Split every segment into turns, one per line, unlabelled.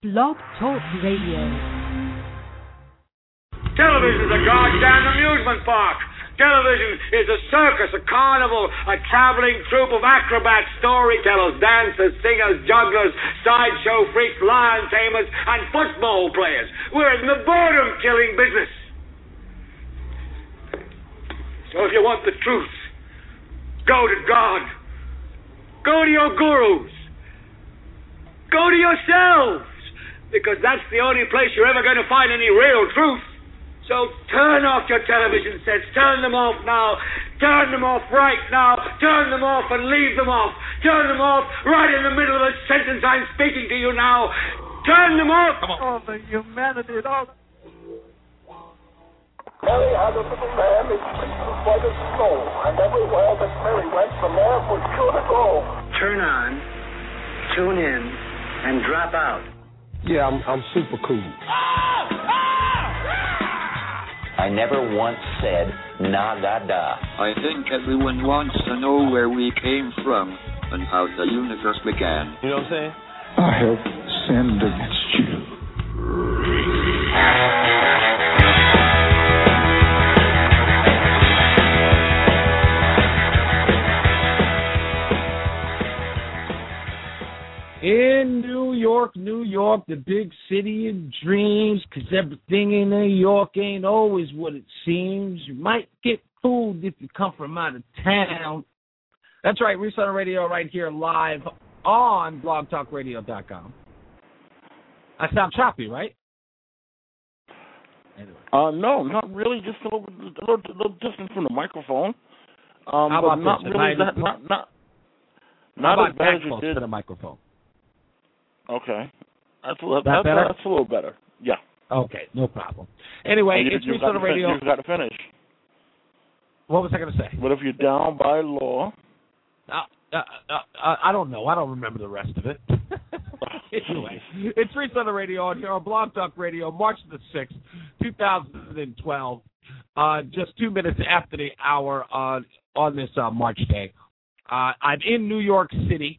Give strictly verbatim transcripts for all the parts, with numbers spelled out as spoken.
Blog Talk Radio.
Television's a goddamn amusement park. Television is a circus, a carnival, a traveling troupe of acrobats, storytellers, dancers, singers, jugglers, sideshow freaks, lion tamers, and football players. We're in the boredom-killing business. So if you want the truth, go to God. Go to your gurus. Go to yourselves. Because that's the only place you're ever going to find any real truth. So turn off your television sets. Turn them off now. Turn them off right now. Turn them off and leave them off. Turn them off right in the middle of a sentence I'm speaking to you now. Turn them off. Come on.
All the humanity and all the...
Mary had a little lamb in places white as snow, and everywhere that Mary went, the lamb was sure to go.
Turn on, tune in, and drop out.
Yeah, I'm, I'm super cool.
I never once said na-da-da.
I think everyone wants to know where we came from and how the universe began.
You know what I'm saying?
I have sinned against you.
In New York, New York, the big city of dreams, 'cause everything in New York ain't always what it seems. You might get fooled if you come from out of town. That's right, Reset Radio right here live on blog talk radio dot com. I sound choppy, right?
Anyway. Uh, no, not really, just a little, a little, a little distant from the microphone. Um,
How about
not
this?
really that, not, not,
not
as bad as you did.
To the microphone.
Okay, that's a little,
that
that's,
better?
that's a little better. Yeah.
Okay, no problem. Anyway,
you,
it's
you've
Reset Radio.
Fin- you've got to finish.
What was I going to say?
What if you're down by law?
Uh, uh, uh, I don't know. I don't remember the rest of it. Anyway, it's Reset Radio on here on Blog Talk Radio, March the sixth, two thousand twelve. Uh, just two minutes after the hour uh, on this uh, March day. Uh, I'm in New York City.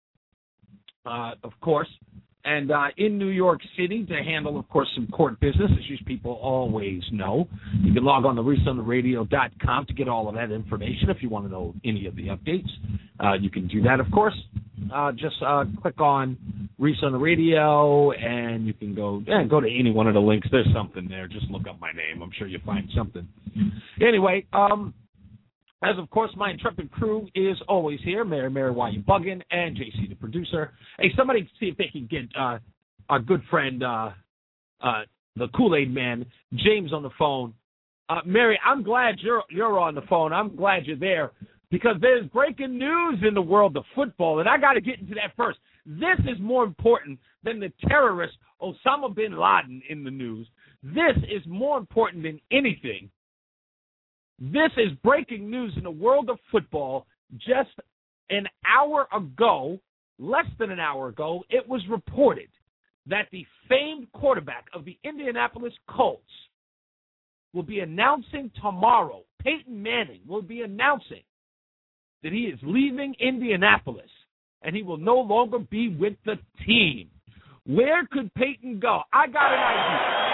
Uh, of course, and uh, in New York City to handle, of course, some court business, as you people always know. You can log on to reset radio dot com to get all of that information if you want to know any of the updates. Uh, you can do that, of course. Uh, just uh, click on Reset Radio, and you can go yeah, go to any one of the links. There's something there. Just look up my name. I'm sure you'll find something. Anyway, um... as, of course, my intrepid crew is always here. Mary, Mary, why you bugging? And J C, the producer. Hey, somebody see if they can get uh, our good friend, uh, uh, the Kool-Aid man, James, on the phone. Uh, Mary, I'm glad you're you're on the phone. I'm glad you're there because there's breaking news in the world of football, and I got to get into that first. This is more important than the terrorist Osama bin Laden in the news. This is more important than anything. This is breaking news in the world of football. Just an hour ago, less than an hour ago, it was reported that the famed quarterback of the Indianapolis Colts will be announcing tomorrow, Peyton Manning will be announcing that he is leaving Indianapolis and he will no longer be with the team. Where could Peyton go? I got an idea.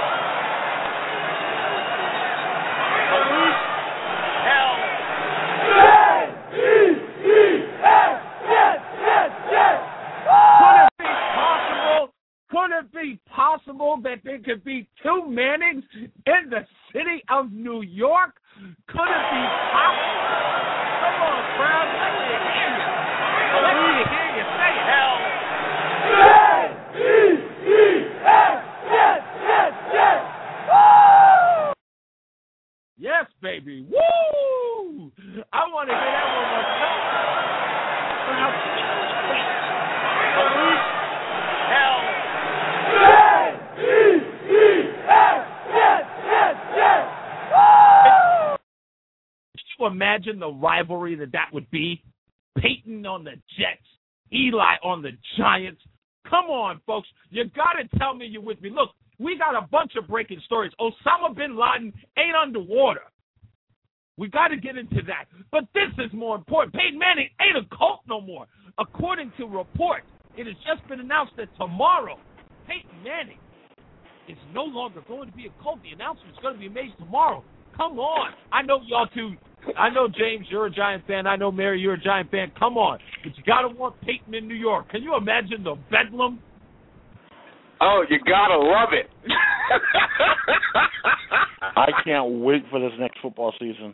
Could it be possible that there could be two Mannings in the city of New York? Could it be possible? Come on, crowd, let me hear you. Let me hear you say hell. Yes, yes, yes, yes, yes. Woo! Yes, baby. Woo! I want to hear that one more time. Hell. Yes, yes, yes, yes, yes, yes. Woo! Could you imagine the rivalry that that would be? Peyton on the Jets, Eli on the Giants. Come on, folks. You got to tell me you're with me. Look, we got a bunch of breaking stories. Osama bin Laden ain't underwater. We got to get into that. But this is more important. Peyton Manning ain't a Colt no more. According to reports, it has just been announced that tomorrow Peyton Manning is no longer going to be a Colt. The announcement's going to be made tomorrow. Come on. I know y'all two. I know, James, you're a Giant fan. I know, Mary, you're a Giant fan. Come on. But you got to want Peyton in New York. Can you imagine the bedlam?
Oh, you got to love it.
I can't wait for this next football season.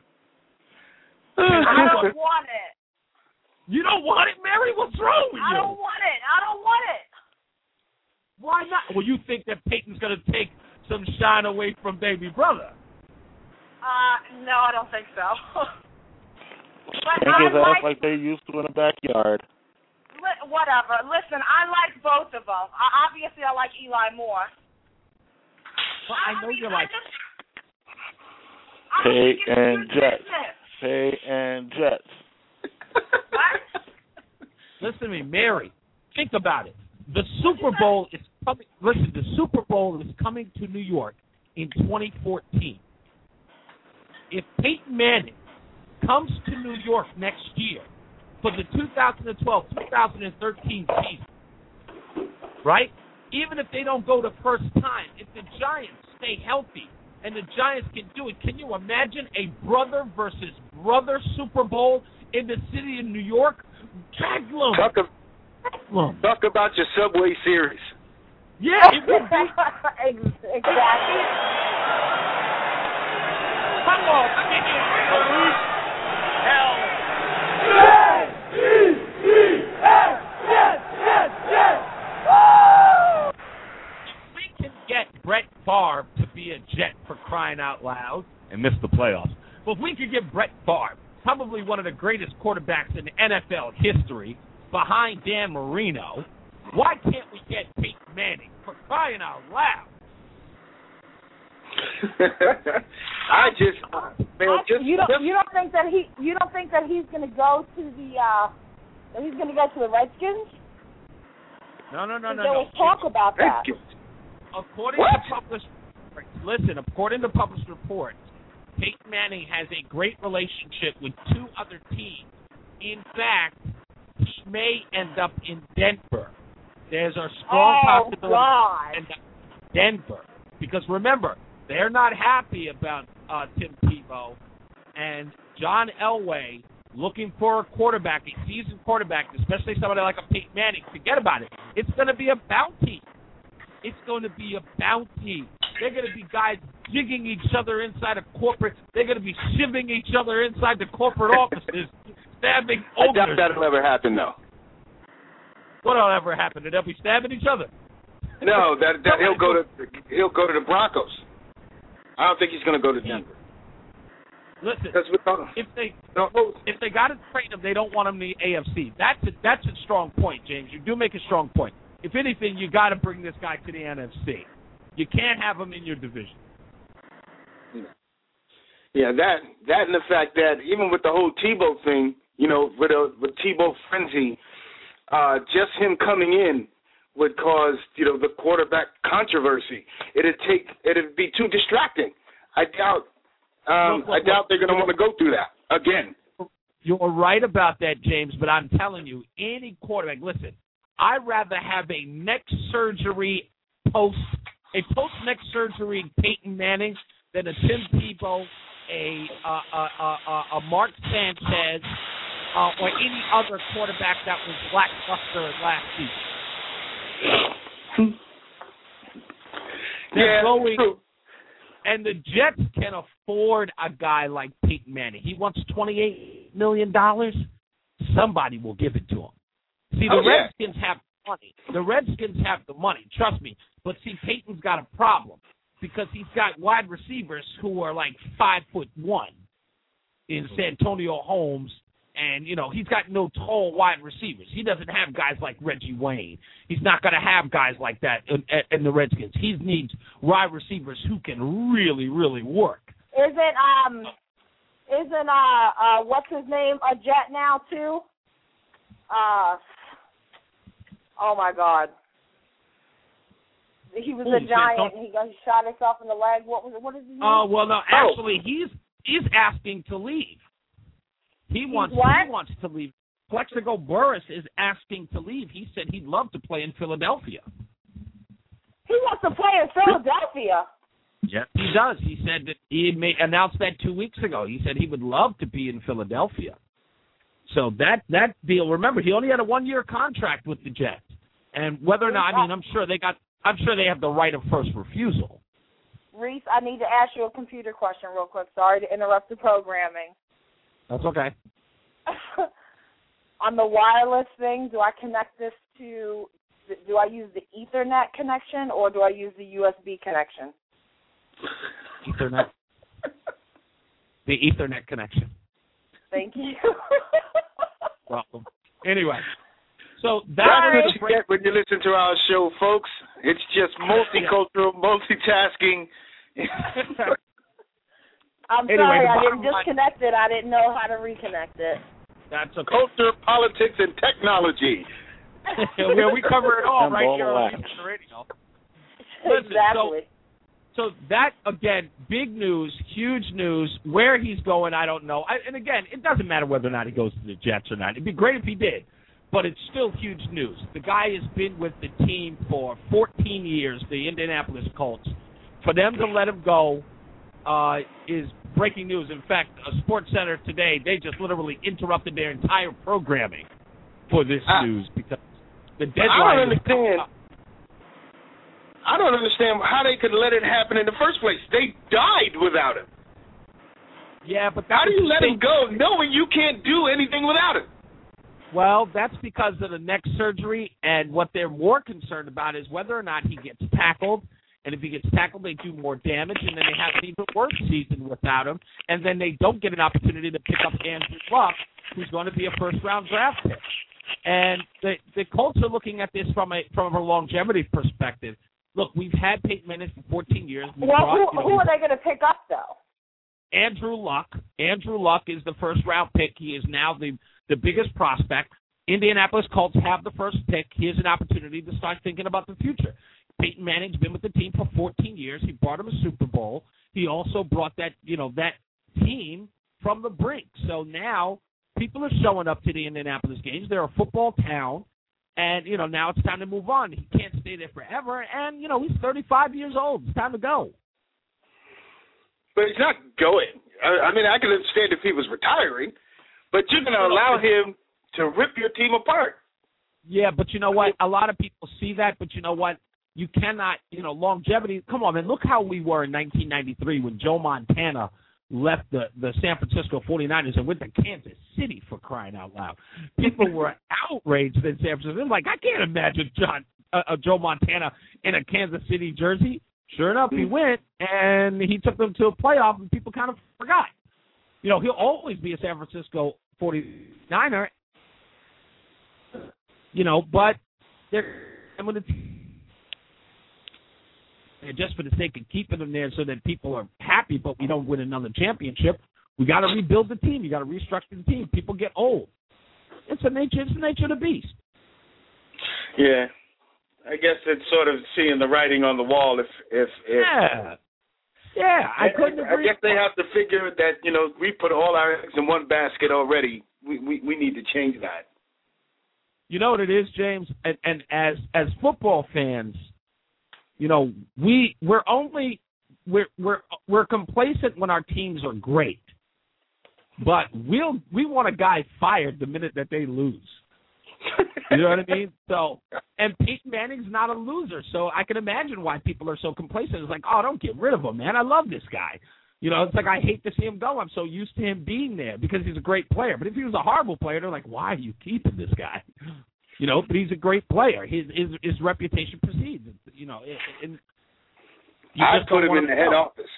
I don't want it.
You don't want it, Mary? What's wrong with you?
I don't want it. I don't want it.
Why not? Well, you think that Peyton's going to take some shine away from baby brother?
Uh, no, I don't think so. But
Take
I
his ass
like,
like they used to in the backyard.
li- whatever. Listen, I like both of them. I, obviously, I like Eli more.
Well, I know
mean,
you
I
like.
just,
Pay
I
and
think it's
Jets.
business.
Pay and Jets.
What?
Listen to me, Mary. Think about it. The Super Bowl is coming. Listen, the Super Bowl is coming to New York in twenty fourteen. If Peyton Manning comes to New York next year for the two thousand twelve two thousand thirteen season, right? Even if they don't go the first time, if the Giants stay healthy and the Giants can do it, can you imagine a brother versus brother Super Bowl in the city of New York? Bedlam.
Talk, of,
Bedlam.
talk about your Subway series.
Yeah, it would be.
Exactly.
Come on, kick it, Luke. Hell.
Yes! Yes! Yes! Yes! Yes! Woo!
If we can get Brett Favre to be a Jet for crying out loud and miss the playoffs, well, if we could get Brett Favre, probably one of the greatest quarterbacks in N F L history, behind Dan Marino, why can't we get Peyton Manning for crying out loud?
I just, man, just
you don't
just,
you don't think that he you don't think that he's going to go to the uh that he's going to go to the Redskins?
No, no, no, no,
there
no.
was talk about that.
According
What?
to published listen, according to published reports, Peyton Manning has a great relationship with two other teams. In fact, he may end up in Denver. There's a strong
Oh,
possibility
God.
he end up in Denver. Because remember, they're not happy about uh, Tim Tebow and John Elway looking for a quarterback, a seasoned quarterback, especially somebody like a Peyton Manning. Forget about it. It's going to be a bounty. It's going to be a bounty. They're going to be guys jigging each other inside of corporate. They're going to be shivving each other inside the corporate offices, stabbing
I doubt
ogres.
that'll ever happen, though.
What'll ever happen? They'll be stabbing each other.
No, that, that he'll go to he'll go to the Broncos. I don't think he's going to go to Denver.
Listen,
we're
if they
no,
if they got to trade him, they don't want him in the A F C. That's a, that's a strong point, James. You do make a strong point. If anything, you got to bring this guy to the N F C. You can't have him in your division.
Yeah, that that and the fact that even with the whole Tebow thing, you know, with a with Tebow frenzy, uh, just him coming in would cause, you know, the quarterback controversy. It'd take it'd be too distracting. I doubt um,
Look, look,
I doubt
look.
they're going to want to go through that again.
You're right about that, James, but I'm telling you, any quarterback, listen, I'd rather have a neck surgery post, a post-neck surgery Peyton Manning than a Tim Tebow, a, uh, uh, uh, uh, a Mark Sanchez, uh, or any other quarterback that was lackluster last season. They're
Yeah,
going,
true.
and the Jets can afford a guy like Peyton Manning. He wants twenty-eight million dollars. Somebody will give it to him. See, the
Oh, yeah.
Redskins have money. The Redskins have the money, trust me. But see, Peyton's got a problem because he's got wide receivers who are like five foot one in Santonio Holmes. And, you know, he's got no tall wide receivers. He doesn't have guys like Reggie Wayne. He's not going to have guys like that in, in the Redskins. He needs wide receivers who can really, really work.
Isn't um isn't uh uh what's his name a Jet now too? Uh oh my God. He was
Ooh,
a giant.
don't-
He got he shot himself in the leg. What was it? What is his name?
Oh, well, no, actually, he's he's asking to leave. He wants
what?
he wants to leave. Plexico Burris is asking to leave. He said he'd love to play in Philadelphia.
wants to play in Philadelphia.
Yes, he does. He said that he may, announced that two weeks ago. He said he would love to be in Philadelphia. So that that deal. Remember, he only had a one-year contract with the Jets, and whether or not, I mean, I'm sure they got. I'm sure they have the right of first refusal.
Reese, I need to ask you a computer question real quick. Sorry to interrupt the programming.
That's okay.
On the wireless thing, do I connect this to? Do I use the Ethernet connection or do I use the U S B connection?
Ethernet. The Ethernet connection.
Thank you.
Welcome.
Anyway, so
that's
that's
what you get when you listen to our show, folks. It's just multicultural, multitasking.
I'm
anyway,
sorry, I didn't
line,
disconnect it. I didn't know how to reconnect it.
That's okay.
Culture, politics, and technology.
Where we cover it all
And
right
all
here
the
on
wax.
the radio. Listen,
Exactly.
So, so that, again, big news, huge news. Where he's going, I don't know. I, and, again, it doesn't matter whether or not he goes to the Jets or not. It'd be great if he did. But it's still huge news. The guy has been with the team for fourteen years, the Indianapolis Colts. For them to let him go uh, is breaking news. In fact, uh, SportsCenter today, they just literally interrupted their entire programming for this
uh,
news because the
I
deadline
don't
is
understand. I don't understand how they could let it happen in the first place. They died without him.
Yeah, but
how do you let
thing.
him go knowing you can't do anything without him?
Well, that's because of the neck surgery, and what they're more concerned about is whether or not he gets tackled. And if he gets tackled, they do more damage, and then they have an even worse season without him. And then they don't get an opportunity to pick up Andrew Luck, who's going to be a first-round draft pick. And the the Colts are looking at this from a from a longevity perspective. Look, we've had Peyton Manning for fourteen years. We
well,
brought,
who,
you know,
who are they going to pick up, though?
Andrew Luck. Andrew Luck is the first-round pick. He is now the, the biggest prospect. Indianapolis Colts have the first pick. He has an opportunity to start thinking about the future. Peyton Manning's been with the team for fourteen years. He brought him a Super Bowl. He also brought that, you know, that team from the brink. So now people are showing up to the Indianapolis games. They're a football town. And, you know, now it's time to move on. He can't stay there forever. And, you know, he's thirty-five years old. It's time to go.
But he's not going. I, I mean, I can understand if he was retiring, but you're going to allow him to rip your team apart.
Yeah, but you know what? A lot of people see that, but you know what? You cannot, you know, longevity. Come on, man. Look how we were in nineteen ninety-three when Joe Montana left the, the San Francisco forty-niners and went to Kansas City, for crying out loud. People were outraged in San Francisco. They're like, I can't imagine John uh, uh, Joe Montana in a Kansas City jersey. Sure enough, he went, and he took them to a playoff, and people kind of forgot. You know, he'll always be a San Francisco forty-niner, you know, but they're going to just for the sake of keeping them there so that people are happy, but we don't win another championship. We got to rebuild the team. You got to restructure the team. People get old. It's the nature. It's the nature of the beast.
Yeah, I guess it's sort of seeing the writing on the wall. If if, if
yeah, yeah, I couldn't
I,
agree.
I guess they have to figure that, you know, we put all our eggs in one basket already. We we, we need to change that.
You know what it is, James, and, and as as football fans, you know, we we're only we're we're we're complacent when our teams are great, but we'll we want a guy fired the minute that they lose. You know what I mean? So, and Peyton Manning's not a loser, so I can imagine why people are so complacent. It's like, oh, don't get rid of him, man. I love this guy. You know, it's like I hate to see him go. I'm so used to him being there because he's a great player. But if he was a horrible player, they're like, why are you keeping this guy? You know, but he's a great player. His his, his reputation precedes. You know, and you
I'd
just
put
don't
him in the head office.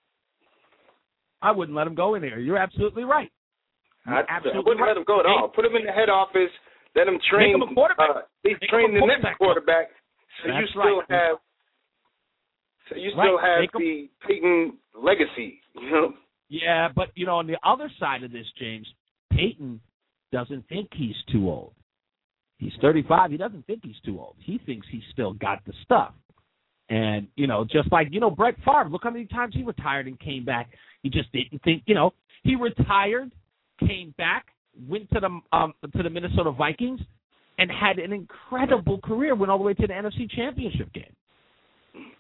I wouldn't let him go in there. You're absolutely right. You're
I,
absolutely
I wouldn't
right.
let him go at all. Put him in the head office. Let him train.
Make him a quarterback.
Uh, he's
Make
trained
him a
the next quarterback. So
That's
you still
right.
have. So you still
Right.
have
Make
the Peyton legacy. You know.
Yeah, but, you know, on the other side of this, James, Peyton doesn't think he's too old. He's thirty-five. He doesn't think he's too old. He thinks he's still got the stuff. And, you know, just like, you know, Brett Favre, look how many times he retired and came back. He just didn't think, you know, he retired, came back, went to the um, to the Minnesota Vikings, and had an incredible career, went all the way to the N F C Championship game.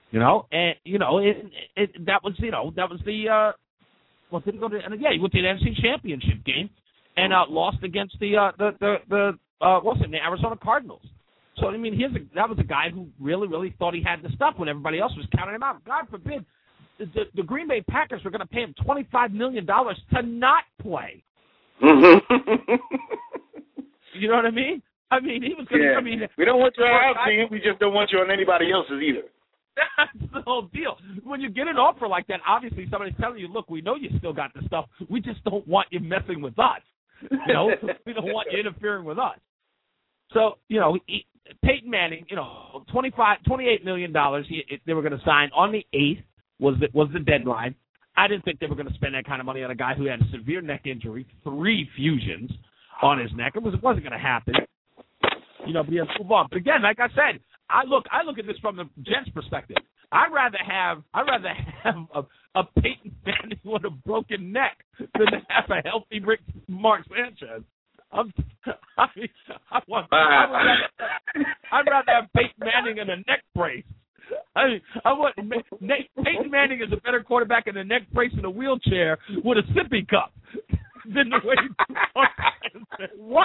You know, and you know, it, it that was you know that was the uh, what did he go to? And yeah, he went to the N F C Championship game and uh, lost against the uh, the the, the uh, what's it, the Arizona Cardinals. So I mean, here's a, that was a guy who really really thought he had the stuff when everybody else was counting him out. God forbid, the, the, the Green Bay Packers were going to pay him twenty-five million dollars to not play.
Mm-hmm.
You know what I mean? I mean, he was going to.
Yeah.
I mean,
we don't want you on our team. We just don't want you on anybody else's either.
That's the whole deal. When you get an offer like that, obviously somebody's telling you, look, we know you still got the stuff. We just don't want you messing with us. You know, we don't want you interfering with us. So, you know, he, Peyton Manning, you know, twenty-five, twenty-eight million dollars he, they were going to sign on the eighth was the, was the deadline. I didn't think they were going to spend that kind of money on a guy who had a severe neck injury, three fusions on his neck. It, was, it wasn't going to happen. You know, but he had to move on. But again, like I said, I look I look at this from the Jets' perspective. I'd rather have I'd rather have a, a Peyton Manning with a broken neck than to have a healthy Rick Mark Sanchez. I'm, I mean, I want, I would rather, I'd rather have Peyton Manning in a neck brace. I mean, I want Peyton Manning is a better quarterback in a neck brace in a wheelchair with a sippy cup than the way.
What?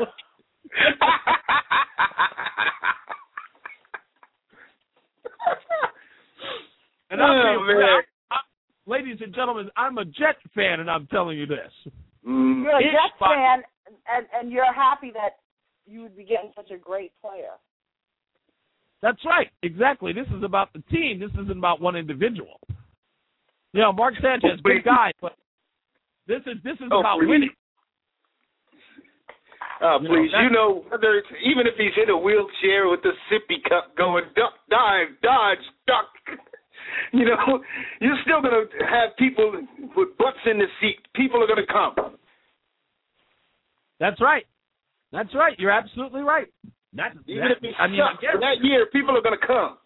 And I'll tell
oh,
you, I'm, I'm, ladies and gentlemen, I'm a Jet fan, and I'm telling you this.
Mm.
You're a
It's
Jets
fun.
fan, and, and you're happy that you would be getting such a great player.
That's right. Exactly. This is about the team. This isn't about one individual. You know, Mark Sanchez, good guy, but this is this is
oh,
about
please.
winning.
Oh,
You
please.
know,
you know, whether it's, even if he's in a wheelchair with the sippy cup going duck, dive, dodge, duck, you know, you're still going to have people with butts in the seat. People are going to come.
That's right. That's right. You're absolutely right. That's,
Even
that,
if he
I mean,
sucks for that year, people are going to come.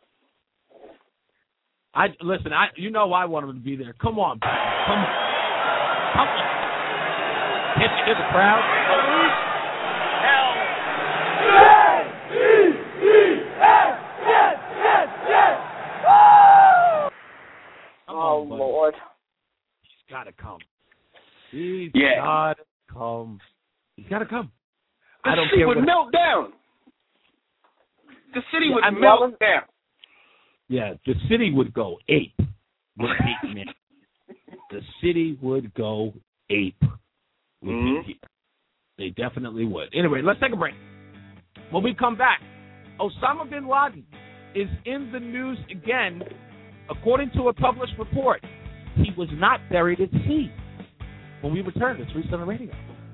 I listen. I you know I want him to be there. Come on, come, come on. Hit, hit the crowd.
Hell. Yes, yes, yes, yes, yes. Woo!
Oh,
on,
Lord.
He's got to come. He's
Yeah.
got to come. He's got to come.
The
I don't
city
care
would
what
melt down. The city
Yeah,
would
I'm
melt
well-
down.
Yeah, the city would go ape with Peyton Manning. The city would go ape with
Mm-hmm.
him here. They definitely would. Anyway, let's take a break. When we come back, Osama bin Laden is in the news again. According to a published report, he was not buried at sea. When we return to three seven Radio.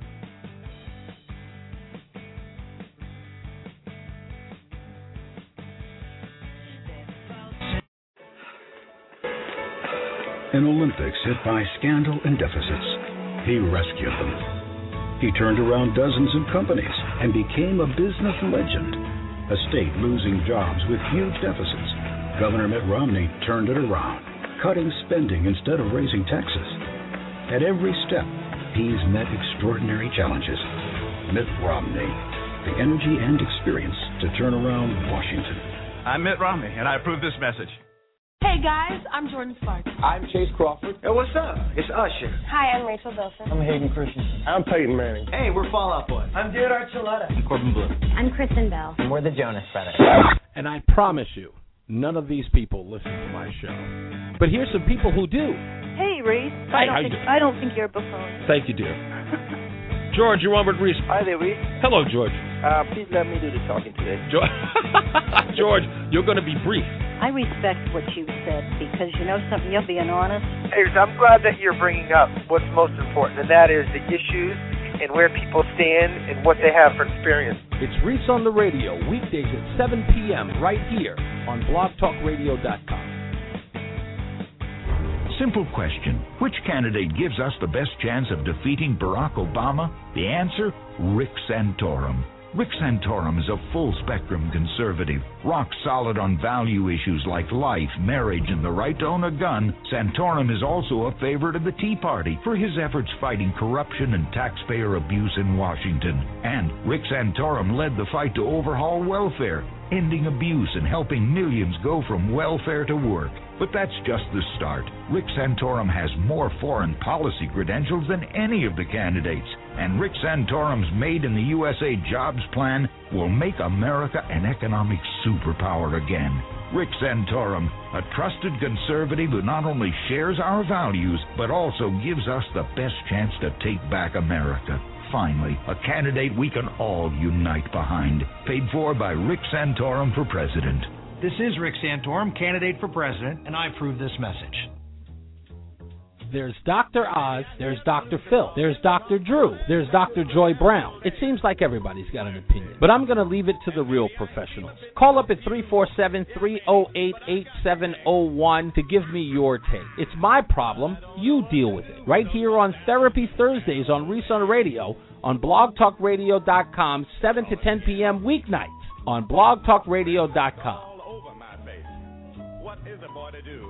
In Olympics hit by scandal and deficits, he rescued them. He turned around dozens of companies and became a business legend. A state losing jobs with huge deficits. Governor Mitt Romney turned it around, cutting spending instead of raising taxes. At every step, he's met extraordinary challenges. Mitt Romney, the energy and experience to turn around Washington.
I'm Mitt Romney, and I approve this message.
Hey guys, I'm Jordan Sparks.
I'm Chase Crawford. Hey, what's up? It's Usher.
Hi, I'm Rachel Bilson.
I'm Hayden Christensen. I'm Peyton Manning. Hey, we're Fall Out Boy. I'm Jared Archuleta.
I'm Corbin Blue.
I'm Kristen Bell.
And we're the Jonas Brothers.
And I promise you, none of these people listen to my show. But here's some people who do.
Hey, Reese.
Hi,
I don't
how
think
you doing?
I don't think you're a buffoon.
Thank you, dear. George, you're on with Reese.
Hi there, Reese.
Hello, George.
Uh, please let me do the talking today.
Jo- George, you're going to be brief.
I respect what you said because you know something, you're being honest.
Hey, Reese, I'm glad that you're bringing up what's most important, and that is the issues and where people stand and what they have for experience.
It's Reese on the Radio, weekdays at seven p.m. right here on blog talk radio dot com.
Simple question. Which candidate gives us the best chance of defeating Barack Obama? The answer? Rick Santorum. Rick Santorum is a full-spectrum conservative, rock-solid on value issues like life, marriage, and the right to own a gun. Santorum is also a favorite of the Tea Party for his efforts fighting corruption and taxpayer abuse in Washington. And Rick Santorum led the fight to overhaul welfare. ending abuse and helping millions go from welfare to work. But that's just the start. Rick Santorum has more foreign policy credentials than any of the candidates, and Rick Santorum's Made in the U S A jobs plan will make America an economic superpower again. Rick Santorum, a trusted conservative who not only shares our values, but also gives us the best chance to take back America. Finally, a candidate we can all unite behind. Paid for by Rick Santorum for president.
This is Rick Santorum, candidate for president, and I approve this message.
There's Doctor Oz, there's Doctor Phil, there's Doctor Drew, there's Doctor Joy Brown. It seems like everybody's got an opinion, but I'm going to leave it to the real professionals. Call up at three four seven, three oh eight, eight seven oh one to give me your take. It's my problem, you deal with it. Right here on Therapy Thursdays on Reese on the Radio on blog talk radio dot com, seven to ten p.m. weeknights on blog talk radio dot com.
What is a boy to do?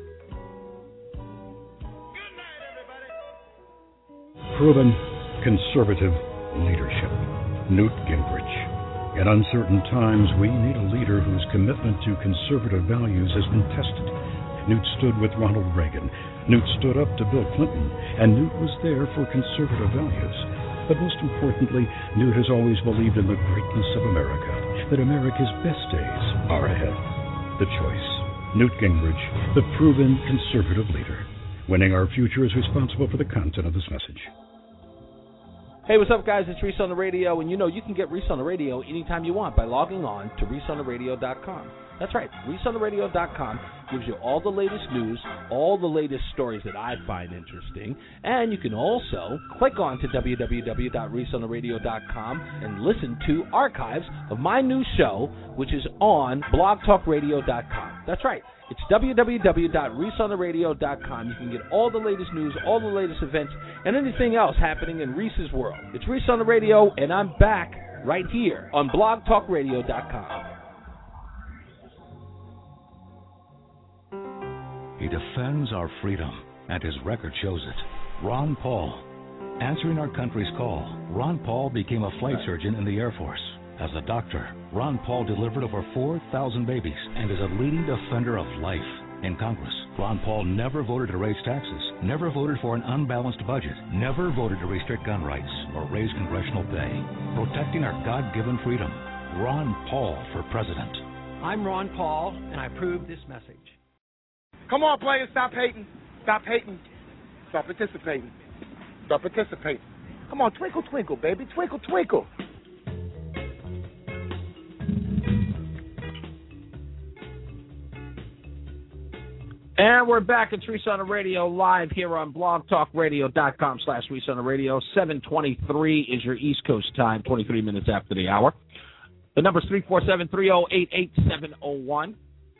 Proven conservative leadership. Newt Gingrich. In uncertain times, we need a leader whose commitment to conservative values has been tested. Newt stood with Ronald Reagan. Newt stood up to Bill Clinton. And Newt was there for conservative values. But most importantly, Newt has always believed in the greatness of America, that America's best days are ahead. The choice. Newt Gingrich, the proven conservative leader. Winning our future is responsible for the content of this message.
Hey, what's up, guys? It's Reese on the Radio, and you know you can get Reese on the Radio anytime you want by logging on to reese on the radio dot com. That's right, reese on the radio dot com gives you all the latest news, all the latest stories that I find interesting, and you can also click on to w w w dot reese on the radio dot com and listen to archives of my new show, which is on blog talk radio dot com. That's right. It's w w w dot reese on the radio dot com. You can get all the latest news, all the latest events, and anything else happening in Reese's world. It's Reese on the Radio, and I'm back right here on blog talk radio dot com.
He defends our freedom, and his record shows it. Ron Paul. Answering our country's call, Ron Paul became a flight surgeon in the Air Force. As a doctor, Ron Paul delivered over four thousand babies and is a leading defender of life. In Congress, Ron Paul never voted to raise taxes, never voted for an unbalanced budget, never voted to restrict gun rights or raise congressional pay. Protecting our God-given freedom. Ron Paul for president.
I'm Ron Paul, and I approve this message.
Come on, players, stop hating. Stop hating. Start participating. Start participating. Come on, twinkle, twinkle, baby. Twinkle, twinkle.
And we're back at Reese on the Radio live here on blog talk radio dot com slash Reese on the Radio. seven twenty-three is your East Coast time, twenty-three minutes after the hour. The number is three four seven, three oh eight, eight seven oh one.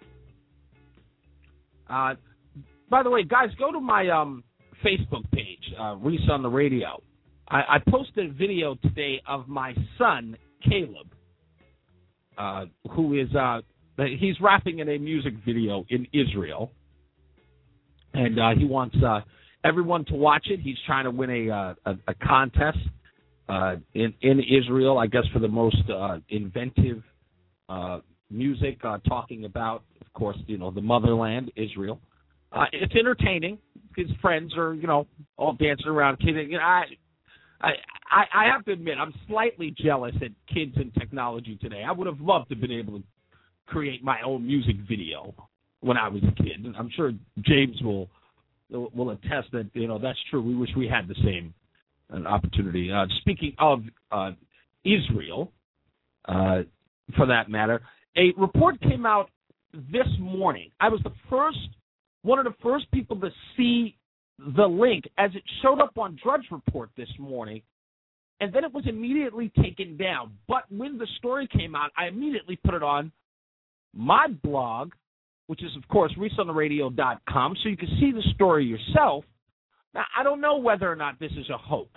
Uh, by the way, guys, go to my um, Facebook page, uh, Reese on the Radio. I, I posted a video today of my son, Caleb, uh, who is, uh, he's rapping in a music video in Israel. And uh, he wants uh, everyone to watch it. He's trying to win a uh, a, a contest uh, in in Israel, I guess, for the most uh, inventive uh, music, uh, talking about, of course, you know, the motherland, Israel. Uh, it's entertaining. His friends are, you know, all dancing around, kidding. You know, I, I I have to admit, I'm slightly jealous at kids and technology today. I would have loved to have been able to create my own music video when I was a kid. I'm sure James will will attest that, you know, that's true. We wish we had the same uh, opportunity. Uh, speaking of uh, Israel, uh, for that matter, a report came out this morning. I was the first, one of the first people to see the link as it showed up on Drudge Report this morning, and then it was immediately taken down. But when the story came out, I immediately put it on my blog, which is, of course, reese on the radio dot com, so you can see the story yourself. Now, I don't know whether or not this is a hoax.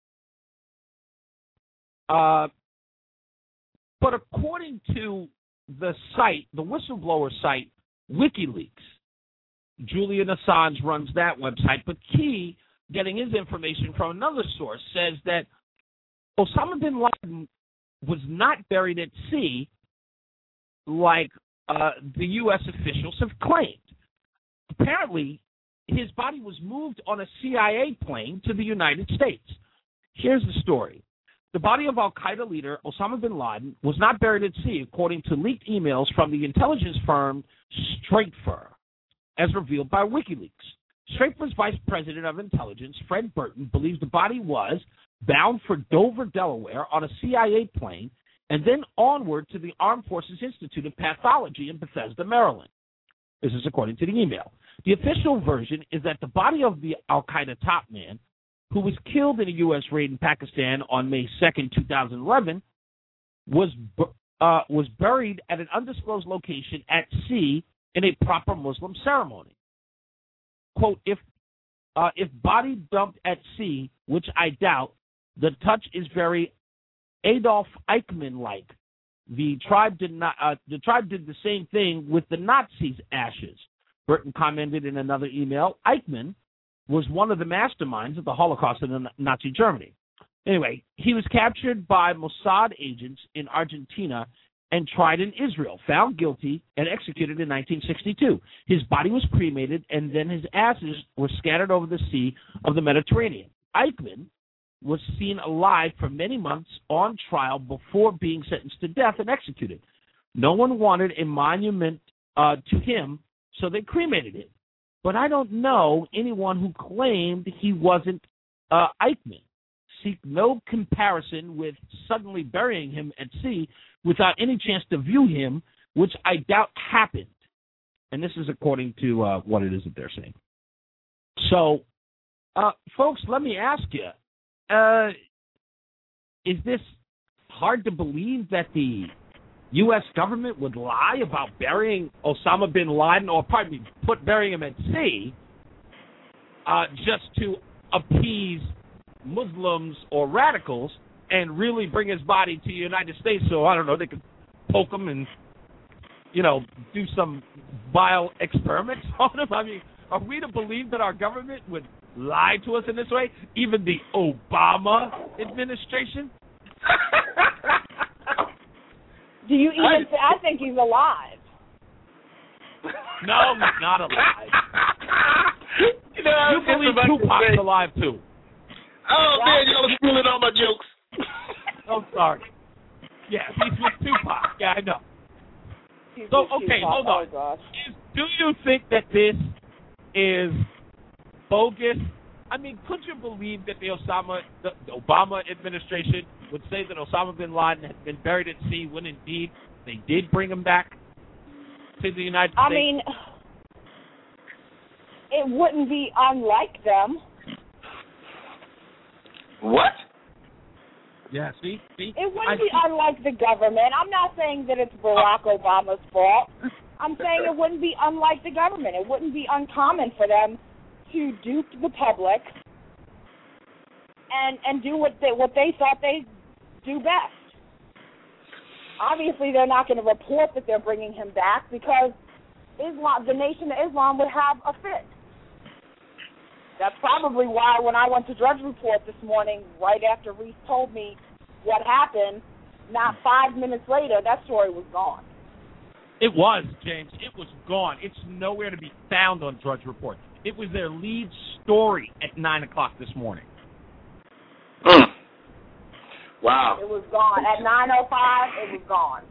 Uh, but according to the site, the whistleblower site, WikiLeaks, Julian Assange runs that website, but Key, getting his information from another source, says that Osama bin Laden was not buried at sea, like uh, the U S officials have claimed. Apparently, his body was moved on a C I A plane to the United States. Here's the story. The body of al-Qaeda leader Osama bin Laden was not buried at sea, according to leaked emails from the intelligence firm Stratefer, as revealed by WikiLeaks. Stratefer's vice president of intelligence, Fred Burton, believes the body was bound for Dover, Delaware, on a C I A plane, and then onward to the Armed Forces Institute of Pathology in Bethesda, Maryland. This is according to the email. The official version is that the body of the al-Qaeda top man, who was killed in a U S raid in Pakistan on May second, two thousand eleven, was uh, was buried at an undisclosed location at sea in a proper Muslim ceremony. Quote, if uh, if body dumped at sea, which I doubt, the touch is very Adolf Eichmann-like. The tribe did not. Uh, the tribe did the same thing with the Nazis' ashes. Burton commented in another email, Eichmann was one of the masterminds of the Holocaust in Nazi Germany. Anyway, he was captured by Mossad agents in Argentina and tried in Israel, found guilty, and executed in nineteen sixty-two. His body was cremated, and then his ashes were scattered over the sea of the Mediterranean. Eichmann was seen alive for many months on trial before being sentenced to death and executed. No one wanted a monument uh, to him, so they cremated him. But I don't know anyone who claimed he wasn't uh, Eichmann. Seek no comparison with suddenly burying him at sea without any chance to view him, which I doubt happened. And this is according to uh, what it is that they're saying. So, uh, folks, let me ask you, uh, is this hard to believe that the U S government would lie about burying Osama bin Laden, or pardon me, put burying him at sea, uh, just to appease Muslims or radicals and really bring his body to the United States so, I don't know, they could poke him and, you know, do some vile experiments on him? I mean, are we to believe that our government would lie to us in this way? Even the Obama administration?
Do you even? I, I think he's alive.
No, he's not alive.
You know,
you believe Tupac's alive too?
Oh what? Man, y'all are stealing all my jokes.
Oh, sorry. Yeah, he's with Tupac. Yeah, I know. He's so okay, Tupac. Hold on.
Oh,
is, do you think that this is bogus? I mean, could you believe that the Osama, the, the Obama administration would say that Osama bin Laden had been buried at sea when indeed they did bring him back to the United
I
States?
I mean, it wouldn't be unlike them.
What?
Yeah, see? see?
It wouldn't
I
be
see.
unlike the government. I'm not saying that it's Barack Obama's fault. I'm saying it wouldn't be unlike the government. It wouldn't be uncommon for them to dupe the public and and do what they what they thought they do best. Obviously, they're not going to report that they're bringing him back because Islam, the Nation of Islam, would have a fit. That's probably why when I went to Drudge Report this morning, right after Reese told me what happened, not five minutes later, that story was gone.
It was, James. It was gone. It's nowhere to be found on Drudge Report. It was their lead story at nine o'clock this morning.
Mm. Wow.
It was gone. At nine oh five, it was gone.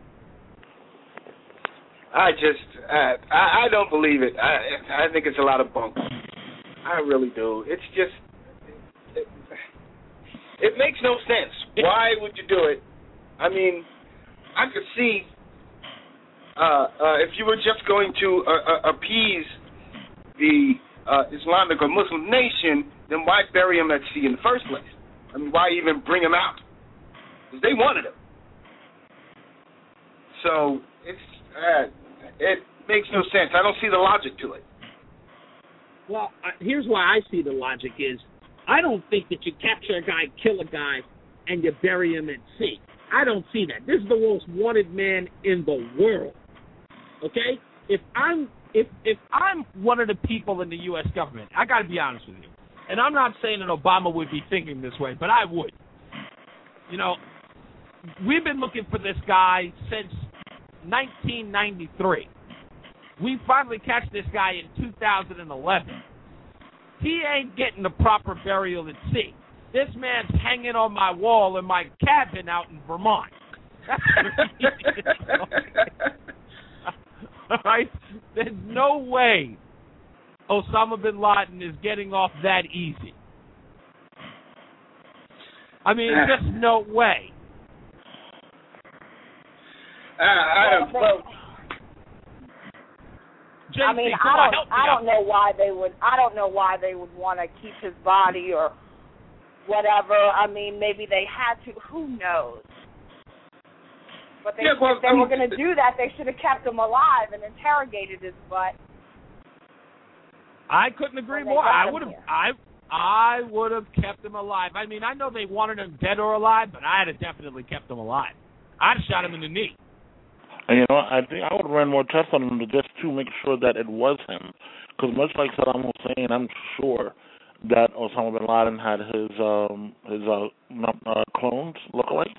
I just, uh, I, I don't believe it. I, I think it's a lot of bunk. I really do. It's just, it, it makes no sense. Why would you do it? I mean, I could see uh, uh, if you were just going to uh, uh, appease the uh, Islamic or Muslim nation, then why bury him at sea in the first place? I mean, why even bring him out? Because they wanted him. So it's uh, it makes no sense. I don't see the logic to it.
Well, uh, here's why I see the logic is I don't think that you capture a guy, kill a guy, and you bury him at sea. I don't see that. This is the most wanted man in the world. Okay? If I'm if if I'm one of the people in the U S government, I got to be honest with you. And I'm not saying that Obama would be thinking this way, but I would. You know, we've been looking for this guy since nineteen ninety-three. We finally catch this guy in two thousand eleven. He ain't getting the proper burial at sea. This man's hanging on my wall in my cabin out in Vermont. All right? There's no way Osama bin Laden is getting off that easy. I mean, just no way.
Uh, I don't know.
J C,
I mean,
come
I
on,
don't,
help me
I
out.
don't know why they would. I don't know why they would want to keep his body or whatever. I mean, maybe they had to. Who knows? But they,
Yeah, well,
if they
I mean,
were going to do that, they should have kept him alive and interrogated his butt.
I couldn't agree
When they
more.
got
I
him
would have.
here.
I I would have kept him alive. I mean, I know they wanted him dead or alive, but I'd have definitely kept him alive. I'd have shot him in the knee.
And, you know, I think I would have ran more tests on him to just to make sure that it was him. Because much like Saddam Hussein, I'm sure that Osama bin Laden had his um, his uh, uh, clones, lookalikes.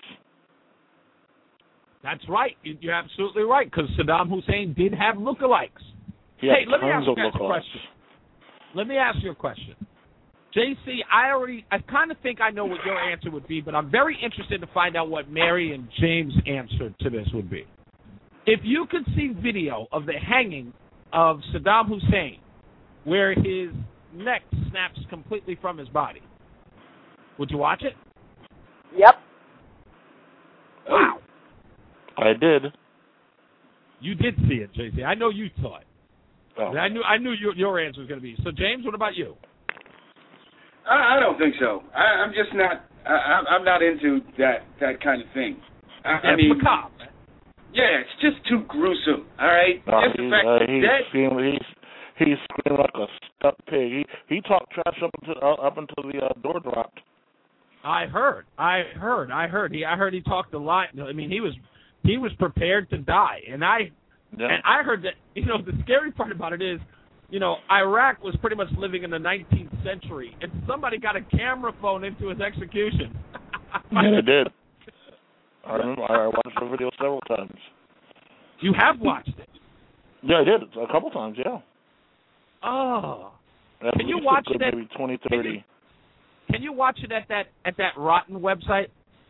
That's right. You- You're absolutely right, because Saddam Hussein did have lookalikes.
He had
Hey, let me
tons
ask
of
you a
lookalikes.
question. Let me ask you a question. J C, I already, I kind of think I know what your answer would be, but I'm very interested to find out what Mary and James' answer to this would be. If you could see video of the hanging of Saddam Hussein, where his neck snaps completely from his body, would you watch it?
Yep.
Wow.
I did.
You did see it, J C. I know you saw it.
Oh.
I knew I knew your, your answer was going to be. So, James, what about you?
I, I don't think so. I, I'm just not. I, I'm- I'm not into that that kind of thing. I, I
That's
mean,
macabre.
yeah, it's just too gruesome. All right,
No,
just the
he's,
fact
uh,
that
he's,
dead.
screaming, he's, he's screaming like a stuck pig. He he talked trash up until uh, up until the uh, door dropped.
I heard. I heard. I heard. He. I heard he talked a lot. I mean, he was he was prepared to die, and I
Yeah.
and I heard that. You know, the scary part about it is, you know, Iraq was pretty much living in the nineteenth century, and somebody got a camera phone into his execution.
Yeah, they did. I remember. I watched the video several times.
You have watched it.
Yeah, I did a couple times. Yeah.
Oh.
At
Can you
least
watch
a good
that-
Maybe twenty,
Can you,
thirty.
can you watch it at that at that rotten website?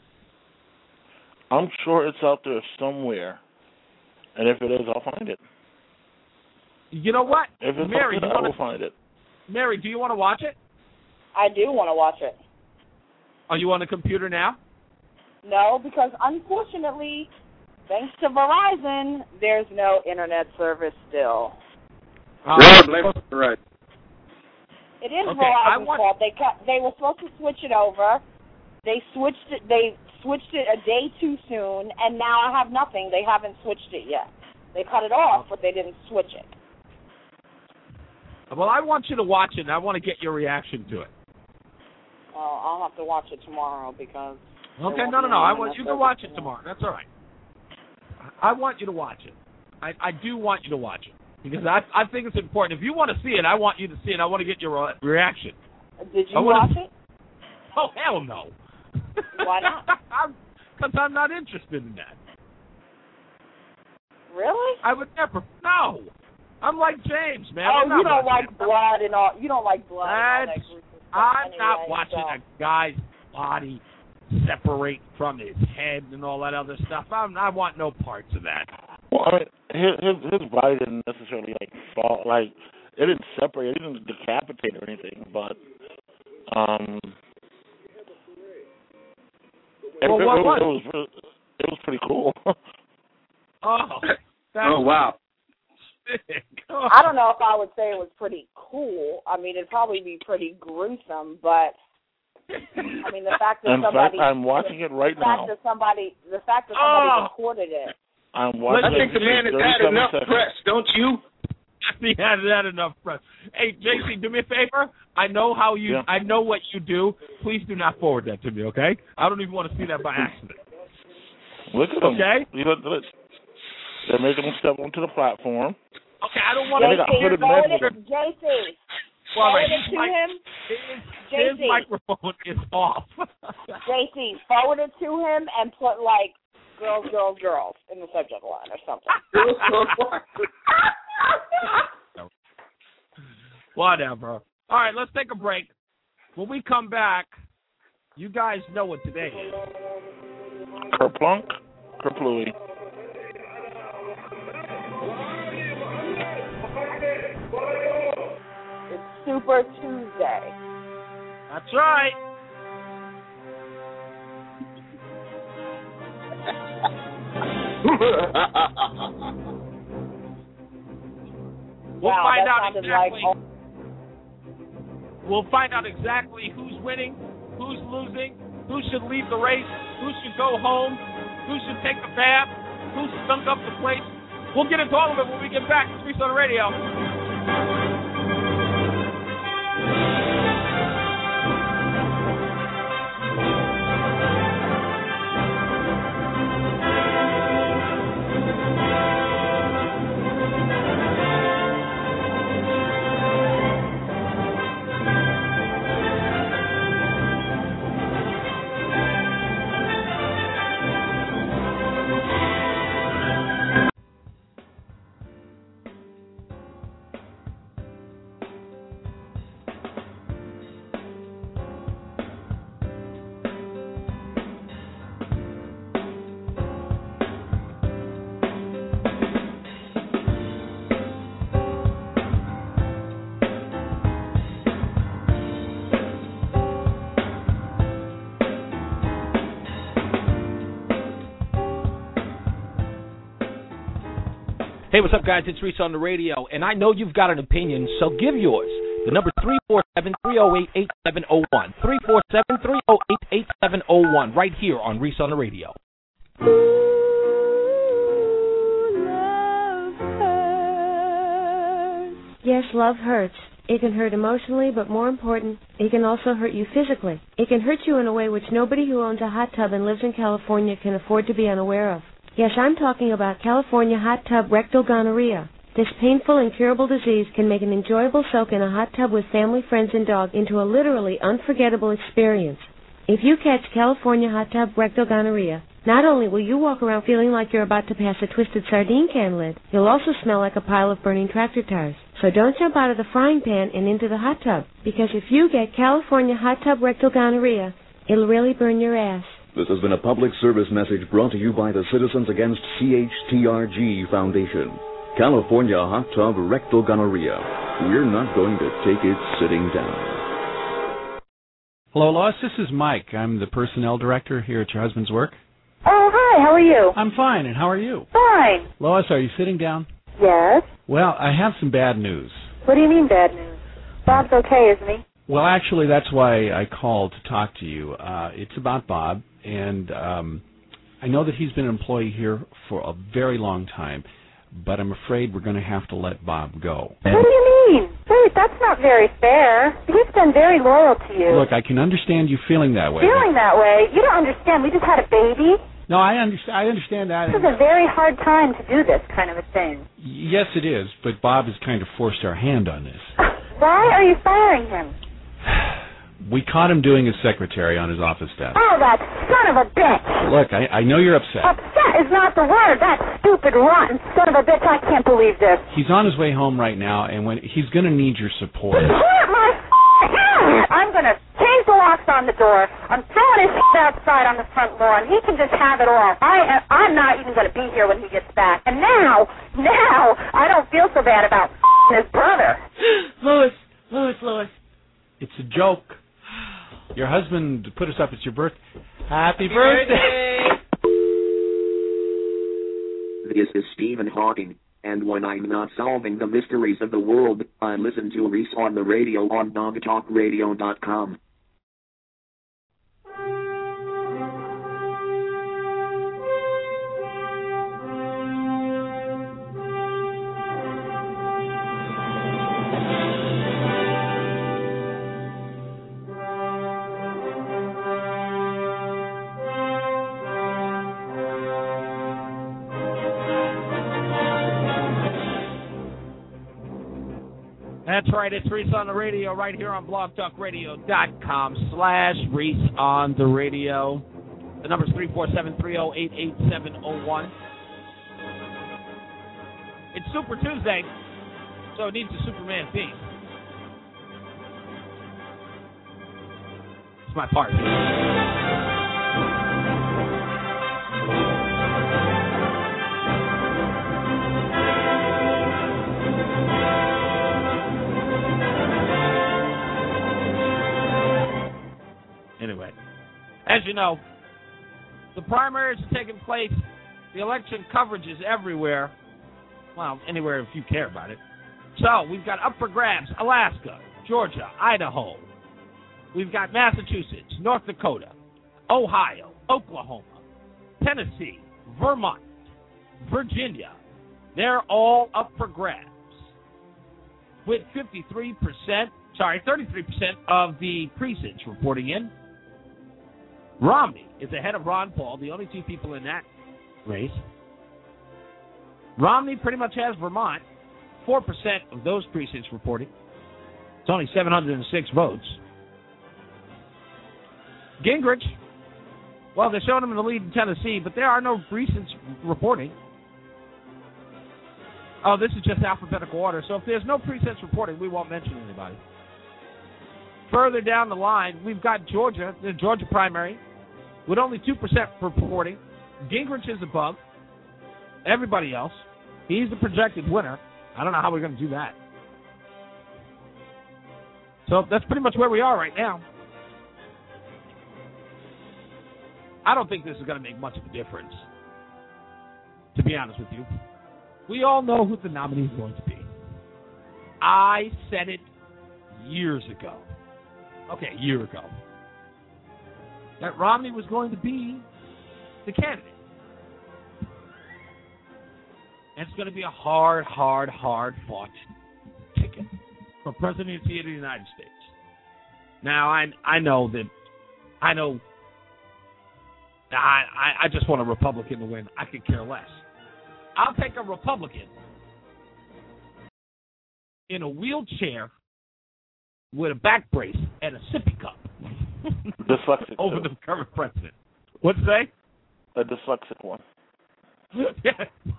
I'm sure it's out there somewhere, and if it is, I'll find it.
You know what,
If it's
Mary?
out there,
You
I
wanna,
will find it.
Mary, do you want to watch it?
I do want to watch it.
Are you on the computer now?
No, because unfortunately, thanks to Verizon, there's no internet service still.
Uh,
Well, blame it, right.
It is
Okay, I
Verizon's
want-
fault. They cut. They were supposed to switch it over. They switched it. They switched it a day too soon, and now I have nothing. They haven't switched it yet. They cut it off, but they didn't switch it.
Well, I want you to watch it, and I want to get your reaction to it.
Well, I'll have to watch it tomorrow because. there
Okay,
won't
no,
be
no, no. I
any
want you
internet
to watch
service
it tomorrow. That's all right. I want you to watch it. I, I do want you to watch it because I I think it's important. If you want to see it, I want you to see it. I want to get your uh, reaction.
Did you
I wanna-
watch it?
Oh hell no!
Why not?
Because I'm not interested in that.
Really?
I would never. No. I'm like James, man.
Oh,
I'm not
you don't
watching
like
it.
blood and all. You don't like blood and all
That's-
that gruesome stuff
I'm
anyway,
not watching
so.
a guy's body separate from his head and all that other stuff. I'm, I want no parts of that.
Well, I mean, his his, his body didn't necessarily like fall, like it didn't separate, it didn't decapitate or anything, but um, it,
Well,
it,
what
it,
was
it was re- it was pretty cool.
Oh, that's
Oh wow.
sick.
I don't know if I would say it was pretty cool. I mean, it'd probably be pretty gruesome, but I mean, the fact that
In
somebody,
fact, I'm watching it right
the fact
now.
that somebody, the fact that somebody
Oh.
recorded it.
I'm watching.
I think
it
the man has had
thirty-seven
enough
seconds.
press, don't you?
He had that enough press. Hey, J C, do me a favor. I know how you.
Yeah.
I know what you do. Please do not forward that to me, okay? I don't even want to see that by accident.
Look at them.
Okay.
You look, look. They're making them step onto the platform.
Okay, I don't want
They
to.
got
J C,
hooded men
forward
with
it,
them.
J C,
Well, all right,
forward it
his,
to
mic-
him.
his,
J
his
C.
microphone is off.
J C, forward it to him and put like girls, girls, girls in the subject line or something.
Whatever. All right, let's take a break. When we come back, you guys know what today is.
Kerplunk? Kerplooey.
It's Super Tuesday.
That's right. We'll
wow,
find
that
out
sounded
exactly.
like.
We'll find out exactly who's winning, who's losing, who should leave the race, who should go home, who should take the bath, who stunk up the place. We'll get into all of it when we get back to Streets on the Radio. Hey, what's up, guys? It's Reese on the radio, and I know you've got an opinion, so give yours. The number three four seven, three oh eight, eight seven oh one. three four seven, three oh eight, eight seven oh one, right here on Reese on the radio.
Yes, love hurts. It can hurt emotionally, but more important, it can also hurt you physically. It can hurt you in a way which nobody who owns a hot tub and lives in California can afford to be unaware of. Yes, I'm talking about California hot tub rectal gonorrhea. This painful, incurable disease can make an enjoyable soak in a hot tub with family, friends, and dog into a literally unforgettable experience. If you catch California hot tub rectal gonorrhea, not only will you walk around feeling like you're about to pass a twisted sardine can lid, you'll also smell like a pile of burning tractor tires. So don't jump out of the frying pan and into the hot tub, because if you get California hot tub rectal gonorrhea, it'll really burn your ass.
This has been a public service message brought to you by the Citizens Against C H T R G Foundation. California hot tub rectal gonorrhea. We're not going to take it sitting down.
Hello, Lois. This is Mike. I'm the personnel director here at your husband's work.
Oh, hi. How are you?
I'm fine, and how are you?
Fine.
Lois, are you sitting down?
Yes.
Well, I have some bad news.
What do you mean bad news? Bob's okay, isn't he?
Well, actually, that's why I called to talk to you. Uh, it's about Bob, and um, I know that he's been an employee here for a very long time, but I'm afraid we're going to have to let Bob go.
What do you mean? Wait, that's not very fair. He's been very loyal to you.
Look, I can understand you feeling that way.
Feeling that way? You don't understand. We just had a baby.
No, I understand. I understand that.
This is a very hard time to do this kind of a thing.
Yes, it is, but Bob has kind of forced our hand on this.
Why are you firing him?
We caught him doing his secretary on his office desk.
Oh, that son of a bitch!
Look, I, I know you're upset.
Upset is not the word. That stupid, rotten son of a bitch. I can't believe this.
He's on his way home right now, and when he's going to need your support.
Support my f***ing I'm going to change the locks on the door. I'm throwing his shit outside on the front lawn. He can just have it all. I, I'm not even going to be here when he gets back. And now, now, I don't feel so bad about his brother.
Lois, Lois, Lois.
It's a joke. Your husband put us up. It's your birthday.
Happy birthday!
This is Stephen Hawking, and when I'm not solving the mysteries of the world, I listen to Reese on the radio on dog talk radio dot com.
That's right, it's Reese on the radio right here on blog talk radio dot com slash Reese on the radio. The number is three four seven, three oh eight, eight seven oh one. It's Super Tuesday, so it needs a Superman theme. It's my part. Anyway, as you know, the primaries are taking place. The election coverage is everywhere. Well, anywhere if you care about it. So we've got up for grabs Alaska, Georgia, Idaho. We've got Massachusetts, North Dakota, Ohio, Oklahoma, Tennessee, Vermont, Virginia. They're all up for grabs. With fifty-three percent, sorry, thirty-three percent of the precincts reporting in. Romney is ahead of Ron Paul, the only two people in that race. Romney pretty much has Vermont, four percent of those precincts reporting. It's only seven hundred six votes. Gingrich, well, they're showing him in the lead in Tennessee, but there are no precincts reporting. Oh, this is just alphabetical order, so if there's no precincts reporting, we won't mention anybody. Further down the line, we've got Georgia, the Georgia primary, with only two percent reporting. Gingrich is above everybody else. He's the projected winner. I don't know how we're going to do that. So that's pretty much where we are right now. I don't think this is going to make much of a difference, to be honest with you. We all know who the nominee is going to be. I said it years ago. Okay, a year ago. That Romney was going to be the candidate. And it's going to be a hard, hard, hard fought ticket for presidency of the United States. Now, I I know that, I know, I, I, I just want a Republican to win. I could care less. I'll take a Republican in a wheelchair with a back brace and a sippy cup
dyslexic
over
too.
the current president. What'd you say?
A dyslexic one.
Yes.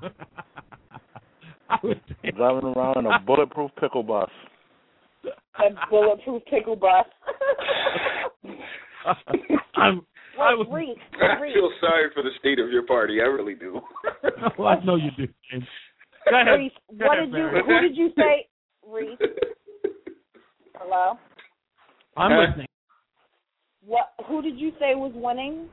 I would say.
Driving around in a bulletproof pickle bus.
A bulletproof pickle bus.
I'm, I, was,
Reese,
I
Reese.
feel sorry for the state of your party. I really do.
Well, I know you do, James. Go ahead.
Reese,
Go
what
ahead,
did you?
Mary.
Who did you say? Reese. Hello.
I'm
Huh?
listening.
What? Who did you say was winning?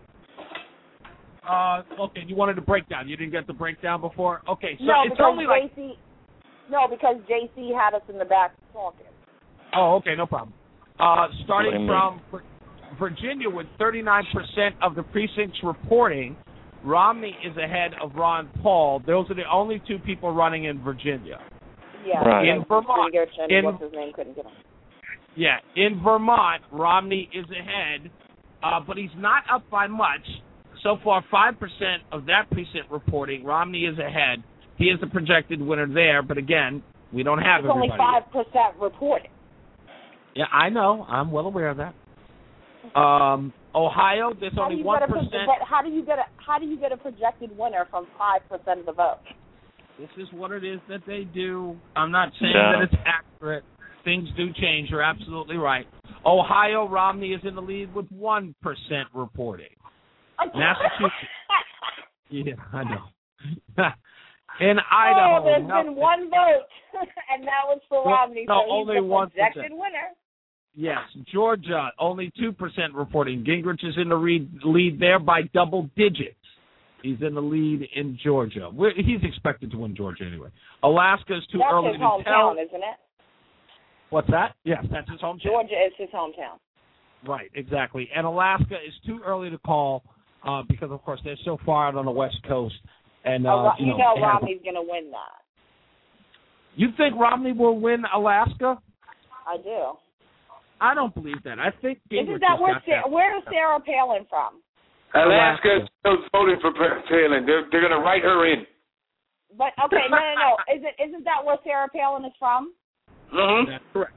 Uh, okay, you wanted a breakdown. You didn't get the breakdown before? Okay, so
no,
it's
because
only like...
J C. No, because J C had us in the back talking.
Oh, okay, no problem. Uh, starting
Blame
from Vir- Virginia with thirty-nine percent of the precincts reporting, Romney is ahead of Ron Paul. Those are the only two people running in Virginia.
Yeah.
Right.
In Vermont.
And
In,
what's his name couldn't get him.
yeah, in Vermont, Romney is ahead, uh, but he's not up by much. So far, five percent of that precinct reporting, Romney is ahead. He is the projected winner there, but again, we don't have
It's only
everybody.
five percent reported.
Yeah, I know. I'm well aware of that. Um, Ohio, there's
How do
only
you
one
get a pro-
percent.
but how do you get a how do you get a projected winner from five percent of the vote?
This is what it is that they do. I'm not saying
Yeah.
that it's accurate. Things do change. You're absolutely right. Ohio, Romney is in the lead with one percent reporting. Massachusetts. Yeah, I know. In Idaho.
Oh, there's
no,
been one vote, and that was for
Well,
Romney,
no,
so he's
only
the
one percent.
projected winner.
Yes, Georgia, only two percent reporting. Gingrich is in the lead, lead there by double digits. He's in the lead in Georgia. We're, he's expected to win Georgia anyway. Alaska's too
That's
early
his
to
hometown,
tell.
isn't it?
What's that? Yes, that's his hometown.
Georgia is his hometown.
Right, exactly. And Alaska is too early to call uh, because, of course, they're so far out on the West Coast. And uh,
oh,
you
you
know,
know
they have-
Romney's going to win that.
You think Romney will win Alaska?
I do.
I don't believe that. I think Gingrich
Isn't that
has
where
got
Sarah,
that.
where is Sarah Palin from?
Alaska is voting for Palin. They're they're going to write her in.
But okay, no, no, no. Isn't isn't that where Sarah Palin is from?
Mm-hmm.
That's correct.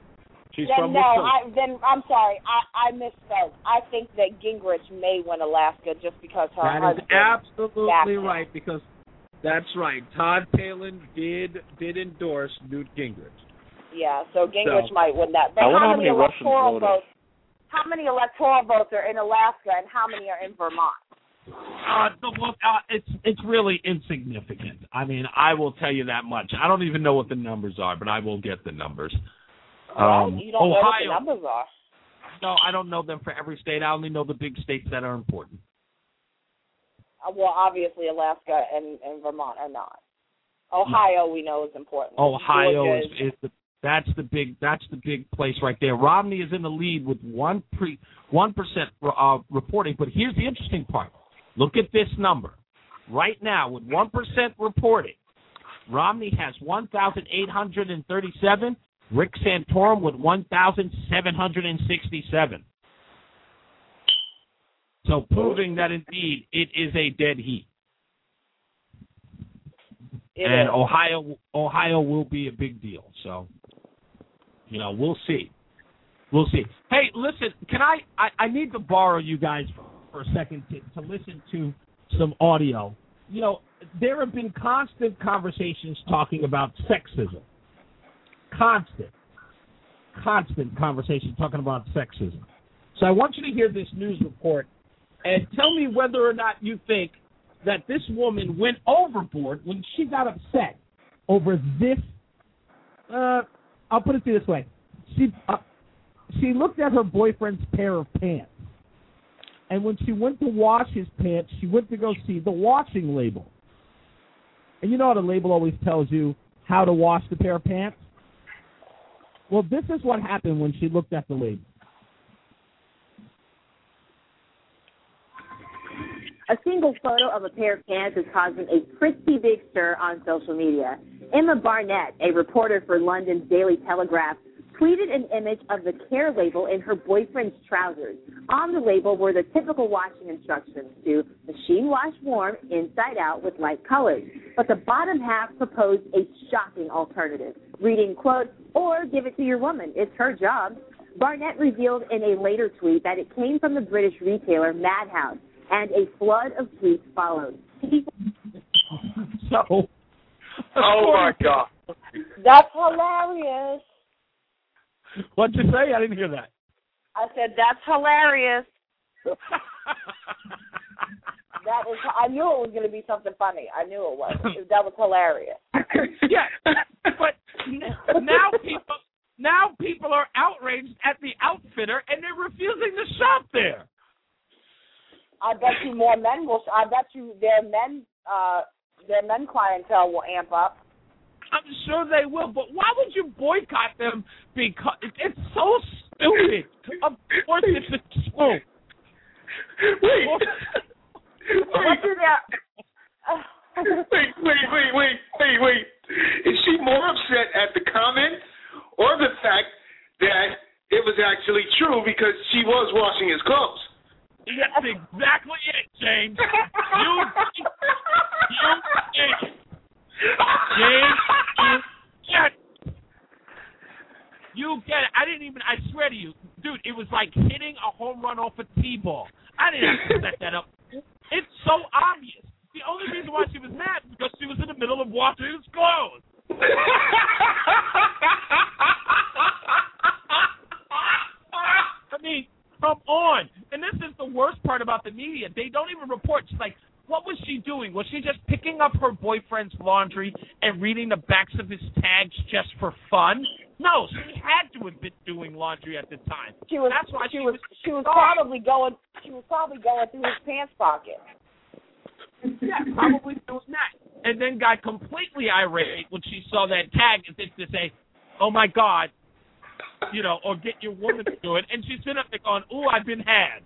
She's
then,
from
no,
Wisconsin.
I, then I'm sorry. I, I misspoke. I think that Gingrich may win Alaska just because her
That
husband.
is absolutely
backed him.
right, because that's right. Todd Palin did did endorse Newt Gingrich.
Yeah, so Gingrich
So,
might win that. But
I wonder
how
how
many
many Russians
electoral
voted.
votes? How many electoral votes are in Alaska, and how many are in Vermont?
Uh, the, well, uh, it's it's really insignificant. I mean, I will tell you that much. I don't even know what the numbers are, but I will get the numbers.
Well,
Um,
you don't know what the
Ohio,
numbers are.
no, I don't know them for every state. I only know the big states that are important.
Uh, well, obviously Alaska and, and Vermont are not. Ohio, we know, is important.
Ohio
Georgia
is, is the that's the big that's the big place right there. Romney is in the lead with one pre one percent uh, reporting. But here's the interesting part. Look at this number. Right now, with one percent reporting, Romney has one thousand eight hundred thirty-seven. Rick Santorum with one thousand seven hundred sixty-seven. So proving that indeed it is a dead heat.
It
and
is.
Ohio Ohio will be a big deal. So, you know, we'll see. We'll see. Hey, listen, can I, I, I need to borrow you guys for, for a second to, to listen to some audio. You know, there have been constant conversations talking about sexism. Constant. Constant conversations talking about sexism. So I want you to hear this news report and tell me whether or not you think that this woman went overboard when she got upset over this. Uh, I'll put it this way: she uh, she looked at her boyfriend's pair of pants, and when she went to wash his pants, she went to go see the washing label. And you know how the label always tells you how to wash the pair of pants? Well, this is what happened when she looked at the label.
A single photo of a pair of pants is causing a pretty big stir on social media. Emma Barnett, a reporter for London's Daily Telegraph, tweeted an image of the care label in her boyfriend's trousers. On the label were the typical washing instructions to machine wash warm, inside out with light colors. But the bottom half proposed a shocking alternative, reading, quote, or give it to your woman. It's her job. Barnett revealed in a later tweet that it came from the British retailer Madhouse, and a flood of tweets followed.
So,
oh my God,
that's hilarious.
What'd you say? I didn't hear that.
I said that's hilarious. That is. I knew it was going to be something funny. I knew it was. That was hilarious.
Yeah, but now people now people are outraged at the outfitter, and they're refusing to shop there.
I bet you more men will. I bet you their men, uh, their men clientele will amp up.
I'm sure they will, but why would you boycott them? Because it's so stupid. Of course, it's a joke.
Wait, wait, wait, wait, wait, wait, wait, wait. Is she more upset at the comment or the fact that it was actually true because she was washing his clothes?
That's exactly it, James. You, you, James, James, you get it. You get it. I didn't even, I swear to you, dude, it was like hitting a home run off a T-ball. I didn't have to set that up. It's so obvious. The only reason why she was mad is because she was in the middle of washing his clothes. I mean, come on. And this is the worst part about the media. They don't even report. She's like, what was she doing? Was she just picking up her boyfriend's laundry and reading the backs of his tags just for fun? No, she had to have been doing laundry at the time.
She was.
That's why
she,
she
was.
was
She was probably going. She was probably going through his pants pocket.
Yeah, probably doing that. And then got completely irate when she saw that tag and thinks to say, oh, my God, you know, or get your woman to do it. And she's sitting up there going, ooh, I've been had.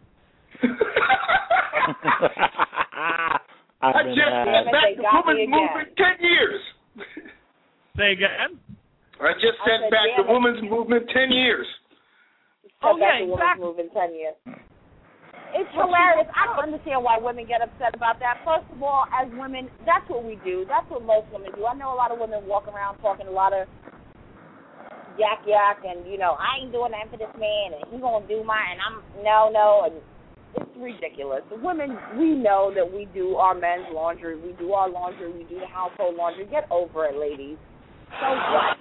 I just sent back the woman's movement ten years.
Say again?
I just sent back the woman's movement ten years.
Oh, yeah,
the
exactly.
Women's movement ten years. It's hilarious. I don't understand why women get upset about that. First of all, as women, that's what we do. That's what most women do. I know a lot of women walk around talking a lot of yak yak, and you know I ain't doing that for this man, and he gonna do mine, and I'm no no, and it's ridiculous. The women, we know that we do our men's laundry, we do our laundry, we do the household laundry. Get over it, ladies. So what?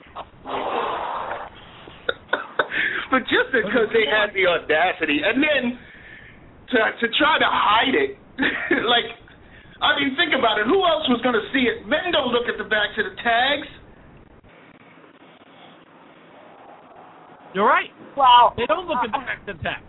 But just because they had the audacity, and then to to try to hide it, like, I mean, think about it. Who else was going to see it? Men don't look at the backs of the tags.
You're right.
Well,
they don't look
uh,
at the backs of the tags.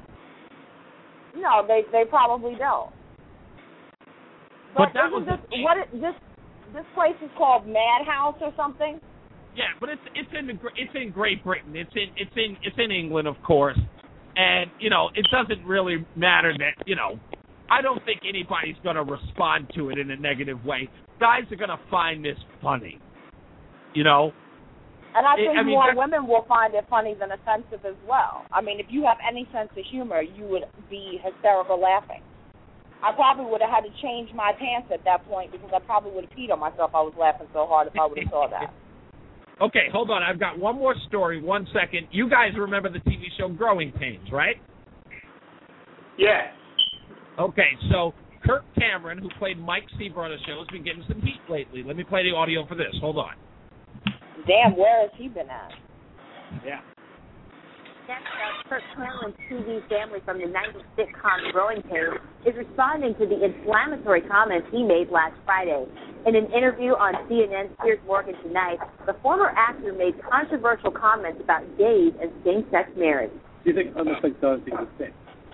No, they they probably don't.
But
But,
that was
this, what it, this this place is called Madhouse or something.
Yeah, but it's it's in the it's in Great Britain. It's in it's in it's in England, of course, and you know it doesn't really matter that you know. I don't think anybody's going to respond to it in a negative way. Guys are going to find this funny, you know.
And I think
I mean,
more women will find it funny than offensive as well. I mean, if you have any sense of humor, you would be hysterical laughing. I probably would have had to change my pants at that point because I probably would have peed on myself. I was laughing so hard if I would have saw that.
Okay, hold on. I've got one more story. One second. You guys remember the T V show Growing Pains, right?
Yeah.
Okay, so Kirk Cameron, who played Mike Seaver on the show, has been getting some heat lately. Let me play the audio for this. Hold on.
Damn, where has he been at?
Yeah.
Kirk Cameron's T V family from the nineties sitcom Growing Pains is responding to the inflammatory comments he made last Friday. In an interview on C N N's Piers Morgan Tonight, the former actor made controversial comments about gays and same-sex marriage.
Do you think homosexuality is sin?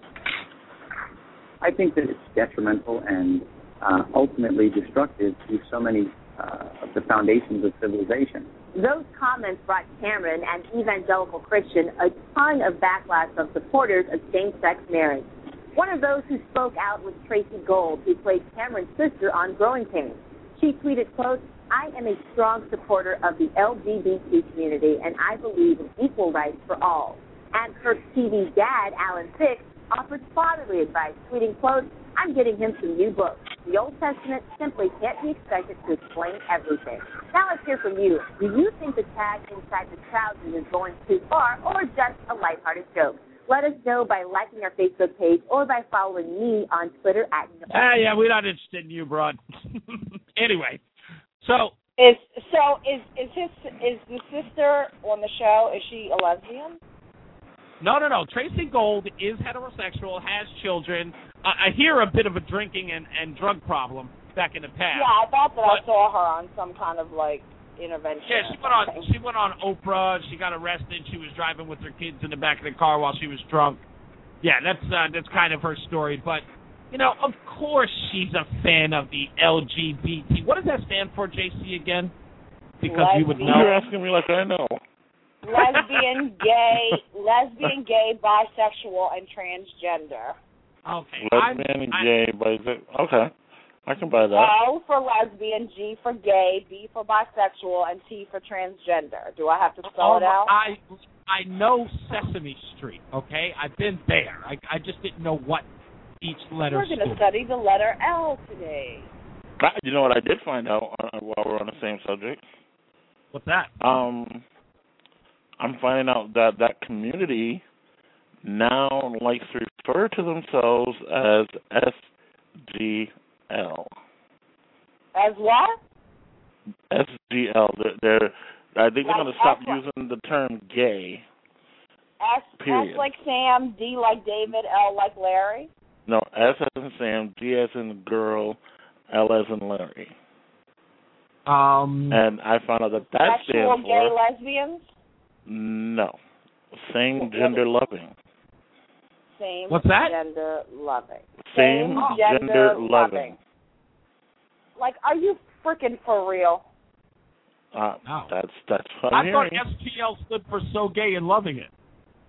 I think that it's detrimental and uh, ultimately destructive to so many uh, of the foundations of civilization.
Those comments brought Cameron, an evangelical Christian, a ton of backlash from supporters of same-sex marriage. One of those who spoke out was Tracy Gold, who played Cameron's sister on Growing Pains. She tweeted, quote, "I am a strong supporter of the L G B T community, and I believe in equal rights for all." And Kirk's T V dad, Alan Thicke, offered fatherly advice, tweeting, quote, "I'm getting him some new books. The Old Testament simply can't be expected to explain everything." Now let's hear from you. Do you think the tag inside the trousers is going too far or just a lighthearted joke? Let us know by liking our Facebook page or by following me on Twitter at...
Ah, yeah, we're not interested in you, broad. Anyway, so...
Is so is is his is the sister on the show, is she a lesbian?
No, no, no. Tracy Gold is heterosexual, has children. Uh, I hear a bit of a drinking and, and drug problem back in the past.
Yeah, I thought that
but,
I saw her on some kind of, like, intervention.
Yeah, she went on She went on Oprah. She got arrested. She was driving with her kids in the back of the car while she was drunk. Yeah, that's uh, that's kind of her story. But, you know, of course she's a fan of the L G B T. What does that stand for, J C, again? Because
Lesbian.
you would know.
You're asking me like I know.
Lesbian, gay, lesbian, gay, bisexual, and transgender.
Okay.
Lesbian,
I'm,
gay, bisexual. Okay. I can buy that.
L for lesbian, G for gay, B for bisexual, and T for transgender. Do I have to spell
oh,
it out?
I I know Sesame Street, okay? I've been there. I I just didn't know what each letter
We're going
stood.
to study the letter L today.
You know what I did find out uh, while we're on the same subject?
What's that?
Um... I'm finding out that that community now likes to refer to themselves as S G L.
As what?
S G L. They're, they're I think they're
Like
going to stop
S-
using the term gay.
S,
Period.
S like Sam, D like David, L like Larry?
No, S as in Sam, G as in girl, L as in Larry.
Um.
And I found out that that
Sexual
stands
gay
for...
lesbians?
No. Same gender loving.
Same
What's that?
gender loving.
Same,
Same
gender,
gender
loving.
loving. Like, are you freaking for real?
Uh,
Oh.
That's that's what
I
I'm
thought
hearing.
S G L stood for so gay and loving it.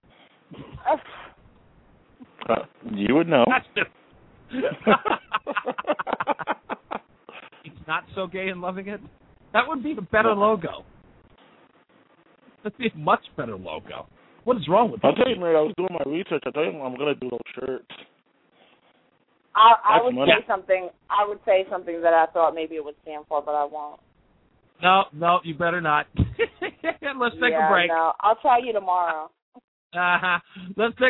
Uh, you would know.
That's just... It's not so gay and loving it? That would be the better logo. That'd be a much better logo. What is wrong with
I'll
that?
tell you, Mary, I was doing my research. I tell you, I'm going to do those shirts.
I, I
That's
would
money.
say something. I would say something that I thought maybe it would stand for, but I won't.
No, no, you better not. Let's take
yeah,
a break.
No, I'll tell you tomorrow.
Uh-huh. Let's take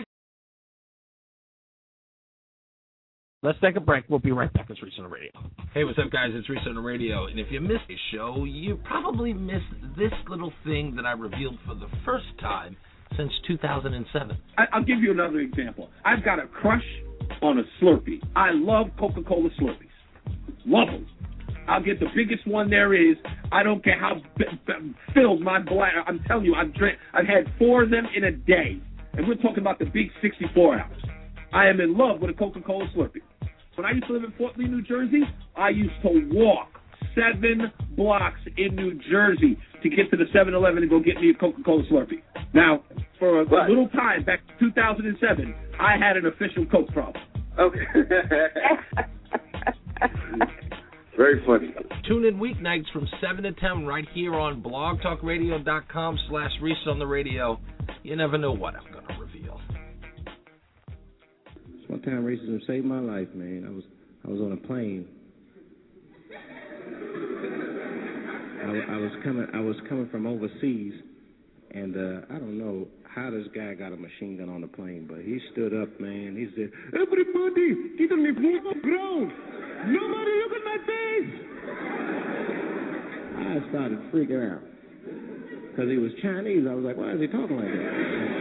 Let's take a break. We'll be right back. It's Reese on the Radio.
Hey, what's up, guys? It's Reese on the Radio. And if you missed the show, you probably missed this little thing that I revealed for the first time since two thousand seven.
I, I'll give you another example. I've got a crush on a Slurpee. I love Coca-Cola Slurpees. Love them. I'll get the biggest one there is. I don't care how b- b- filled my bladder. I'm telling you, I've drank. I've had four of them in a day, and we're talking about the big sixty-four ounce. I am in love with a Coca-Cola Slurpee. When I used to live in Fort Lee, New Jersey, I used to walk seven blocks in New Jersey to get to the seven eleven and go get me a Coca-Cola Slurpee. Now, for a, a little time, back in two thousand seven, I had an official Coke problem.
Okay. Very funny.
Tune in weeknights from seven to ten right here on blogtalkradio.com slash Reese on the Radio. You never know what I'm going to reveal.
One time racism saved my life, man. I was I was on a plane. I, I was coming I was coming from overseas, and uh, I don't know how this guy got a machine gun on the plane, but he stood up, man. He said, "Everybody, get on the ground. Nobody look at my face." I started freaking out because he was Chinese. I was like, "Why is he talking like that?"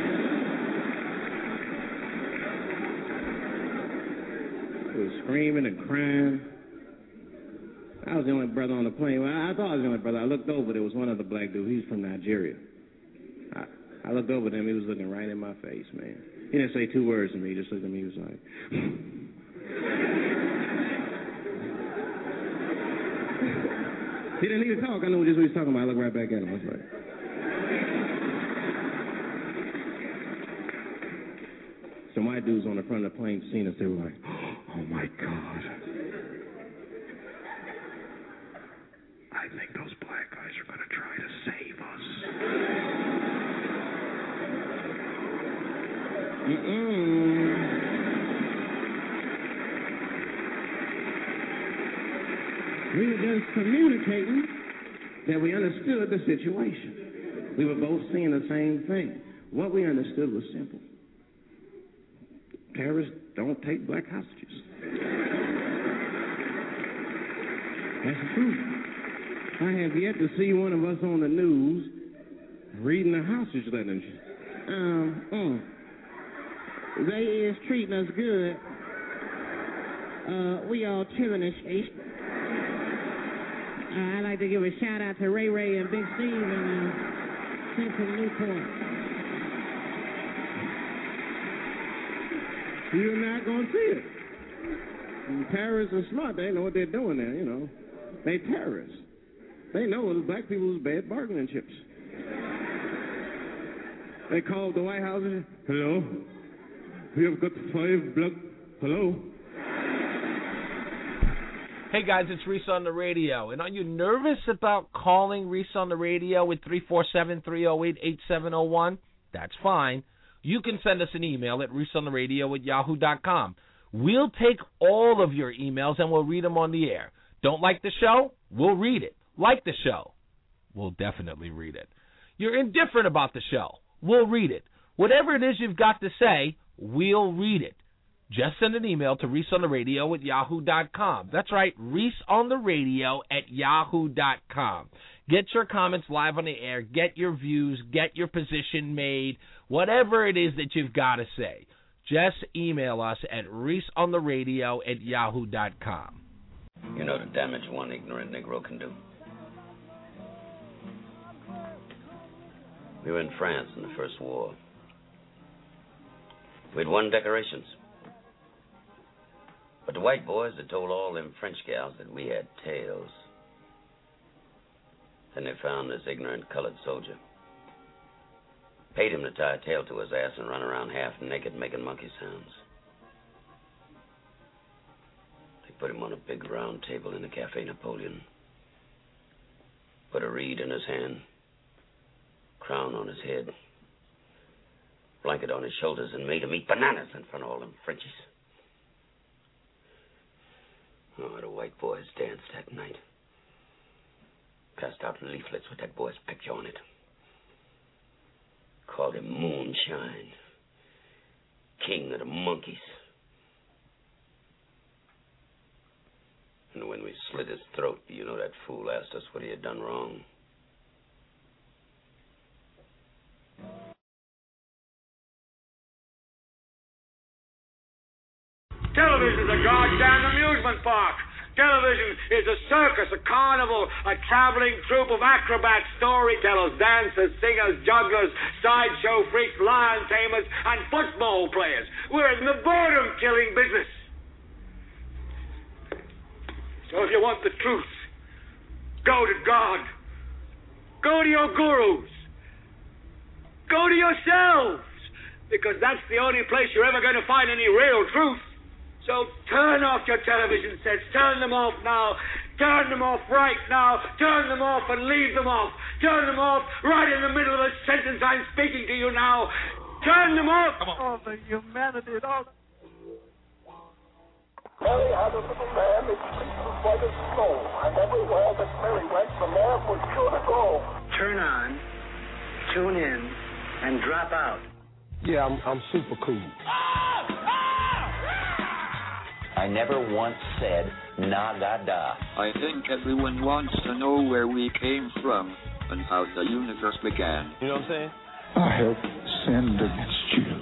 He was screaming and crying. I was the only brother on the plane. Well, I thought I was the only brother. I looked over. There was one other black dude. He's from Nigeria. I, I looked over at him. He was looking right in my face, man. He didn't say two words to me. He just looked at me. He was like... He didn't need to talk. I knew just what he was talking about. I looked right back at him. I was like... Some white dudes on the front of the plane seen us. They were like, "Oh my God! I think those black guys are going to try to save us." Mm-mm. We were just communicating that we understood the situation. We were both seeing the same thing. What we understood was simple. Terrorists don't take black hostages. That's the truth. I have yet to see one of us on the news reading the hostage letters. Um, mm. They is treating us good. Uh, we all chilling and sh- uh, I'd like to give a shout out to Ray Ray and Big Steve and uh, Central Newport. You're not going to see it. And terrorists are smart. They know what they're doing there, you know. They terrorists. They know that black people is bad bargaining chips. They called the White House and said, "Hello? We have got five black... Hello?"
Hey, guys, it's Reese on the Radio. And are you nervous about calling Reese on the Radio with three four seven, three oh eight, eight seven oh one? That's fine. You can send us an email at reeseontheradio at yahoo dot com. We'll take all of your emails and we'll read them on the air. Don't like the show? We'll read it. Like the show? We'll definitely read it. You're indifferent about the show? We'll read it. Whatever it is you've got to say, we'll read it. Just send an email to reeseontheradio at yahoo dot com. That's right, reeseontheradio at yahoo dot com. Get your comments live on the air. Get your views. Get your position made. Whatever it is that you've got to say, just email us at reeseontheradio at yahoo dot com.
You know the damage one ignorant Negro can do? We were in France in the First War. We'd won decorations. But the white boys had told all them French gals that we had tails. Then they found this ignorant colored soldier. Paid him to tie a tail to his ass and run around half naked making monkey sounds. They put him on a big round table in the Cafe Napoleon. Put a reed in his hand, crown on his head, blanket on his shoulders, and made him eat bananas in front of all them Frenchies. Oh, the white boys danced that night. Passed out leaflets with that boy's picture on it. Called him Moonshine. King of the monkeys. And when we slit his throat, you know that fool asked us what he had done wrong.
Television is a goddamn amusement park. Television is a circus, a carnival, a traveling troupe of acrobats, storytellers, dancers, singers, jugglers, sideshow freaks, lion tamers, and football players. We're in the boredom-killing business. So if you want the truth, go to God. Go to your gurus. Go to yourselves. Because that's the only place you're ever going to find any real truth. So turn off your television sets. Turn them off now. Turn them off right now. Turn them off and leave them off. Turn them off right in the middle of a sentence I'm speaking to you now. Turn them off. Come on.
All the humanity and all the...
Mary had a little lamb, its feet was white as snow, and everywhere that Mary went, the lamb was sure to go.
Turn on, tune in, and drop out.
Yeah, I'm, I'm super cool.
I never once said na-da-da.
I think everyone wants to know where we came from and how the universe began.
You know what I'm saying?
I have sinned against you.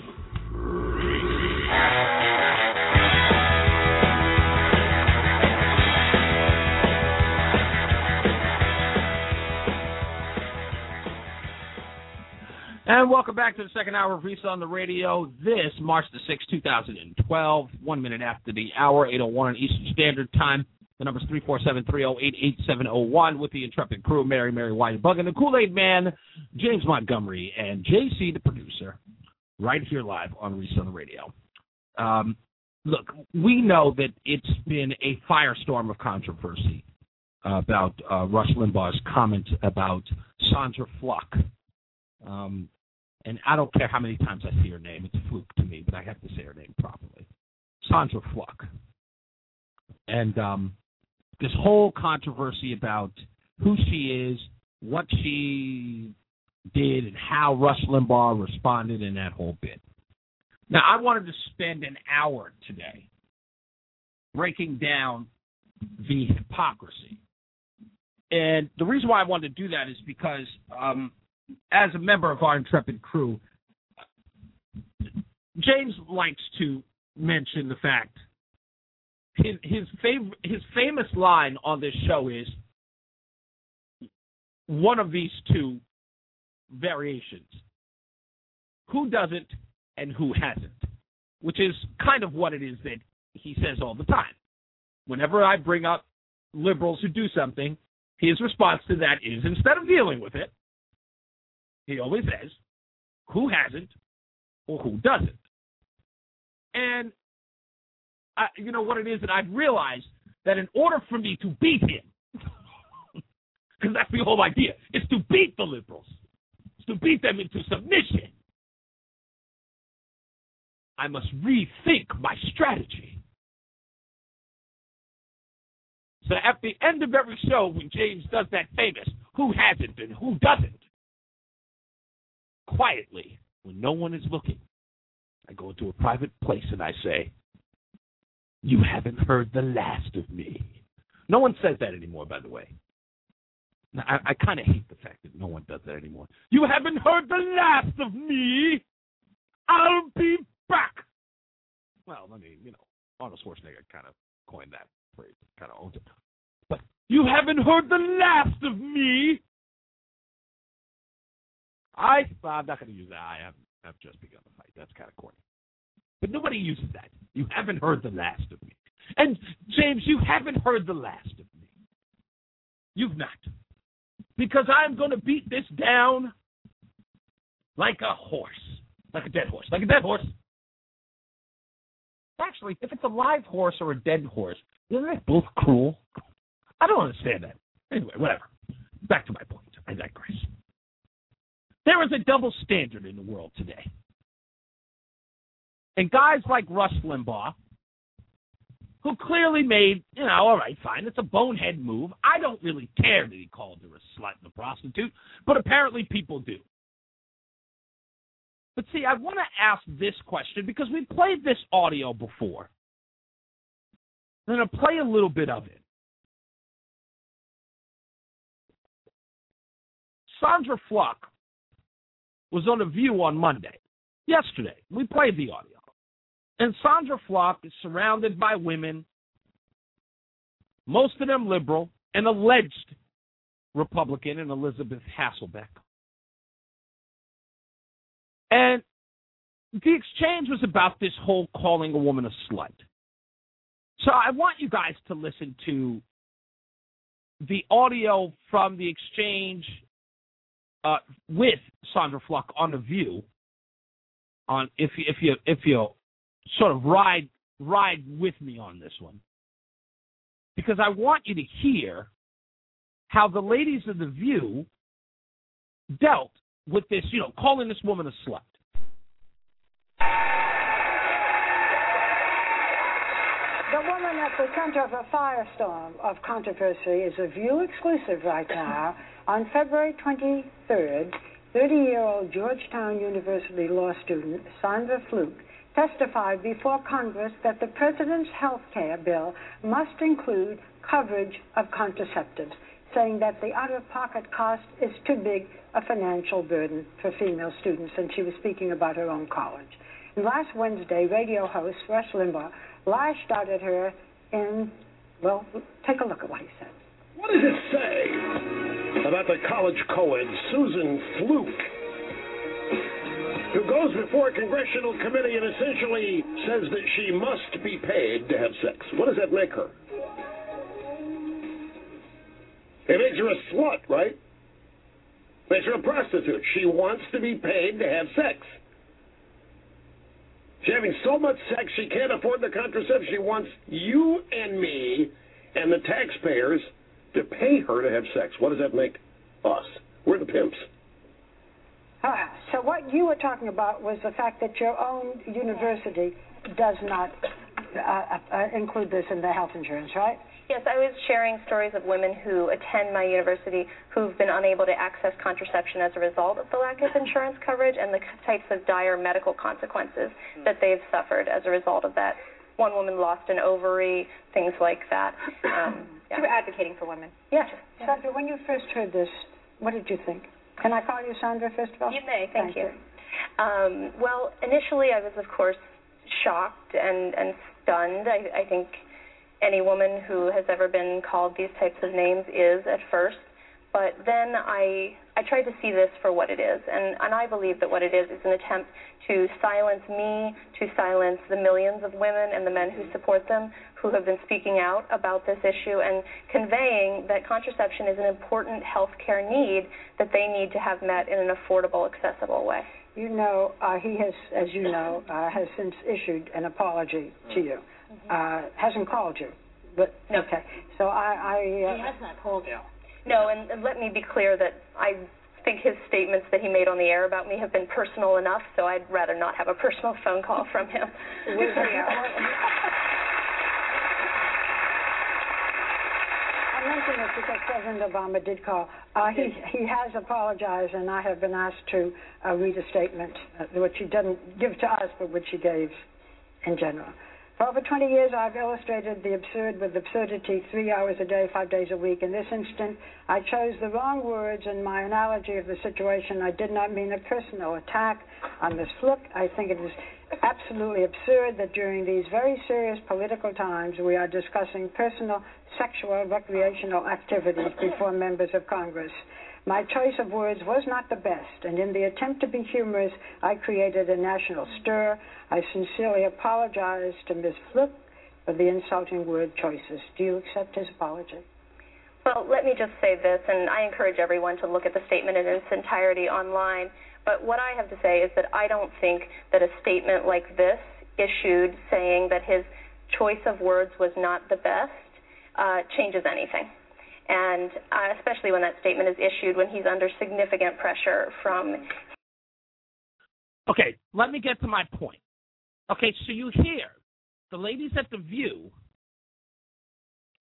And welcome back to the second hour of Reese on the Radio. This, March the sixth, two thousand twelve, one minute after the hour, eight oh one on Eastern Standard Time. The number's three four seven, three oh eight, eight seven oh one with the intrepid crew, Mary, Mary White Bug, and the Kool-Aid Man, James Montgomery, and J C, the producer, right here live on Reese on the Radio. Um, look, we know that it's been a firestorm of controversy uh, about uh, Rush Limbaugh's comment about Sandra Fluck. Um, and I don't care how many times I see her name. It's a fluke to me, but I have to say her name properly. Sandra Fluck. And um, this whole controversy about who she is, what she did, and how Rush Limbaugh responded in that whole bit. Now, I wanted to spend an hour today breaking down the hypocrisy. And the reason why I wanted to do that is because um, as a member of our intrepid crew, James likes to mention the fact his his, fav- his famous line on this show is one of these two variations: who doesn't and who hasn't, which is kind of what it is that he says all the time. Whenever I bring up liberals who do something, his response to that is, instead of dealing with it, he always says, who hasn't or who doesn't. And, I, you know, what it is that I've realized, that in order for me to beat him, because that's the whole idea, is to beat the liberals, is to beat them into submission, I must rethink my strategy. So at the end of every show, when James does that famous, who hasn't and who doesn't, quietly, when no one is looking, I go into a private place and I say, you haven't heard the last of me. No one says that anymore, by the way. I, I kind of hate the fact that no one does that anymore. You haven't heard the last of me. I'll be back. Well, I mean, you know, Arnold Schwarzenegger kind of coined that phrase, kind of owns it. But you haven't heard the last of me. I, well, I'm not going to use that. I have, I've just begun the fight. That's kind of corny. But nobody uses that. You haven't heard the last of me. And, James, you haven't heard the last of me. You've not. Because I'm going to beat this down like a horse. Like a dead horse. Like a dead horse. Actually, if it's a live horse or a dead horse, isn't that both cruel? I don't understand that. Anyway, whatever. Back to my point. I digress. There is a double standard in the world today. And guys like Rush Limbaugh, who clearly made, you know, all right, fine, it's a bonehead move. I don't really care that he called her a slut and a prostitute, but apparently people do. But see, I want to ask this question because we played this audio before. I'm going to play a little bit of it. Sandra Fluck was on The View on Monday, yesterday. We played the audio. And Sandra Fluck is surrounded by women, most of them liberal, an alleged Republican in Elizabeth Hasselbeck. And the exchange was about this whole calling a woman a slut. So I want you guys to listen to the audio from the exchange uh, with Sandra Fluck on The View. On if you, if you if you sort of ride ride with me on this one, because I want you to hear how the ladies of The View dealt with this, you know, calling this woman a slut.
The woman at the center of a firestorm of controversy is a View exclusive right now. On February twenty-third, thirty-year-old Georgetown University law student Sandra Fluke testified before Congress that the president's health care bill must include coverage of contraceptives, saying that the out-of-pocket cost is too big a financial burden for female students, and she was speaking about her own college. And last Wednesday, radio host Rush Limbaugh lashed out at her in, well, take a look at what he said.
What does it say about the college co-ed Susan Fluke, who goes before a congressional committee and essentially says that she must be paid to have sex? What does that make her? It makes her a slut, right? Makes her a prostitute. She wants to be paid to have sex. She's having so much sex she can't afford the contraception. She wants you and me and the taxpayers to pay her to have sex. What does that make us? We're the pimps.
Ah, so what you were talking about was the fact that your own university does not uh, uh, include this in the health insurance, right?
Yes, I was sharing stories of women who attend my university who've been unable to access contraception as a result of the lack of insurance coverage and the types of dire medical consequences that they've suffered as a result of that. One woman lost an ovary, things like that. Um, yeah.
You were advocating for women.
Yes.
Yeah. Sandra, when you first heard this, what did you think? Can I call you Sandra, first of all?
You may, thank,
thank you.
you. Um, well, initially I was, of course, shocked and, and stunned. I, I think any woman who has ever been called these types of names is at first. But then I I tried to see this for what it is, and, and I believe that what it is is an attempt to silence me, to silence the millions of women and the men who support them who have been speaking out about this issue and conveying that contraception is an important health care need that they need to have met in an affordable, accessible way.
You know, uh, he has, as you know, uh, has since issued an apology to you. Mm-hmm. Uh, hasn't called you, but
no.
Okay. So I, I uh,
he has not called you. No, and, and let me be clear that I think his statements that he made on the air about me have been personal enough, so I'd rather not have a personal phone call from him.
I mention this because President Obama did call. Uh, he he has apologized, and I have been asked to uh, read a statement, uh, which he didn't give to us, but which he gave in general. For over twenty years, I've illustrated the absurd with absurdity three hours a day, five days a week. In this instant, I chose the wrong words in my analogy of the situation. I did not mean a personal attack on Miz Fluke. I think it is absolutely absurd that during these very serious political times, we are discussing personal, sexual, recreational activities before members of Congress. My choice of words was not the best, and in the attempt to be humorous, I created a national stir. I sincerely apologize to Miz Fluke for the insulting word choices. Do you accept his apology?
Well, let me just say this, and I encourage everyone to look at the statement in its entirety online. But what I have to say is that I don't think that a statement like this, issued saying that his choice of words was not the best, uh, changes anything. And uh, especially when that statement is issued when he's under significant pressure from...
Okay, let me get to my point. Okay, so you hear the ladies at The View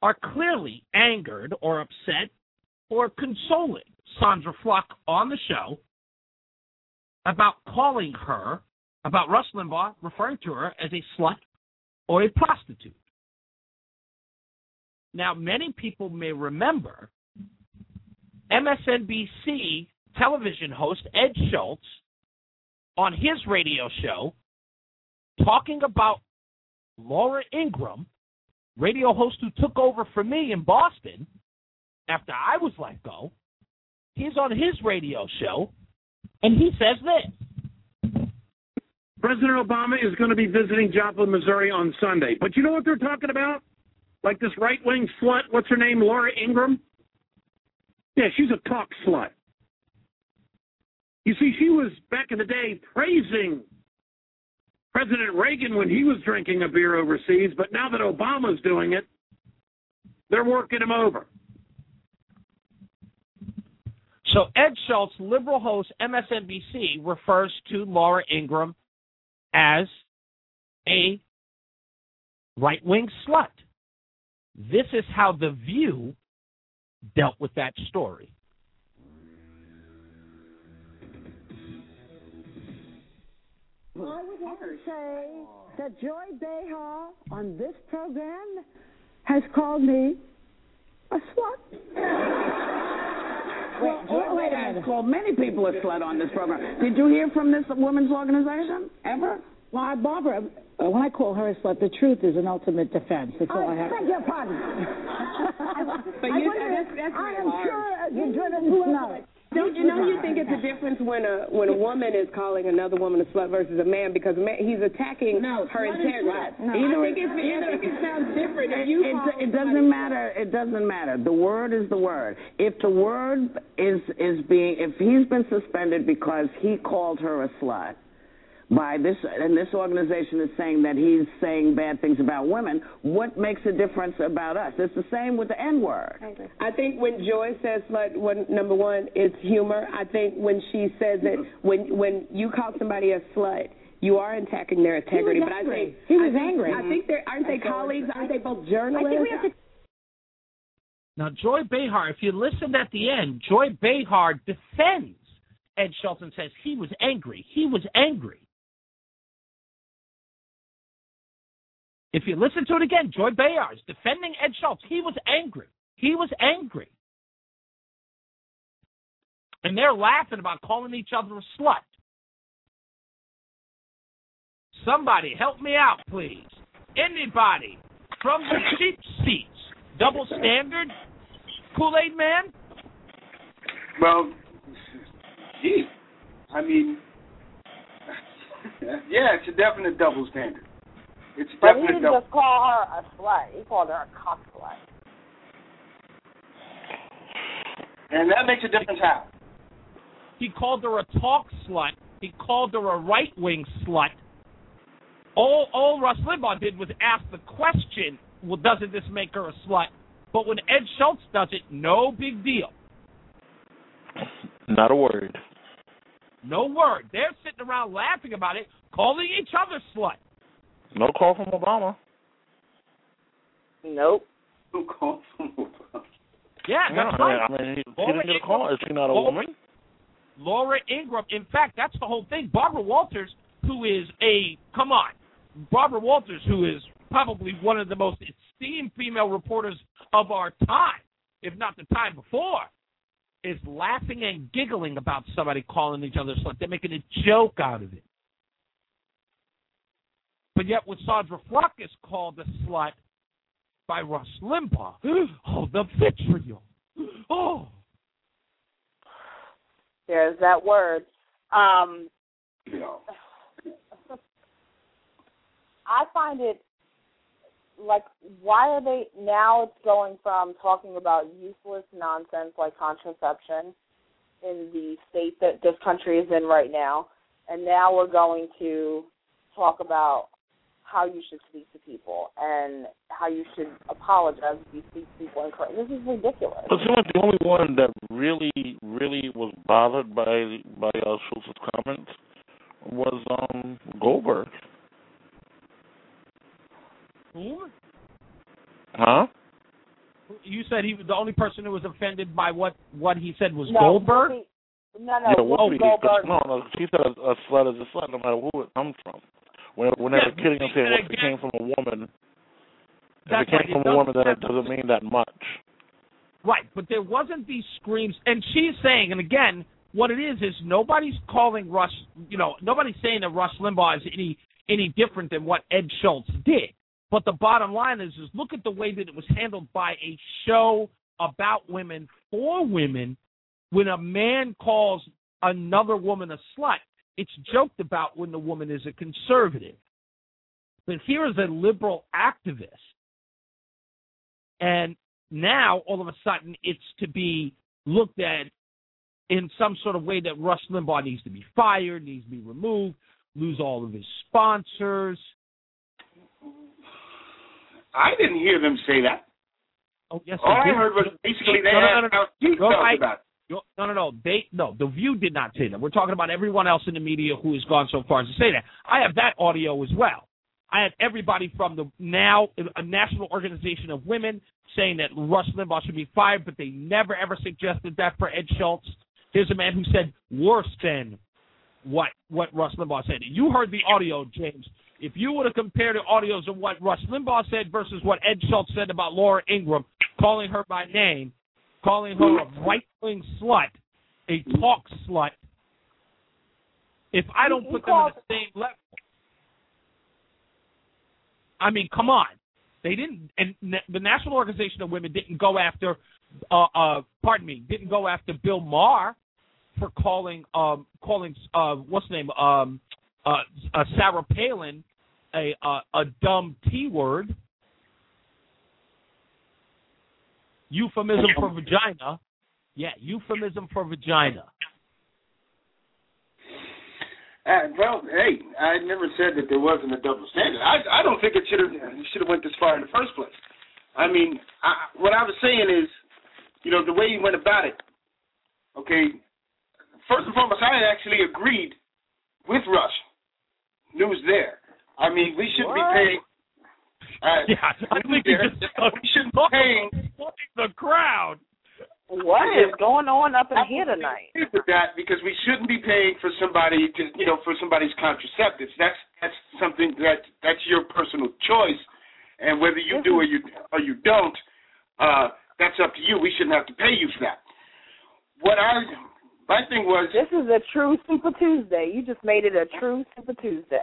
are clearly angered or upset or consoling Sandra Fluck on the show about calling her, about Rush Limbaugh referring to her as a slut or a prostitute. Now, many people may remember M S N B C television host Ed Schultz on his radio show talking about Laura Ingraham, radio host who took over for me in Boston after I was let go. He's on his radio show, and he says this.
President Obama is going to be visiting Joplin, Missouri on Sunday. But you know what they're talking about? Like this right-wing slut, what's her name, Laura Ingraham? Yeah, she's a talk slut. You see, she was, back in the day, praising President Reagan when he was drinking a beer overseas, but now that Obama's doing it, they're working him over.
So Ed Schultz, liberal host, M S N B C, refers to Laura Ingraham as a right-wing slut. This is how The View dealt with that story.
I would have to say that Joy Behar on this program has called me a slut.
Well, Joy Behar has called many people a slut on this program. Did you hear from this women's organization ever?
Well, I, Barbara, uh, when I call her a slut, the truth is an ultimate defense. That's all I have.
Beg your pardon.
But
I
you,
wonder,
that's, that's
I am
large.
sure
you're driven to know.
Don't you know you think it's a difference when a when a woman is calling another woman a slut versus a man, because a man, he's attacking
no,
her integrity.
No.
Either I think, it's, I think it sounds different. If you
it,
call
it doesn't matter. It doesn't matter. The word is the word. If the word is is being, if he's been suspended because he called her a slut, by this, and this organization is saying that he's saying bad things about women, what makes a difference about us? It's the same with the N-word.
I think when Joy says slut, one, number one, it's humor. I think when she says it, when when you call somebody a slut, you are attacking their integrity.
He was
but
angry.
I think
He was
I think,
angry.
I think they're aren't they colleagues? Aren't they both journalists?
I think we have to.
Now, Joy Behar, if you listen at the end, Joy Behar defends Ed Schultz and says he was angry. He was angry. If you listen to it again, Joy Behar is defending Ed Schultz. He was angry. He was angry. And they're laughing about calling each other a slut. Somebody help me out, please. Anybody from the cheap seats. Double standard? Kool-Aid Man?
Well, gee, I mean, yeah, it's a definite double standard. It's
But he
definitely
didn't
double.
just call her a slut. He called her a cock slut.
And that makes a difference how?
He called her a talk slut. He called her a right-wing slut. All, all Rush Limbaugh did was ask the question, well, doesn't this make her a slut? But when Ed Schultz does it, no big deal.
Not a word.
No word. They're sitting around laughing about it, calling each other slut.
No call from Obama.
Nope.
No call from Obama.
Yeah, that's
no,
right.
I mean, he, he didn't get a call. Is she not a
Laura,
woman?
Laura Ingraham. In fact, that's the whole thing. Barbara Walters, who is a, come on, Barbara Walters, who is probably one of the most esteemed female reporters of our time, if not the time before, is laughing and giggling about somebody calling each other slut. They're making a joke out of it. But yet when Sandra Fluck is called a slut by Rush Limbaugh, oh, the vitriol. Oh.
There's that word. Um,
Yeah.
I find it, like, why are they, now it's going from talking about useless nonsense like contraception in the state that this country is in right now, and now we're going to talk about how you should speak to people and how you should apologize if you speak to people incorrectly. This is ridiculous.
But seems like the only one that really, really was bothered by by uh, Schultz's comments was um, Goldberg.
Who?
Huh?
you said he was the only person who was offended by what, what he said was
no,
Goldberg?
Whoopi, no, no,
yeah,
Whoopi Goldberg.
No, no, she said a, a slut is a slut no matter who it comes from. When, when they
yeah,
were kidding and saying, well, if it came from a woman, if it came
right,
from
it
a woman, then it
that,
doesn't mean that much.
Right, but there wasn't these screams. And she's saying, and again, what it is is nobody's calling Rush, you know, nobody's saying that Rush Limbaugh is any any different than what Ed Schultz did. But the bottom line is, is look at the way that it was handled by a show about women for women. When a man calls another woman a slut, it's joked about when the woman is a conservative. But here is a liberal activist. And now, all of a sudden, it's to be looked at in some sort of way that Rush Limbaugh needs to be fired, needs to be removed, lose all of his sponsors.
I didn't hear them say that.
Oh, yes,
all I
did.
heard was basically they
no, no,
asked
no, no,
how he
no,
felt
I,
about it.
No, no, no. They, no, The View did not say that. We're talking about everyone else in the media who has gone so far as to say that. I have that audio as well. I had everybody from the now a National Organization of Women saying that Rush Limbaugh should be fired, but they never, ever suggested that for Ed Schultz. Here's a man who said worse than what what Rush Limbaugh said. You heard the audio, James. If you would have compared the audios of what Rush Limbaugh said versus what Ed Schultz said about Laura Ingraham, calling her by name, calling her a right-wing slut, a talk slut, if I don't put them at the same level, I mean, come on. They didn't, and the National Organization of Women didn't go after, uh, uh, pardon me, didn't go after Bill Maher for calling, um, calling, uh, what's the name, um, uh, uh, Sarah Palin a uh, a dumb T word, euphemism for vagina. Yeah, euphemism for vagina.
Uh, well, hey, I never said that there wasn't a double standard. I, I don't think it should have should have went this far in the first place. I mean, I, what I was saying is, you know, the way he went about it. Okay, first and foremost, I actually agreed with Rush. News there. I mean, we shouldn't what? be paying. Uh,
yeah, I think
there,
just
we shouldn't be paying
the crowd.
What is going on up in I here tonight?
With that, because we shouldn't be paying for somebody to, you know, for somebody's contraceptives. That's that's something that that's your personal choice, and whether you do or you or you don't, uh, that's up to you. We shouldn't have to pay you for that. What I my thing was,
this is a true Super Tuesday. You just made it a true Super Tuesday.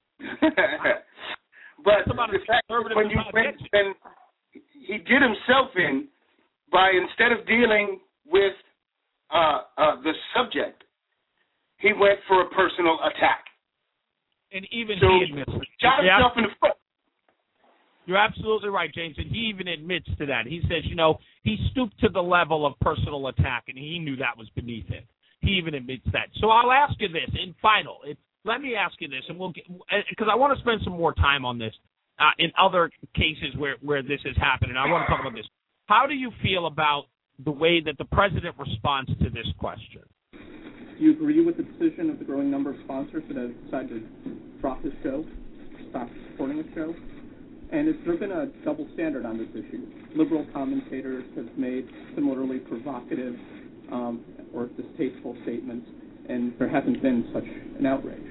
But the fact that when you went, then he did himself in. By instead of dealing with uh, uh, the subject, he went for a personal attack.
And even
so
he admits it.
Shot himself in the foot.
You're absolutely right, James, and he even admits to that. He says, you know, he stooped to the level of personal attack, and he knew that was beneath him. He even admits that. So I'll ask you this, in final. It, let me ask you this, and we'll get, because I want to spend some more time on this uh, in other cases where, where this has happened, and I want to talk about this. How do you feel about the way that the president responds to this question?
Do you agree with the decision of the growing number of sponsors that have decided to drop his show, stop supporting his show? And has there been a double standard on this issue? Liberal commentators have made similarly provocative um, or distasteful statements, and there hasn't been such an outrage.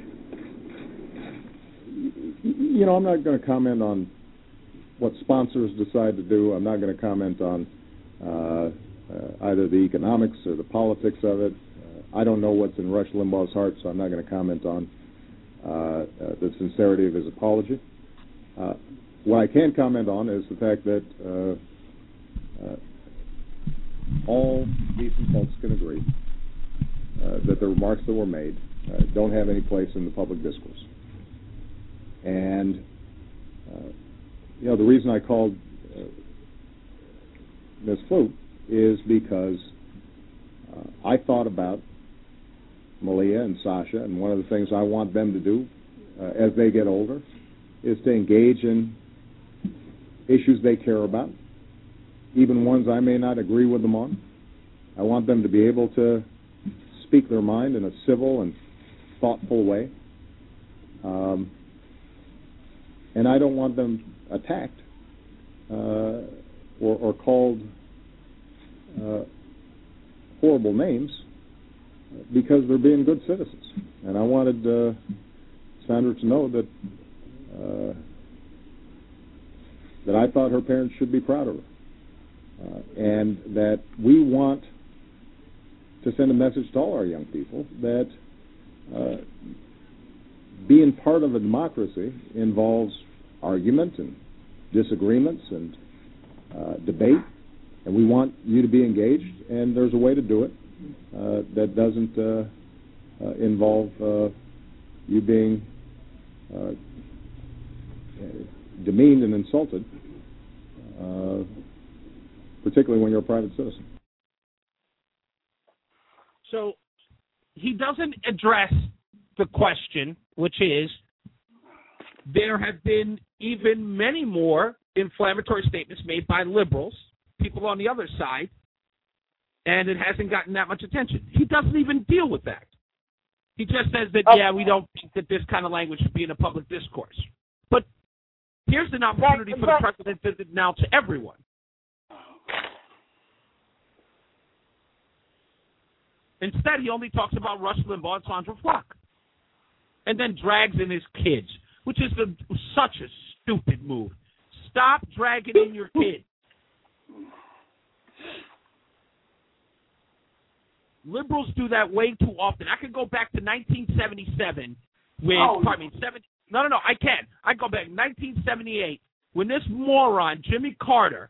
You know, I'm not going to comment on what sponsors decide to do. I'm not going to comment on uh, uh, either the economics or the politics of it. Uh, I don't know what's in Rush Limbaugh's heart, so I'm not going to comment on uh, uh, the sincerity of his apology. Uh, what I can comment on is the fact that uh, uh, all decent folks can agree uh, that the remarks that were made uh, don't have any place in the public discourse. And uh, You know, the reason I called uh, Miz Flute is because uh, I thought about Malia and Sasha, and one of the things I want them to do uh, as they get older is to engage in issues they care about, even ones I may not agree with them on. I want them to be able to speak their mind in a civil and thoughtful way. Um, and I don't want them attacked uh, or, or called uh, horrible names because they're being good citizens. And I wanted uh, Sandra to know that uh, that I thought her parents should be proud of her, uh, and that we want to send a message to all our young people that uh, being part of a democracy involves argument and disagreements and uh, debate, and we want you to be engaged, and there's a way to do it uh, that doesn't uh, uh, involve uh, you being uh, demeaned and insulted, uh, particularly when you're a private citizen.
So he doesn't address the question, which is there have been even many more inflammatory statements made by liberals, people on the other side, and it hasn't gotten that much attention. He doesn't even deal with that. He just says that, okay. yeah, we don't think that this kind of language should be in a public discourse. But here's an opportunity but, for but, the president to announce to everyone. Instead, he only talks about Rush Limbaugh and Sandra Flock, and then drags in his kids, which is the, such a stupid move. Stop dragging in your kids. Liberals do that way too often. I could go back to nineteen seventy-seven when, oh. pardon me, seventy, no, no, no, I can't. I go back nineteen seventy-eight when this moron, Jimmy Carter,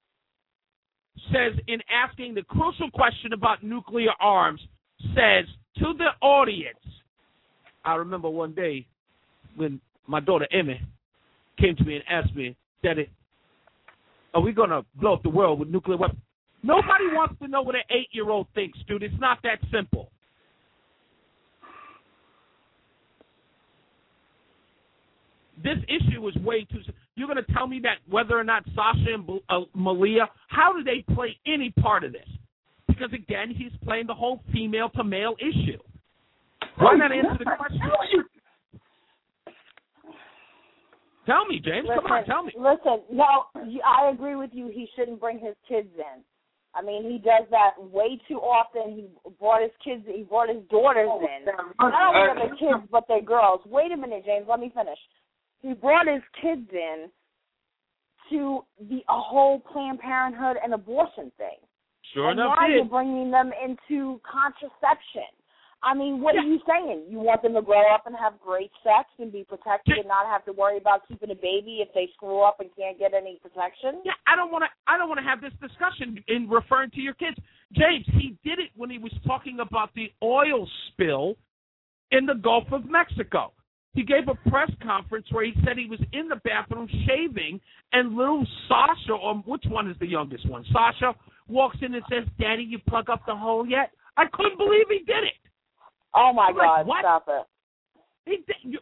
says in asking the crucial question about nuclear arms, says to the audience, I remember one day when my daughter Emmy came to me and asked me, Daddy, are we going to blow up the world with nuclear weapons? Nobody wants to know what an eight-year-old thinks, dude. It's not that simple. This issue is way too simple. You're going to tell me that whether or not Sasha and uh, Malia, how do they play any part of this? Because, again, he's playing the whole female-to-male issue. Why not answer the question? Tell me, James.
Listen,
Come on, tell me.
Listen, no, I agree with you. He shouldn't bring his kids in. I mean, he does that way too often. He brought his kids, he brought his daughters in. Not only are they kids, but they're girls. Wait a minute, James. Let me finish. He brought his kids in to the a whole Planned Parenthood and abortion thing.
Sure
and
enough,
now
did.
you're bringing them into contraception. I mean, what yeah. are you saying? You want them to grow up and have great sex and be protected yeah. and not have to worry about keeping a baby if they screw up and can't get any protection?
Yeah, I don't want to. I don't want to have this discussion in referring to your kids, James. He did it when he was talking about the oil spill in the Gulf of Mexico. He gave a press conference where he said he was in the bathroom shaving, and little Sasha, or which one is the youngest one? Sasha walks in and says, "Daddy, you plug up the hole yet?" I couldn't believe he did it.
Oh, my
I'm
God,
like,
stop it.
He did, you,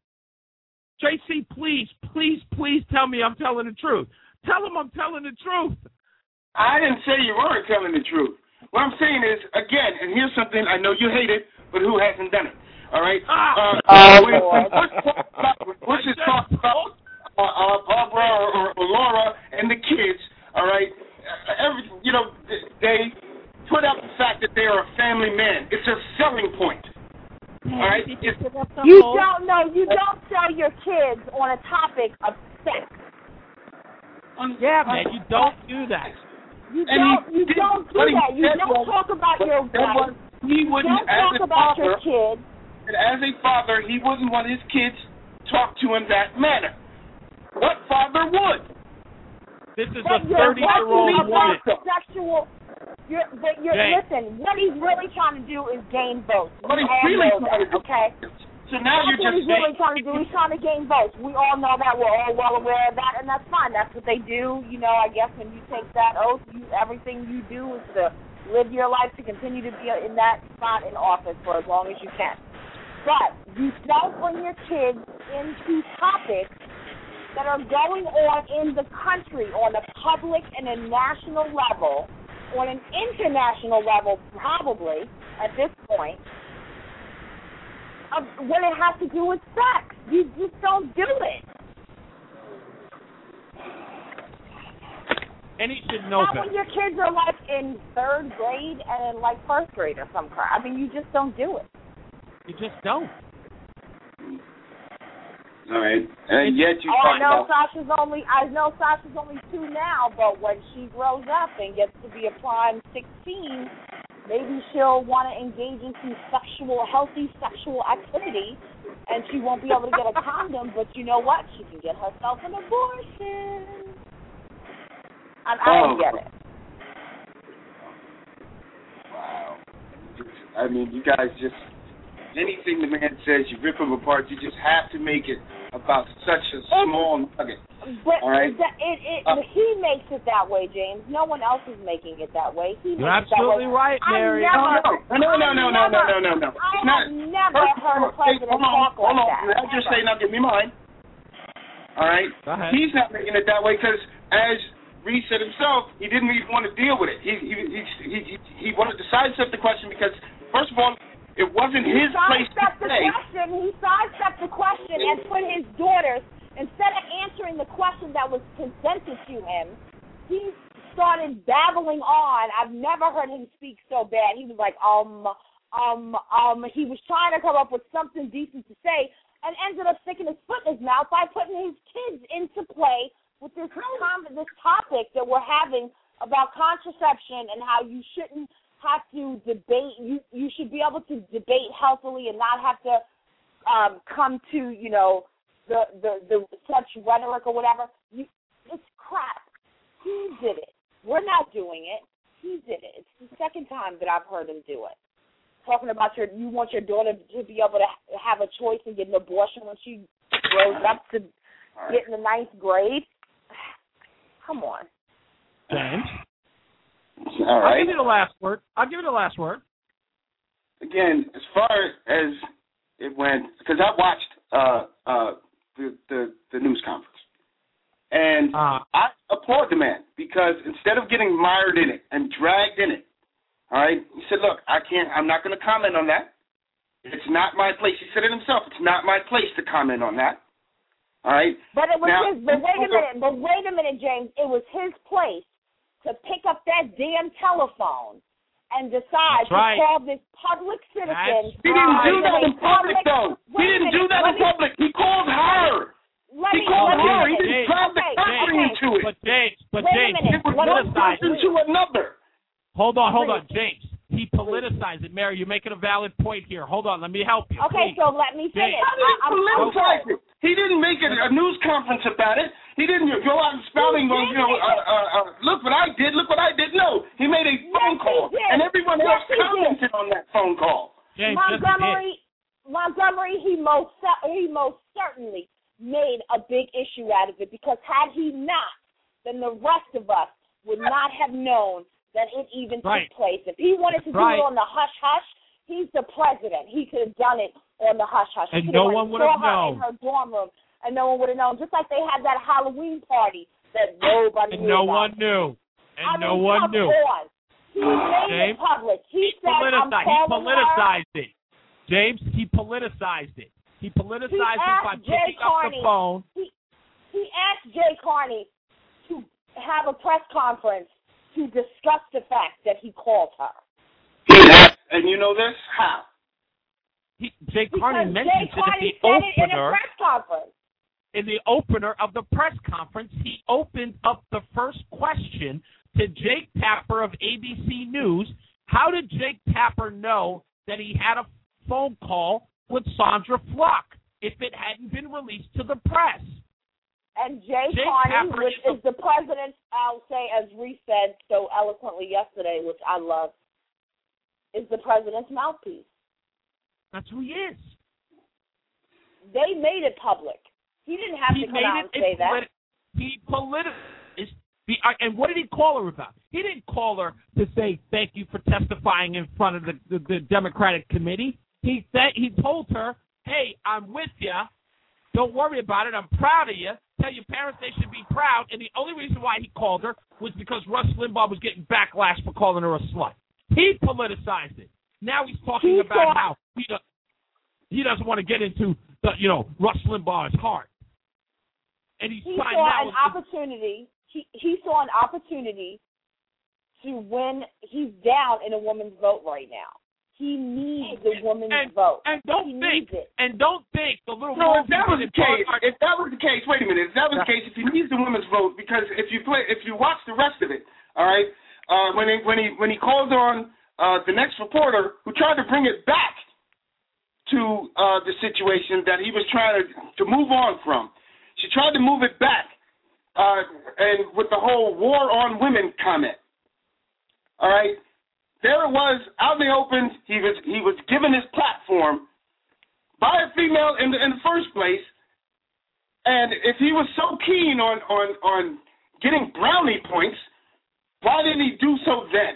J C, please, please, please tell me I'm telling the truth. Tell him I'm telling the truth.
I didn't say you weren't telling the truth. What I'm saying is, again, and here's something I know you hate it, but who hasn't done it? All right?
Ah,
uh,
oh,
when, let's just talk about uh, uh, Barbara or, or, or Laura and the kids, all right? Every, you know, they put up the fact that they are a family man. It's a selling point. All right? It's,
you don't know. You don't sell your kids on a topic of sex.
Yeah, man, you don't do that.
You don't. You don't do that. You don't talk about your wife.
He wouldn't,
don't talk
as a
about
father,
your kids.
As a father, he wouldn't want his kids talk to him that manner. What father would?
This is a thirty-year-old woman.
Sexual. You're, but you're, listen, what he's really trying to do is gain votes.
What he's really trying to do.
Okay.
So now
that's
you're
what
just
he's really trying to do. He's trying to gain votes. We all know that. We're all well aware of that, and that's fine. That's what they do. You know, I guess when you take that oath, you, everything you do is to live your life to continue to be in that spot in office for as long as you can. But you don't bring your kids into topics that are going on in the country on a public and a national level, on an international level probably at this point, of when it has to do with sex. You just don't do it.
And he should know
Not
better.
when your kids are like in third grade and in like first grade or some crap. I mean, you just don't do it.
You just don't.
All right, and yet you
oh,
talk
I know
about.
Sasha's only. I know Sasha's only two now, but when she grows up and gets to be a prime sixteen, maybe she'll want to engage in some sexual, healthy sexual activity, and she won't be able to get a condom. But you know what? She can get herself an abortion. I, I don't
Oh.
get it.
Wow. I mean, you guys just, anything the man says, you rip him apart. You just have to make it about such a small nugget.
But
All right?
it, it, it,
Uh,
he makes it that way, James. No one else is making it that way. He
You're
makes it that
absolutely
way.
right, Mary.
I never,
No, no, no, no, no, no, no, no, no.
I
It's not.
have never
First,
heard a
hey,
president
hold on,
talk
hold
like
on.
that.
I'll just
ever.
say, now give me mine. All right?
Go ahead.
He's not making it that way because, as Reed said himself, he didn't even want to deal with it. He he he he, he, he wanted to sidestep the question because, first of all, it wasn't
He
his place to
sidestepped the
say.
question. He sidestepped the question and put his daughters, instead of answering the question that was presented to him, he started babbling on. I've never heard him speak so bad. He was like, um, um, um, he was trying to come up with something decent to say and ended up sticking his foot in his mouth by putting his kids into play with this, com- this topic that we're having about contraception and how you shouldn't have to debate, you you should be able to debate healthily and not have to um, come to, you know, the, the, the such rhetoric or whatever. You, it's crap. He did it. We're not doing it. He did it. It's the second time that I've heard him do it. Talking about your, you want your daughter to be able to have a choice and get an abortion when she grows up to get in the ninth grade. Come on.
James.
All right.
I'll give you the last word. I'll give you the last word.
Again, as far as it went, because I watched uh, uh, the, the the news conference, and
uh,
I applaud the man because instead of getting mired in it and dragged in it, all right, he said, "Look, I can't. I'm not going to comment on that. It's not my place." He said it himself. It's not my place to comment on that. All right.
But it was
now,
his. But wait a minute. But wait a minute, James. It was his place to pick up that damn telephone and decide
That's right.
to call this public citizen.
He didn't do that in
public,
public, though. He didn't do that in public. He called her.
Let
he
me,
called
let
her.
me,
He didn't drive the
okay,
country
okay.
into it.
But James, but
Wait a
James,
minute.
he
It was one
politicized
person
it.
to another.
Hold on, hold on,
Please.
James. He politicized it. Mary, you're making a valid point here. Hold on, let me help you.
Okay,
please.
so let me finish.
James.
How did he
I- I'm-
politicize it? He didn't make it a news conference about it. He didn't go out and spouting, well, you know, uh, uh, uh, look what I did, look what I did. No, he made a phone
Yes,
call,
he did.
and everyone
Yes,
else
he did.
commented on that phone call.
James,
Montgomery, Montgomery, he most he most certainly made a big issue out of it because had he not, then the rest of us would not have known that it even
Right.
took place. If he wanted to
Right.
do it on the hush hush, he's the president. He could have done it on the hush hush. He
And
could
no
have
one
went
would have
and saw her
known.
in her dorm room, and no one would have known. Just like they had that Halloween party that nobody
And
knew
no
about.
one knew. And
I
no
mean,
one
come
knew.
on. He made
James,
it public. He,
He
said, I'm
politicized, he
calling her.
politicized it. James, he politicized it. He politicized
He
it by
asked Jay
picking up
Carney.
the phone.
He, he asked Jay Carney to have a press conference to discuss the fact that he called her.
And you know this? How?
He, Jay Carney
Because
mentioned
Jay
it at
Carney
the
said it in a
opener.
press conference.
In the opener of the press conference, he opened up the first question to Jake Tapper of A B C News. How did Jake Tapper know that he had a phone call with Sandra Fluck if it hadn't been released to the press?
And Jay
Jake
Carney,
Tapper
which
is
is the president, I'll say, as Reese said so eloquently yesterday, which I love, is the president's mouthpiece.
That's who he is.
They made it public. He didn't have
He
to come
made
out
it
and say
a
that.
politi- He politicized. The, uh, and what did he call her about? He didn't call her to say thank you for testifying in front of the, the, the Democratic committee. He said he told her, "Hey, I'm with you. Don't worry about it. I'm proud of you. Tell your parents they should be proud." And the only reason why he called her was because Rush Limbaugh was getting backlash for calling her a slut. He politicized it. Now he's talking
He
about
thought-
how he, do, he doesn't want to get into the, you know, Rush Limbaugh's heart. And he's
He
trying
saw
now
an
with-
opportunity he he saw an opportunity to win. He's down in a woman's vote right now. He needs the woman's
and,
vote.
And
don't
he
think,
it.
and don't think the little.
No, if that was the case, if that was the case, wait a minute. If that was the case, if he needs the women's vote, because if you play, if you watch the rest of it, all right, uh, when he when he when he called on uh, the next reporter who tried to bring it back to uh, the situation that he was trying to to move on from, she tried to move it back, uh, and with the whole war on women comment, all right. There it was, out in the open. He was he was given his platform by a female in the in the first place. And if he was so keen on on, on getting brownie points, why didn't he do so then?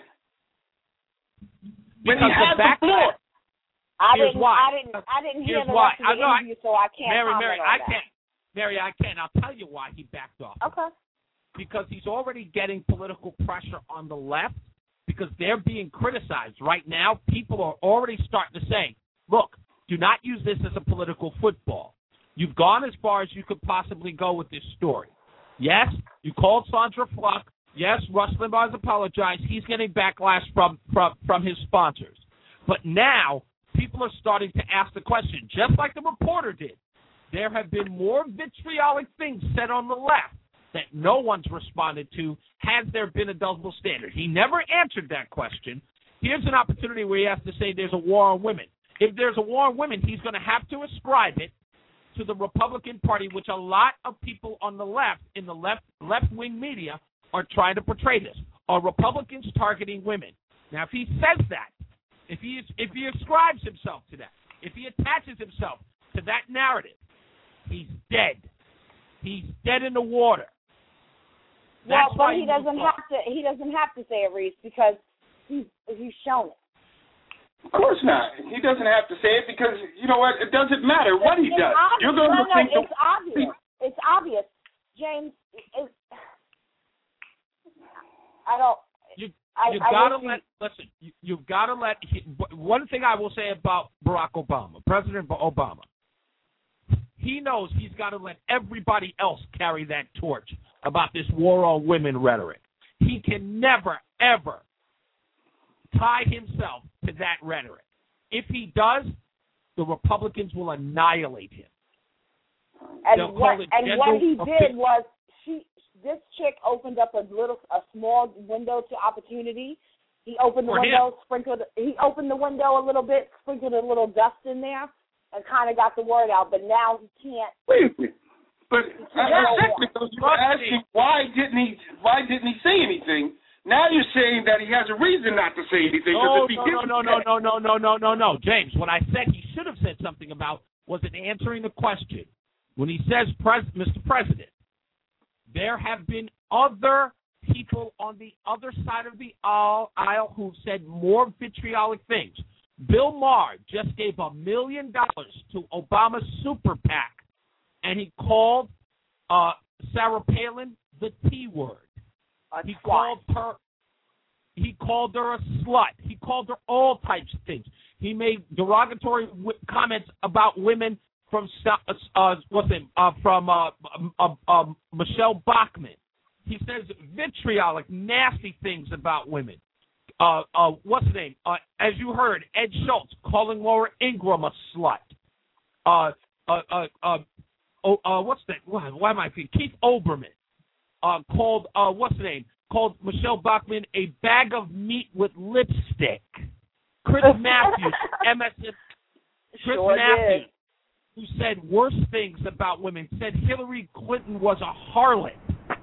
When he had the floor.
I
Here's
didn't
why.
I didn't I didn't hear
Here's
the
why.
rest of the
I know,
interview, so I can't
Mary,
comment
Mary,
on
I
that.
can't. Mary, I can't. I'll tell you why he backed off.
Okay.
Because he's already getting political pressure on the left. Because they're being criticized right now. People are already starting to say, look, do not use this as a political football. You've gone as far as you could possibly go with this story. Yes, you called Sandra Fluck. Yes, Rush Limbaugh has apologized. He's getting backlash from, from, from his sponsors. But now people are starting to ask the question, just like the reporter did. There have been more vitriolic things said on the left that no one's responded to. Has there been a double standard? He never answered that question. Here's an opportunity where he has to say there's a war on women. If there's a war on women, he's going to have to ascribe it to the Republican Party, which a lot of people on the left, in the left left-wing media, are trying to portray this. Are Republicans targeting women? Now, if he says that, if he, is, if he ascribes himself to that, if he attaches himself to that narrative, he's dead. He's dead in the water.
Well, but he doesn't have to. He doesn't have to say it, Reese, because he's he's shown it.
Of course not. He doesn't have to say it because you know what? It doesn't matter what he
it's
does.
Obvious.
You're going
no,
to
no,
think
it's
the,
obvious. It's obvious, James. It, I don't.
You
I,
you
I
gotta
wish
let you, listen. You, you've got to let. He, one thing I will say about Barack Obama, President Obama. He knows he's got to let everybody else carry that torch about this war on women rhetoric. He can never, ever tie himself to that rhetoric. If he does, the Republicans will annihilate him.
And what, and what he did was she. This chick opened up a little, a small window to opportunity. He opened the
For
window,
him.
sprinkled. He opened the window a little bit, sprinkled a little dust in there, and kind of got the word out. But now he can't.
Wait a minute. But
Yeah.
a second ago, you were asking why didn't he? Why didn't he say anything? Now you're saying that he has a reason not to say anything.
No,
if he
no,
didn't
no, no, no, no, no, no, no, no, James. What I said he should have said something about was in answering the question. When he says, Pres- Mister President, there have been other people on the other side of the aisle who've said more vitriolic things. Bill Maher just gave a million dollars to Obama's super PAC, and he called uh, Sarah Palin the T word.
A
he
twat.
called her. He called her a slut. He called her all types of things. He made derogatory w- comments about women from uh, what's it? Uh, from uh, uh, uh, Michelle Bachmann. He says vitriolic, nasty things about women. Uh, uh, what's the name? Uh, as you heard, Ed Schultz calling Laura Ingraham a slut. Uh, uh, uh, uh, oh, uh, what's that? Why, why am I thinking? Keith Olbermann uh, called uh, what's the name? Called Michelle Bachmann a bag of meat with lipstick. Chris Matthews, M S N, Chris
Sure
Matthews,
did.
who said worse things about women, said Hillary Clinton was a harlot.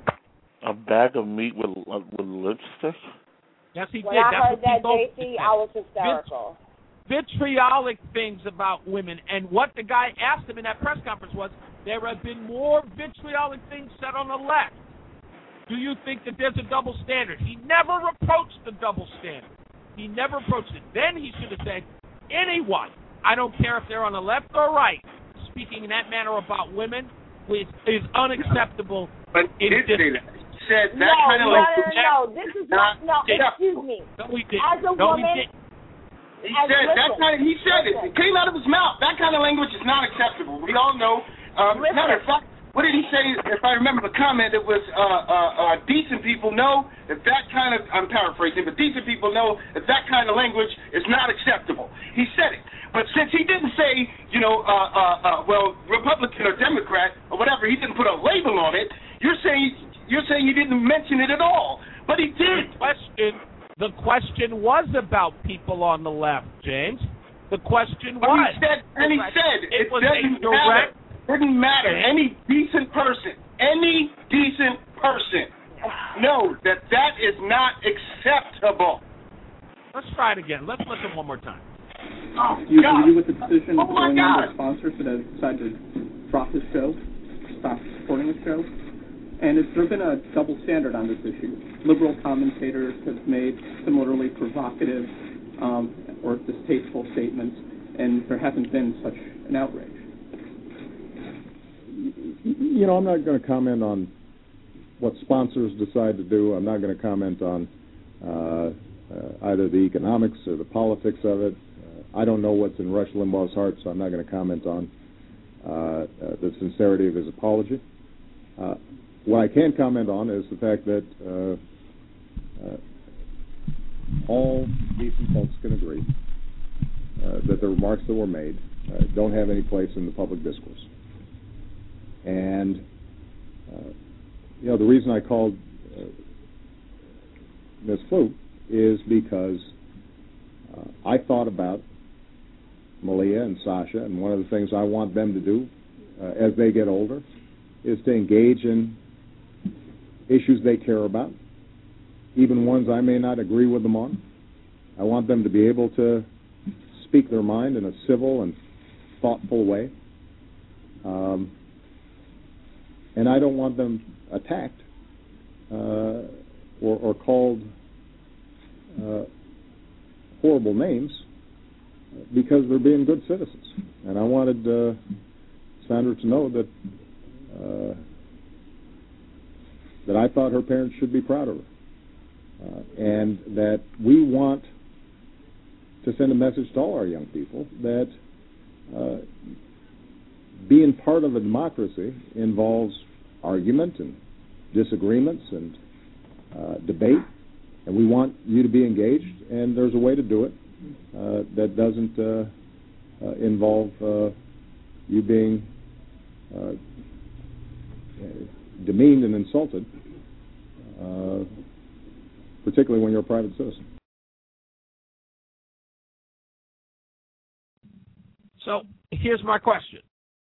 A bag of meat with uh, with lipstick?
Yes, he
When
did.
I
That's
heard
what
that,
Keith Olbermann
J C,
said.
I was hysterical.
Vitriolic things about women. And what the guy asked him in that press conference was, there have been more vitriolic things said on the left. Do you think that there's a double standard? He never approached the double standard. He never approached it. Then he should have said, anyone, I don't care if they're on the left or right, speaking in that manner about women is, is unacceptable.
But he did say that. He said that
no,
kind of
no,
language.
no, no, this is not, no, excuse me.
No, we didn't.
As a
no,
woman,
we didn't.
He
as,
said
listen,
that kind of. He said
listen.
it. It came out of his mouth. That kind of language is not acceptable. We all know. Um,
Listen.
matter of fact, what did he say? If I remember the comment, it was uh, uh, uh, decent people know that that kind of, I'm paraphrasing, but decent people know that that kind of language is not acceptable. He said it. But since he didn't say, you know, uh, uh, uh, well, Republican or Democrat or whatever, he didn't put a label on it, you're saying, you're saying he didn't mention it at all. But he did.
The question, the question was about people on the left, James. The question
but
was.
He said, and he said,
it,
it
was
doesn't
a direct,
matter. Didn't matter. Any decent person, any decent person knows that that is not acceptable.
Let's try it again. Let's listen one more time.
Oh,
Do you
God.
agree with the decision
oh
of the growing number
God.
of sponsors that have decided to drop this show, stop supporting the show? And has there been a double standard on this issue? Liberal commentators have made similarly provocative um, or distasteful statements, and there hasn't been such an outrage.
You know, I'm not going to comment on what sponsors decide to do. I'm not going to comment on uh, uh, either the economics or the politics of it. Uh, I don't know what's in Rush Limbaugh's heart, so I'm not going to comment on uh, uh, the sincerity of his apology. Uh, what I can comment on is the fact that uh, uh, all decent folks can agree uh, that the remarks that were made uh, don't have any place in the public discourse. And, uh, you know, the reason I called uh, Miz Fluke is because uh, I thought about Malia and Sasha, and one of the things I want them to do uh, as they get older is to engage in issues they care about, even ones I may not agree with them on. I want them to be able to speak their mind in a civil and thoughtful way. Um, And I don't want them attacked uh, or, or called uh, horrible names because they're being good citizens. And I wanted uh, Sandra to know that uh, that I thought her parents should be proud of her, uh, and that we want to send a message to all our young people that uh, being part of a democracy involves argument and disagreements and uh, debate, and we want you to be engaged, and there's a way to do it uh, that doesn't uh, uh, involve uh, you being uh, demeaned and insulted, uh, particularly when you're a private citizen.
So here's my question.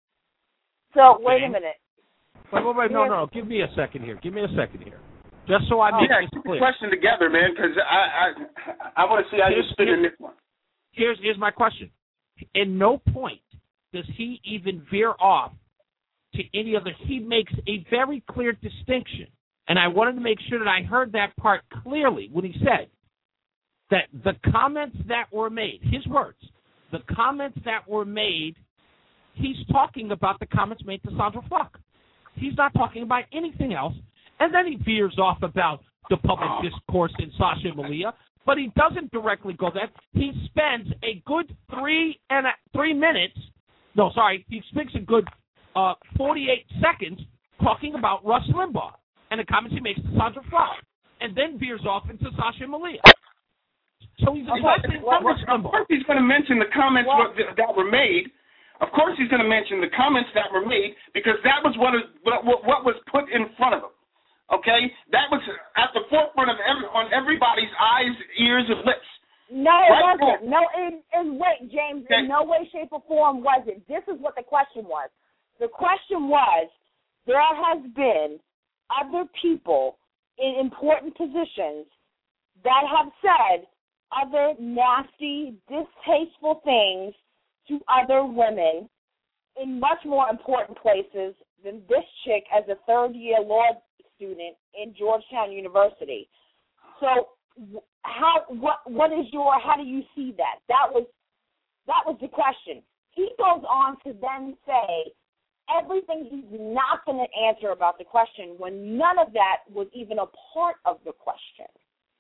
So wait a minute.
Wait, wait, wait, no, no, give me a second here. Give me a second here. Just so I make
yeah,
this
keep
clear.
the question together, man, because I I, I want to see how you
Here's-
spin in
here's-
this one.
Here's here's my question. In no point does he even veer off to any other. He makes a very clear distinction, and I wanted to make sure that I heard that part clearly when he said that the comments that were made, his words, the comments that were made, he's talking about the comments made to Sandra Fluck. He's not talking about anything else. And then he veers off about the public discourse in Sasha and Malia, but he doesn't directly go there. He spends a good three and a, three minutes. No, sorry, he spends a good uh, forty-eight seconds talking about Rush Limbaugh and the comments he makes to Sandra Fluck, and then veers off into Sasha and Malia. So he's addressing
Well,
Rush
of
Limbaugh.
course he's going to mention the comments what, that were made. Of course he's going to mention the comments that were made because that was what, is, what, what was put in front of him. Okay? That was at the forefront of every, on everybody's eyes, ears, and lips.
No, it
Right
wasn't.
now.
No, in, in wait, James, in no way, shape, or form was it. This is what the question was. The question was, there has been other people in important positions that have said other nasty, distasteful things to other women in much more important places than this chick as a third-year law student in Georgetown University. So, how what what is your how do you see that? That was that was the question. He goes on to then say everything he's not going to answer about the question when none of that was even a part of the question,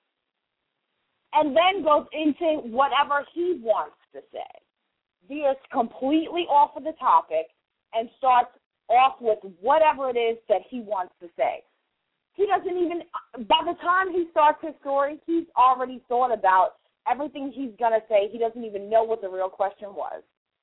and then goes into whatever he wants to say. Veers completely off of the topic and starts off with whatever it is that he wants to say. He doesn't even, by the time he starts his story, he's already thought about everything he's going to say. He doesn't even know what the real question was.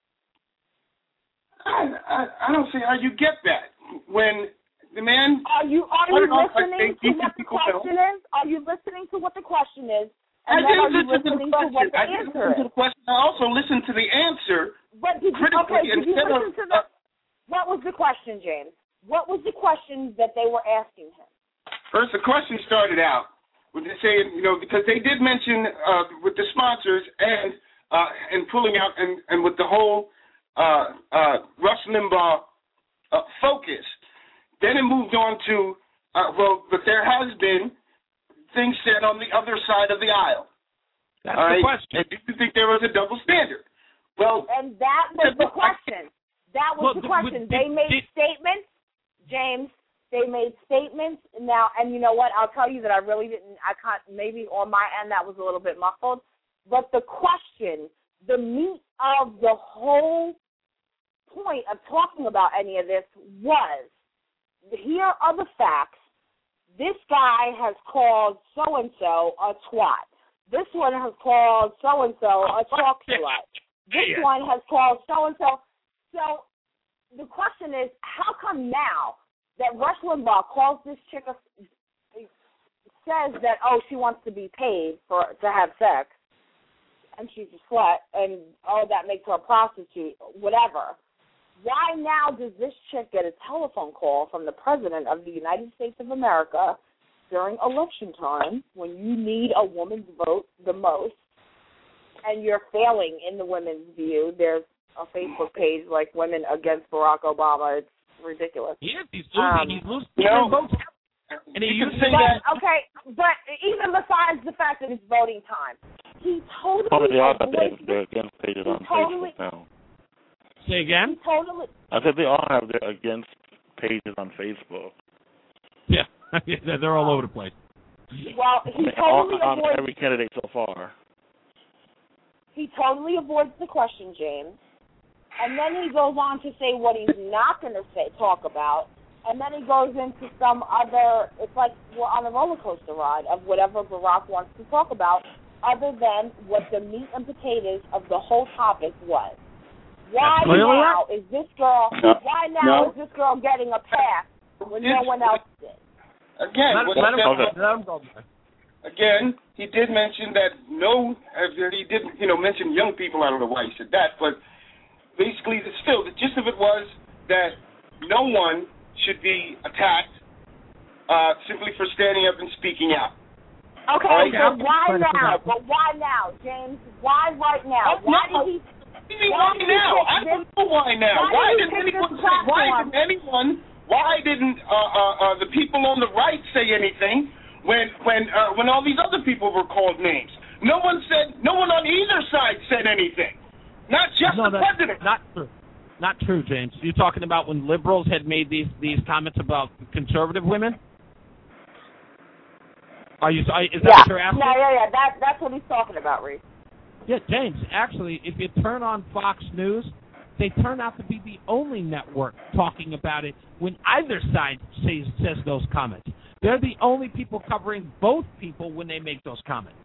I, I, I don't see how you get that. When the man...
Are you, are you listening to what the question is? Are you listening to what the question is? And
I
then are you
didn't listen to the question.
To what the
I didn't
answer
listen
is?
to the question. I also listened to the answer
But did you,
critically
okay, did you
instead
listen
of...
to the... What was the question, James? What was the question that they were asking him?
First, the question started out with saying, you know, because they did mention uh, with the sponsors and uh, and pulling out and, and with the whole uh, uh, Rush Limbaugh uh, focus. Then it moved on to, uh, well, but there has been things said on the other side of the aisle.
That's
all
the
right?
question.
And do you think there was a double standard? Well,
and that was the question. That was
well,
the question.
did,
they made
did,
statements, James. They made statements. Now, and you know what? I'll tell you that I really didn't. I can't. Maybe on my end that was a little bit muffled. But the question, the meat of the whole point of talking about any of this was: here are the facts. This guy has called so and so a twat. This one has called so and so a talk slut. This one has called so and so. So the question is, how come now that Rush Limbaugh calls this chick, a, says that, oh, she wants to be paid for to have sex, and she's a slut, and, oh, that makes her a prostitute, whatever. Why now does this chick get a telephone call from the President of the United States of America during election time when you need a woman's vote the most, and you're failing in the women's view? There's a Facebook page like Women Against Barack Obama. It's ridiculous.
He is. He's losing.
Um,
he's losing
you know,
votes. And he
you
uses
can say
but,
that.
okay, but even besides the fact that it's voting time, he totally
Probably they all have
avoids
their, their against pages on
totally,
Facebook now.
Say again?
He totally.
I said they all have their against pages on Facebook.
Yeah, they're all over the place.
Well, he
I mean, all,
totally
on
avoids.
every candidate so far.
He totally avoids the question, James. And then he goes on to say what he's not going to say, talk about, and then he goes into some other, it's like we're on a roller coaster ride of whatever Barack wants to talk about, other than what the meat and potatoes of the whole topic was. Why now is this girl,
no.
why now
no.
is this girl getting a pass when no one else did?
Again,
let,
what
let, him,
okay.
let him go.
Again, he did mention that no, he did, you know, mention young people. I don't know why he said that, but basically, still, the gist of it was that no one should be attacked uh, simply for standing up and speaking out.
Okay,
right?
so why now? But why now, James? Why right now?
Oh,
why
no.
did he?
What do you mean why now? I don't know why now.
Why,
why
did
didn't anyone say? Why didn't anyone? Why didn't uh, uh, uh, the people on the right say anything when when uh, when all these other people were called names? No one said. No one on either side said anything. Not just
no,
the
that's
president.
Not true. Not true, James. You're talking about when liberals had made these these comments about conservative women? Are you? Is that
yeah.
what you're asking?
Yeah, yeah, yeah. That that's what he's talking about, Reese.
Yeah, James. Actually, if you turn on Fox News, they turn out to be the only network talking about it when either side says says those comments. They're the only people covering both people when they make those comments.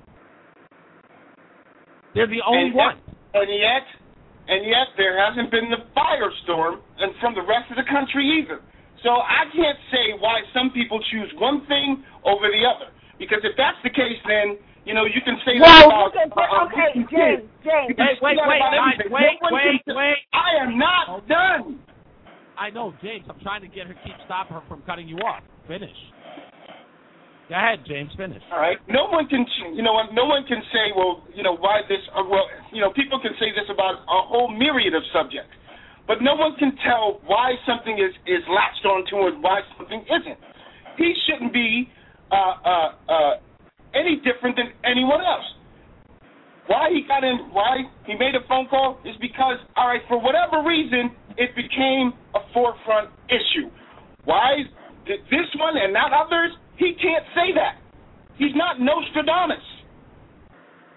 They're the only
and
one.
Yet, and yet, and yet, there hasn't been the firestorm and from the rest of the country either. So I can't say why some people choose one thing over the other. Because if that's the case, then you know you can say
well,
that about.
Okay,
uh,
okay, James, James.
Wait, wait, wait, wait, wait, wait, wait.
I am not done.
I know, James. I'm trying to get her, keep stopping her from cutting you off. Finish. Go ahead, James. Finish.
All right. No one can, you know, no one can say, well, you know, why this? Uh, well, you know, people can say this about a whole myriad of subjects, but no one can tell why something is is latched onto and why something isn't. He shouldn't be uh, uh, uh, any different than anyone else. Why he got in? Why he made a phone call is because, all right, for whatever reason, it became a forefront issue. Why did this one and not others? He can't say that. He's not Nostradamus.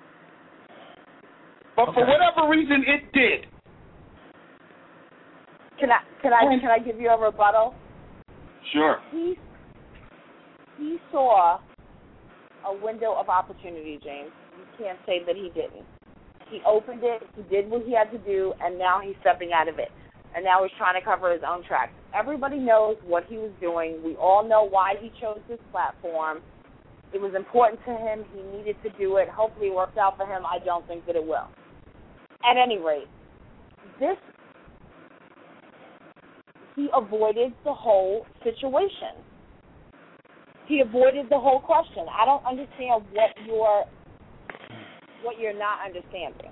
But okay. for whatever reason, it did.
Can I can I can I give you a rebuttal?
Sure.
He he saw a window of opportunity, James. You can't say that he didn't. He opened it, he did what he had to do, and now he's stepping out of it. And now he's trying to cover his own tracks. Everybody knows what he was doing. We all know why he chose this platform. It was important to him. He needed to do it. Hopefully it works out for him. I don't think that it will. At any rate, this, he avoided the whole situation. He avoided the whole question. I don't understand what you're, what you're not understanding.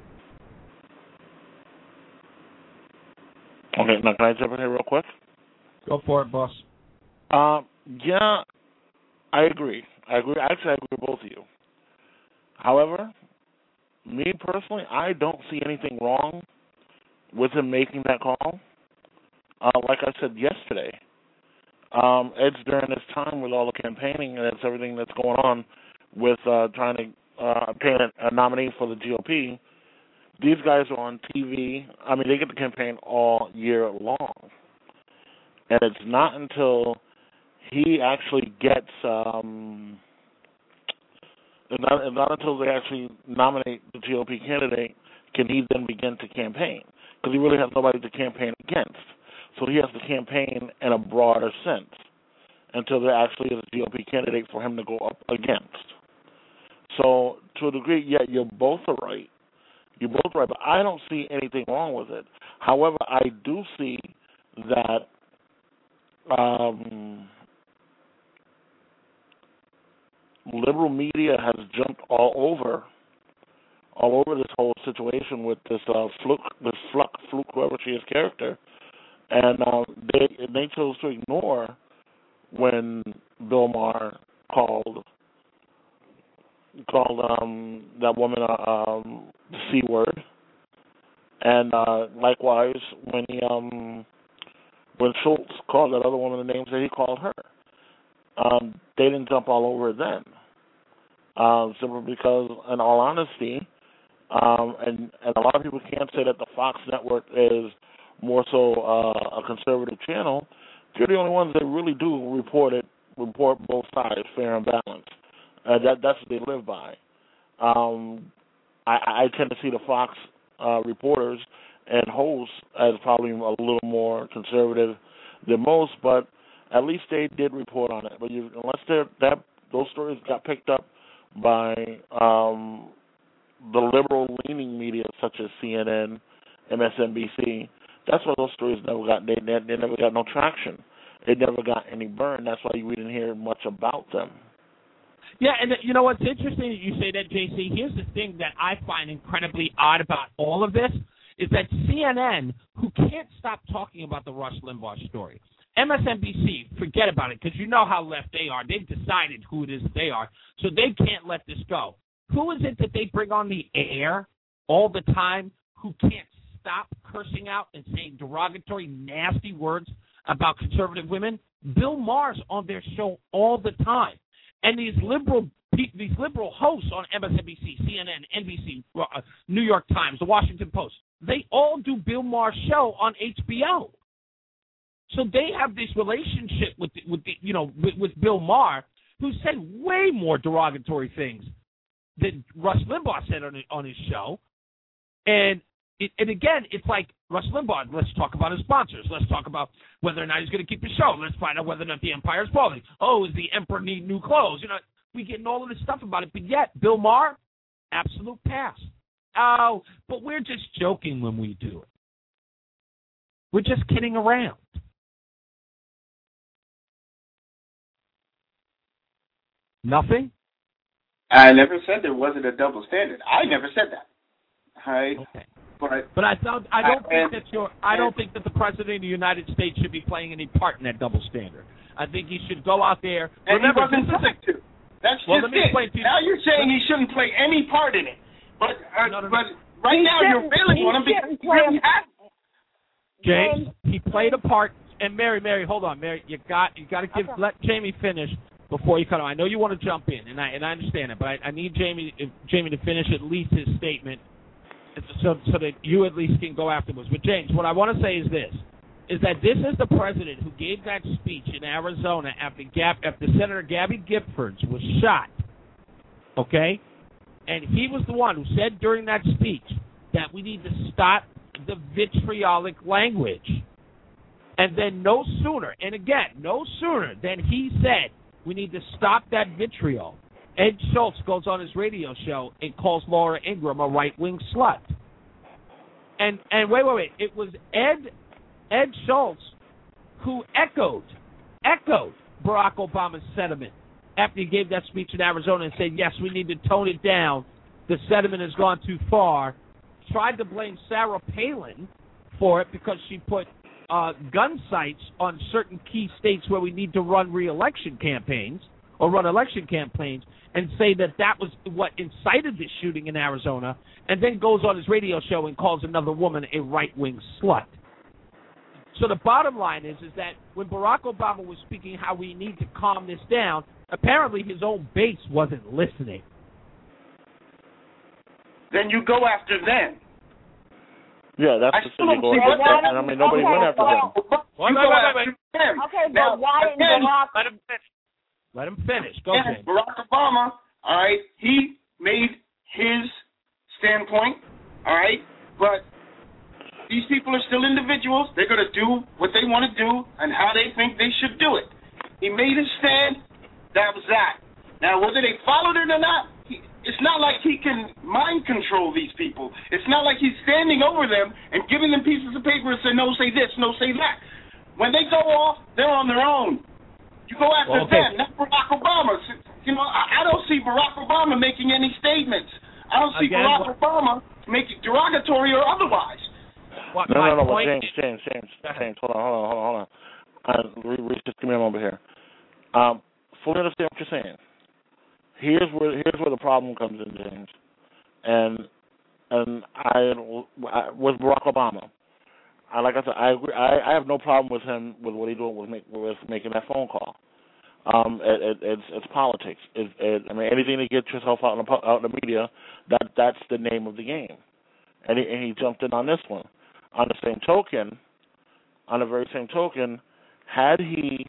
Okay, now can I jump in here real quick?
Go for it, boss.
Uh, yeah, I agree. I agree. Actually, I agree with both of you. However, me personally, I don't see anything wrong with him making that call. Uh, like I said yesterday, um, it's during this time with all the campaigning and it's everything that's going on with uh, trying to uh, obtain a, a nominee for the G O P. These guys are on T V. I mean, they get the campaign all year long. And it's not until he actually gets, um, it's not, it's not until they actually nominate the G O P candidate can he then begin to campaign. Because he really has nobody to campaign against. So he has to campaign in a broader sense until there actually is a G O P candidate for him to go up against. So to a degree, yeah, you're both are right. You're both right, but I don't see anything wrong with it. However, I do see that um, liberal media has jumped all over, all over this whole situation with this uh, fluke, this fluke, fluke, whoever she is, character, and uh, they they chose to ignore when Bill Maher called called um, that woman a um, C word, and uh, likewise when he um, when Schultz called that other woman the names that he called her, um, they didn't jump all over it then, uh, simply because, in all honesty, um, and and a lot of people can't say that the Fox network is more so uh, a conservative channel. They're the only ones that really do report it, report both sides, fair and balanced. Uh, that that's what they live by. Um, I, I tend to see the Fox uh, reporters and hosts as probably a little more conservative than most, but at least they did report on it. But you, unless they're, that those stories got picked up by um, the liberal-leaning media such as C N N, M S N B C, that's why those stories never got they, they never got no traction. They never got any burn. That's why we didn't hear much about them.
Yeah, and you know what's interesting that you say that, J C? Here's the thing that I find incredibly odd about all of this is that C N N, who can't stop talking about the Rush Limbaugh story, M S N B C, forget about it, because you know how left they are. They've decided who it is that they are, so they can't let this go. Who is it that they bring on the air all the time who can't stop cursing out and saying derogatory, nasty words about conservative women? Bill Maher's on their show all the time. And these liberal these liberal hosts on M S N B C, C N N, N B C, uh, New York Times, The Washington Post, they all do Bill Maher's show on H B O. So they have this relationship with the, with the, you know with, with Bill Maher, who said way more derogatory things than Rush Limbaugh said on on his show. And it, and again, it's like Rush Limbaugh. Let's talk about his sponsors. Let's talk about whether or not he's going to keep his show. Let's find out whether or not the empire's falling. Oh, does the emperor need new clothes? You know, we getting all of this stuff about it, but yet Bill Maher, absolute pass. Oh, but we're just joking when we do it. We're just kidding around. Nothing?
I never said there wasn't a double standard. I never said that. All right.
Okay.
But,
but I don't. I don't
I,
think
and,
that you're. I don't think that the president of the United States should be playing any part in that double standard. I think he should go out there.
And
remember,
he wasn't supposed to. That's
well,
just
let me
it.
explain to you.
Now you're saying he shouldn't play any part in it. But uh,
no, no, no.
but right
he
now you're failing on him because he really has.
James, he played a part. And Mary, Mary, hold on, Mary. You got you got to give
okay.
let Jamie finish before you cut him. I know you want to jump in, and I and I understand it, but I, I need Jamie Jamie to finish at least his statement. So, so that you at least can go afterwards. But, James, what I want to say is this, is that this is the president who gave that speech in Arizona after, Gab, after Senator Gabby Giffords was shot, okay? And he was the one who said during that speech that we need to stop the vitriolic language. And then no sooner, and again, no sooner than he said we need to stop that vitriol, Ed Schultz goes on his radio show and calls Laura Ingraham a right-wing slut. And and wait, wait, wait. It was Ed Ed Schultz who echoed, echoed Barack Obama's sentiment after he gave that speech in Arizona and said, yes, we need to tone it down. The sentiment has gone too far. Tried to blame Sarah Palin for it because she put uh, gun sights on certain key states where we need to run re-election campaigns or run election campaigns, and say that that was what incited the shooting in Arizona, and then goes on his radio show and calls another woman a right-wing slut. So the bottom line is, is that when Barack Obama was speaking how we need to calm this down, apparently his own base wasn't listening.
Then you go after them.
Yeah, that's
I
the
still
thing.
don't see what
And, and I mean, nobody
okay,
went after
well,
them.
well, you
wait,
go
wait,
after
wait, wait.
them.
Okay,
now,
but why didn't
again,
Barack...
Let him finish. Let him finish. Go
again,
ahead.
Barack Obama, all right, he made his standpoint, all right, but these people are still individuals. They're going to do what they want to do and how they think they should do it. He made his stand. That was that. Now, whether they followed it or not, he, it's not like he can mind control these people. It's not like he's standing over them and giving them pieces of paper and say, no, say this, no, say that. When they go off, they're on their own. You go after
well, okay.
them, not Barack Obama. You know, I, I don't see Barack Obama making any statements. I don't see
Again,
Barack
what?
Obama making derogatory or otherwise.
What,
No, no, no, but
point
James, James, James, James, hold on, hold on, hold on, hold on. Uh, re- re- just give me a moment here. Um, fully understand what you're saying. Here's where here's where the problem comes in, James. And and I, I with Barack Obama, I like I said, I agree. I, I have no problem with him with what he doing with, make, with making that phone call. Um, it, it, it's it's politics. It, it, I mean, anything to get yourself out in the out in the media, that that's the name of the game. And he, and he jumped in on this one. On the same token, on the very same token, had he,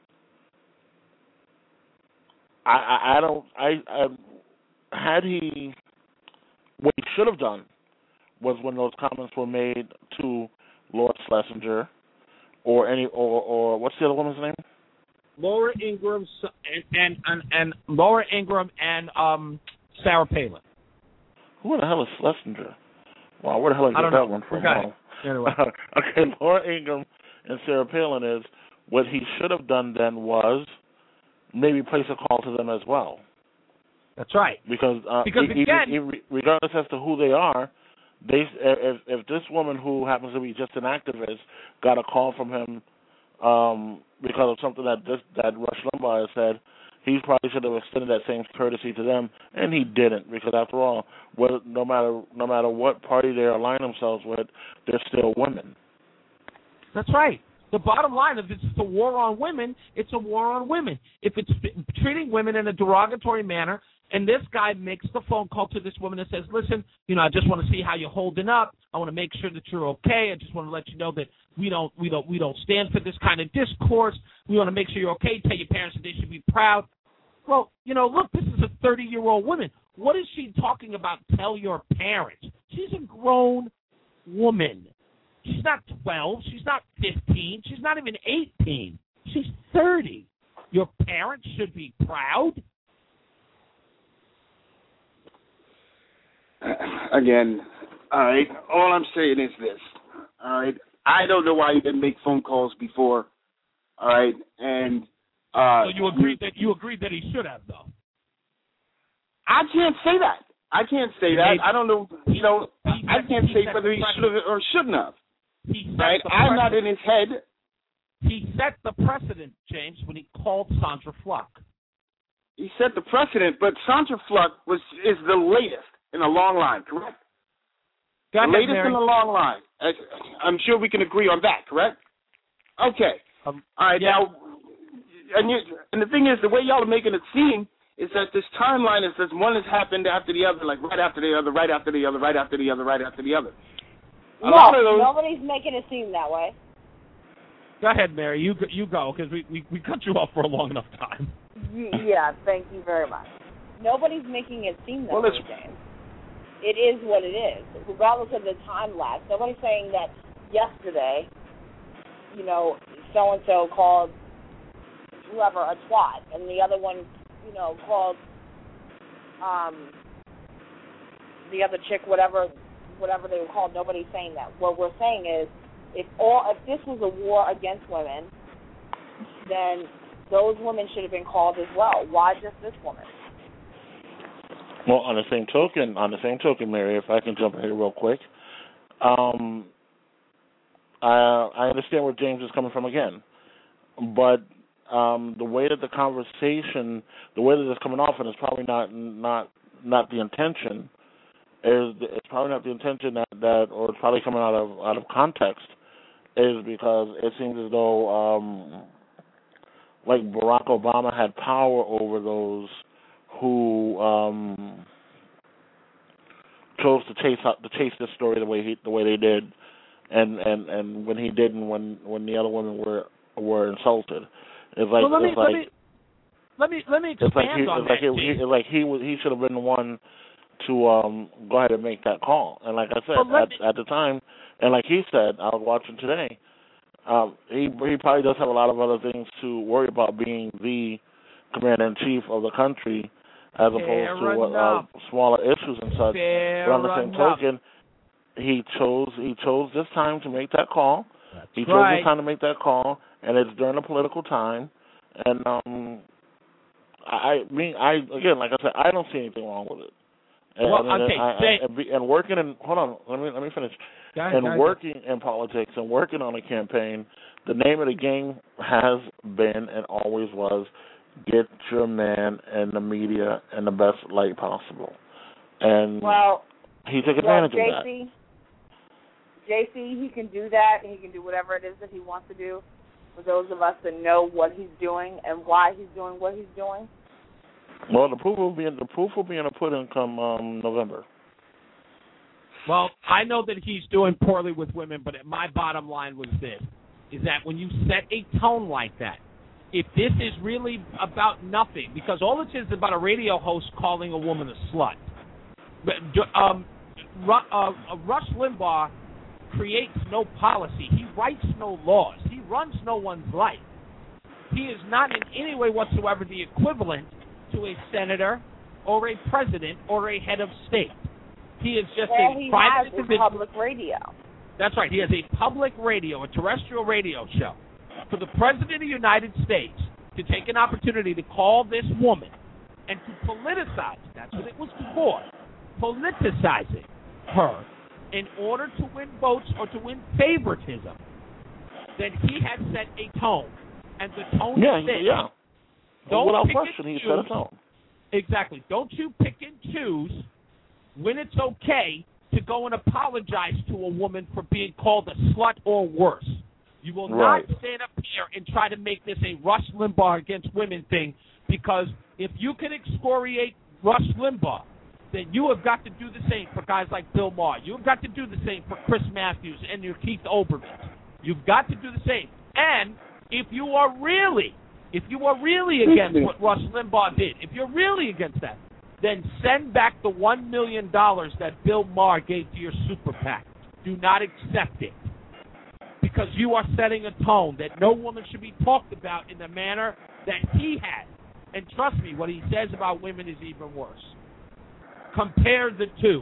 I, I, I don't, I, I, had he, what he should have done was when those comments were made to Lord Schlesinger, or any, or, or what's the other woman's name?
Laura Ingraham and and, and, and Laura Ingraham and um, Sarah Palin.
Who the hell is Schlesinger? Wow, where the hell did I get that
know.
one from?
Okay. Anyway.
Okay, Laura Ingraham and Sarah Palin is, what he should have done then was maybe place a call to them as well.
That's right.
Because, uh,
because
e-
again,
even, regardless as to who they are, they if if this woman who happens to be just an activist got a call from him um, because of something that this that Rush Limbaugh has said, he probably should have extended that same courtesy to them, and he didn't. Because after all, whether, no matter no matter what party they align themselves with, they're still women.
That's right. The bottom line, if it's a war on women, it's a war on women. If it's treating women in a derogatory manner, and this guy makes the phone call to this woman and says, listen, you know, I just want to see how you're holding up. I want to make sure that you're okay. I just want to let you know that we don't we don't we don't stand for this kind of discourse. We want to make sure you're okay. Tell your parents that they should be proud. Well, you know, look, this is a thirty-year-old woman. What is she talking about, tell your parents? She's a grown woman. She's not twelve. She's not fifteen. She's not even eighteen. She's thirty. Your parents should be proud.
Again, all right, all I'm saying is this, all right, I don't know why he didn't make phone calls before, all right, and... Uh,
so you agreed that you agreed that he should have, though?
I can't say that. I can't say that. I don't know, you know, I can't say whether he should have or shouldn't have. Right? I'm not in his head.
He set the precedent, James, when he called Sandra Fluck.
He set the precedent, but Sandra Fluck was is the latest in a long line, correct?
Go ahead,
the latest
Mary.
in a long line. I'm sure we can agree on that, correct? Okay.
Um,
All right,
yeah.
now, and, you, and the thing is, the way y'all are making it seem is that this timeline is that one has happened after the other, like right after the other, right after the other, right after the other, right after the other. A
no,
lot of those,
nobody's making it seem that way.
Go ahead, Mary. You you go, because we, we, we cut you off for a long enough time.
Yeah, thank you very much. Nobody's making it seem that
Well,
way,
it's-
James. It is what it is, regardless of the time lapse. Nobody's saying that yesterday, you know, so-and-so called whoever a twat, and the other one, you know, called um, the other chick whatever whatever they were called. Nobody's saying that. What we're saying is, if all if this was a war against women, then those women should have been called as well. Why just this woman?
Well, on the same token, on the same token, Mary, if I can jump in here real quick, um, I, I understand where James is coming from again, but um, the way that the conversation, the way that it's coming off, and it's probably not not not the intention, is it's probably not the intention that, that or it's probably coming out of out of context, is because it seems as though um, like Barack Obama had power over those who um, chose to chase out, to chase this story the way he the way they did, and, and, and when he didn't, when when the other women were were insulted, it's like
well, let me,
it's like
let me let me let me expand
it's like he,
on
it's
that.
like he, he, it's like he was he should have been the one to um, go ahead and make that call. And like I said,
Well,
at,
me,
at the time, and like he said, I was watching today. Um, he he probably does have a lot of other things to worry about, being the commander in chief of the country, as opposed
Fair
to uh, smaller issues and such.
Fair
but on the same
enough.
token, he chose he chose this time to make that call.
That's
he chose
right.
this time to make that call, and it's during a political time. And um, I mean, I again, like I said, I don't see anything wrong with it. And,
Well,
and,
okay,
I, I,
say-
and, be, and working in hold on, let me let me finish.
Go ahead,
and
go ahead.
working in politics and working on a campaign, the name of the game has been and always was, get your man in the media in the best light possible. And
Well,
he took
well,
advantage
J
of that.
C, J C, he can do that, and he can do whatever it is that he wants to do. For those of us that know what he's doing and why he's doing what he's doing.
Well, the proof will be in, the proof will be in the pudding come um, November.
Well, I know that he's doing poorly with women, but my bottom line was this, is that when you set a tone like that, if this is really about nothing, because all it is about a radio host calling a woman a slut. But, um, uh, Rush Limbaugh creates no policy. He writes no laws. He runs no one's life. He is not in any way whatsoever the equivalent to a senator or a president or a head of state. He is just
All
a
he
private
has is
individual.
public radio.
That's right. He has a public radio, a terrestrial radio show. For the President of the United States to take an opportunity to call this woman and to politicize, that's what it was for, politicizing her in order to win votes or to win favoritism, then he has set a tone. And the tone
Yeah,
is this.
yeah.
Don't
Without
pick
question,
and
he
choose.
set a tone.
Exactly. Don't you pick and choose when it's okay to go and apologize to a woman for being called a slut or worse. You will
Right.
not stand up here and try to make this a Rush Limbaugh against women thing, because if you can excoriate Rush Limbaugh, then you have got to do the same for guys like Bill Maher. You've got to do the same for Chris Matthews and your Keith Olbermann. You've got to do the same. And if you are really, if you are really against what Rush Limbaugh did, if you're really against that, then send back the one million dollars that Bill Maher gave to your super PAC. Do not accept it, because you are setting a tone that no woman should be talked about in the manner that he has. And trust me, what he says about women is even worse. Compare the two.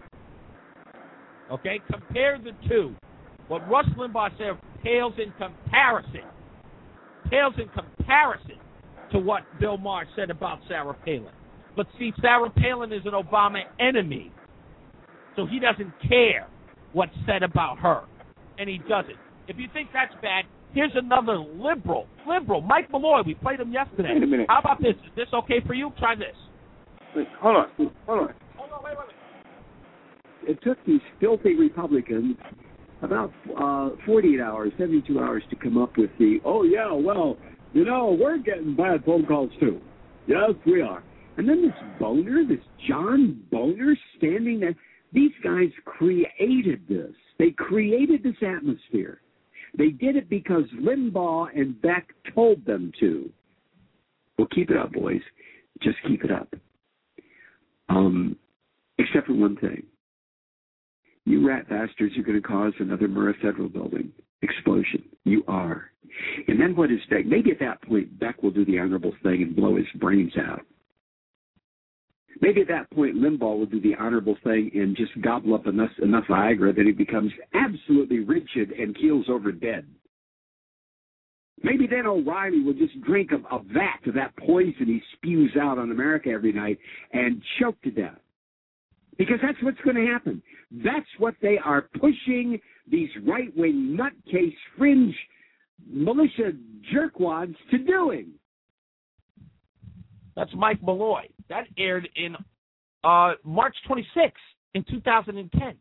Okay? Compare the two. What Rush Limbaugh said pales in comparison, pales in comparison to what Bill Maher said about Sarah Palin. But see, Sarah Palin is an Obama enemy, so he doesn't care what's said about her, and he doesn't. If you think that's bad, here's another liberal, liberal, Mike Malloy. We played him yesterday.
Wait a minute.
How about this? Is this okay for you? Try this.
Wait, hold on, hold on.
Hold on, wait, wait, wait.
It took these filthy Republicans about uh, forty-eight hours, seventy-two hours to come up with the, oh, yeah, well, you know, we're getting bad phone calls, too. Yes, we are. And then this Boner, this John Boner standing there, these guys created this. They created this atmosphere. They did it because Limbaugh and Beck told them to. Well, keep it up, boys. Just keep it up. Um, except for one thing. You rat bastards are going to cause another Murrah Federal Building explosion. You are. And then what is Beck? Maybe at that point, Beck will do the honorable thing and blow his brains out. Maybe at that point, Limbaugh will do the honorable thing and just gobble up enough, enough Viagra that he becomes absolutely rigid and keels over dead. Maybe then O'Reilly will just drink a, a vat of that poison he spews out on America every night and choke to death. Because that's what's going to happen. That's what they are pushing these right-wing nutcase fringe militia jerkwads to doing.
That's Mike Malloy. That aired in uh, March twenty-sixth in two thousand ten.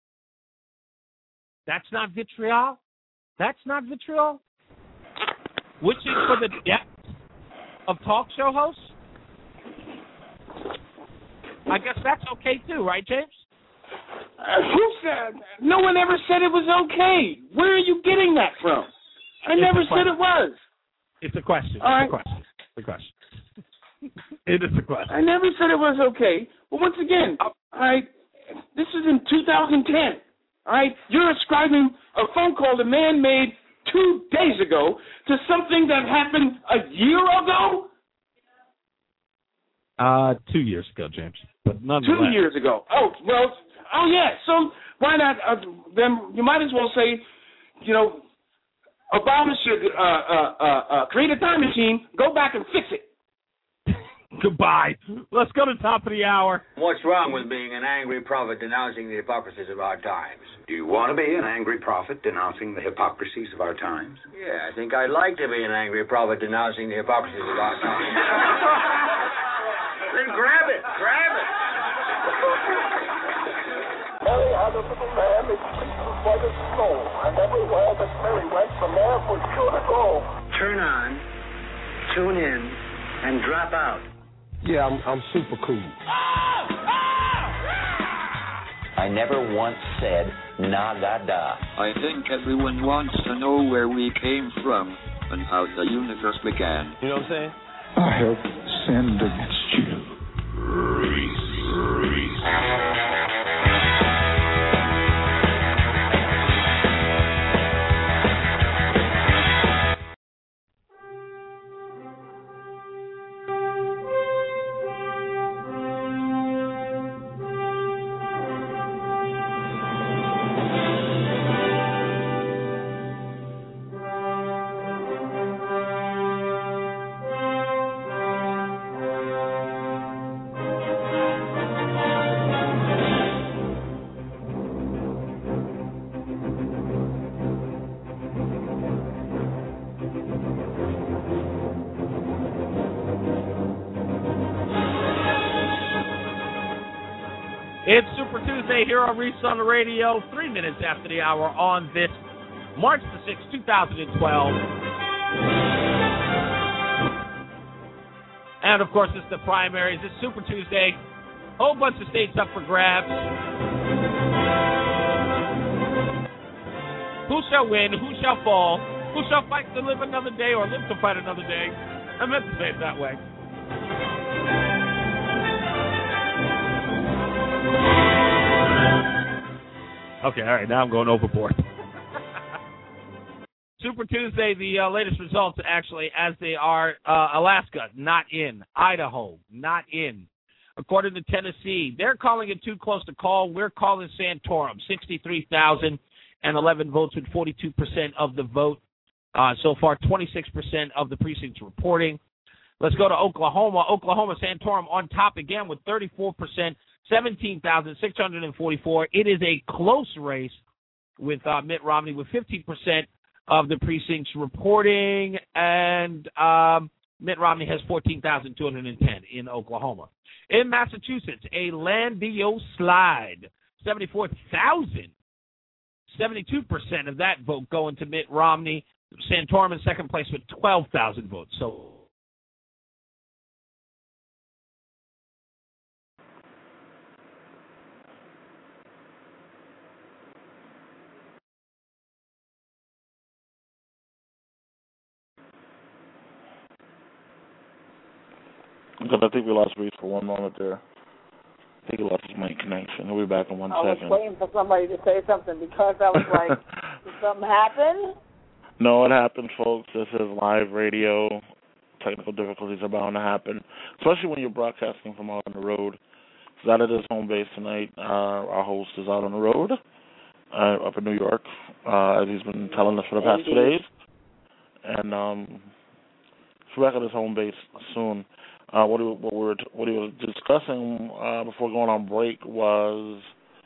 That's not vitriol? That's not vitriol? Which is for the depth of talk show hosts? I guess that's okay too, right, James?
Uh, who said? No one ever said it was okay. Where are you getting that from? I
It's
never
a
said it was.
It's a question. It's
All right.
a question. It's a question. It is a question.
I never said it was okay. But once again, all right, this is in two thousand ten. All right, you're ascribing a phone call the man made two days ago to something that happened a year ago.
Uh, two years ago, James. But nonetheless.
Two years ago. Oh well. Oh yeah. So why not? Uh, then you might as well say, you know, Obama should uh, uh, uh, uh, create a time machine, go back and fix it.
Goodbye. Let's go to top of the hour.
What's wrong with being an angry prophet denouncing the hypocrisies of our times?
Do you want to be an angry prophet denouncing the hypocrisies of our times?
Yeah, I think I'd like to be an angry prophet denouncing the hypocrisies of our times.
Then grab it. Grab it.
Mary had a little lamb in pieces white as snow, and everywhere that Mary went, the lamb was sure to go.
Turn on, tune in, and drop out.
Yeah, I'm, I'm super cool.
I never once said na-ga-da.
I think everyone wants to know where we came from and how the universe began.
You know what I'm saying?
I have sinned against you.
Reese, Reese.
It's Super Tuesday here on Reese on the Radio, three minutes after the hour on this March the sixth, two thousand twelve. And, of course, it's the primaries. It's Super Tuesday. Whole bunch of states up for grabs. Who shall win? Who shall fall? Who shall fight to live another day or live to fight another day? I meant to say it that way. Okay, all right, now I'm going overboard. Super Tuesday, the uh, latest results, actually, as they are, uh, Alaska, not in. Idaho, not in. According to Tennessee, they're calling it too close to call. We're calling Santorum, sixty-three thousand eleven votes with forty-two percent of the vote. Uh, so far, twenty-six percent of the precincts reporting. Let's go to Oklahoma. Oklahoma, Santorum on top again with thirty-four percent. seventeen thousand six hundred forty-four. It is a close race with uh, Mitt Romney with fifteen percent of the precincts reporting, and um, Mitt Romney has fourteen thousand two hundred ten in Oklahoma. In Massachusetts, a landslide, seventy-four thousand, seventy-two percent of that vote going to Mitt Romney. Santorum in second place with twelve thousand votes. So
Because I think we lost Reese for one moment there. I think he lost his mic connection. He'll be back in one
I
second.
was waiting for somebody to say something because I was like, did something happen?
No, it happened, folks. This is live radio. Technical difficulties are bound to happen, especially when you're broadcasting from out on the road. He's out at his home base tonight. Uh, our host is out on the road uh, up in New York, uh, as he's been telling us for the past
Indeed.
two days. And um, he's back at his home base soon. Uh, what, he, what, we were t- what he was discussing uh, before going on break was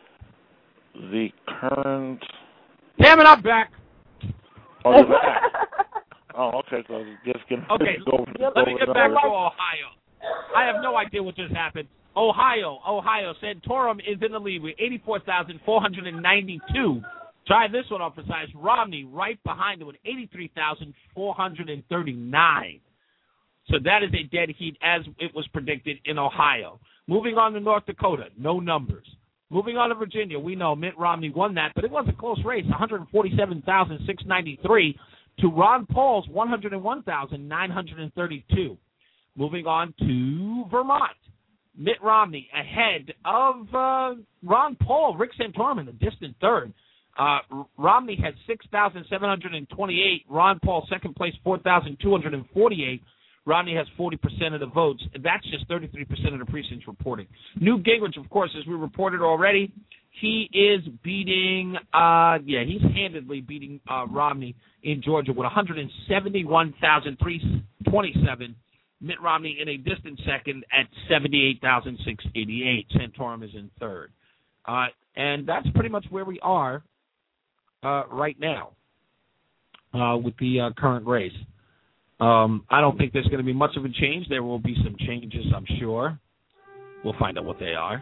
the current...
Damn it, I'm back.
Oh, you're back. Oh, okay, so just get
Okay,
go over,
let
go
me
over
get
the
back to
numbers.
Ohio. I have no idea what just happened. Ohio, Ohio, Santorum is in the lead with eighty-four thousand four hundred ninety-two. Try this one on for size. Romney right behind it with eighty-three thousand four hundred thirty-nine. So that is a dead heat as it was predicted in Ohio. Moving on to North Dakota, no numbers. Moving on to Virginia, we know Mitt Romney won that, but it was a close race, one hundred forty-seven thousand six hundred ninety-three to Ron Paul's one hundred one thousand nine hundred thirty-two. Moving on to Vermont, Mitt Romney ahead of uh, Ron Paul, Rick Santorum in the distant third. Uh, Romney had six thousand seven hundred twenty-eight. Ron Paul, second place, four thousand two hundred forty-eight. Romney has forty percent of the votes. That's just thirty-three percent of the precincts reporting. Newt Gingrich, of course, as we reported already, he is beating, uh, yeah, he's handedly beating uh, Romney in Georgia with one hundred seventy-one thousand three hundred twenty-seven. Mitt Romney in a distant second at seventy-eight thousand six hundred eighty-eight. Santorum is in third. Uh, and that's pretty much where we are uh, right now uh, with the uh, current race. Um, I don't think there's going to be much of a change. There will be some changes, I'm sure. We'll find out what they are.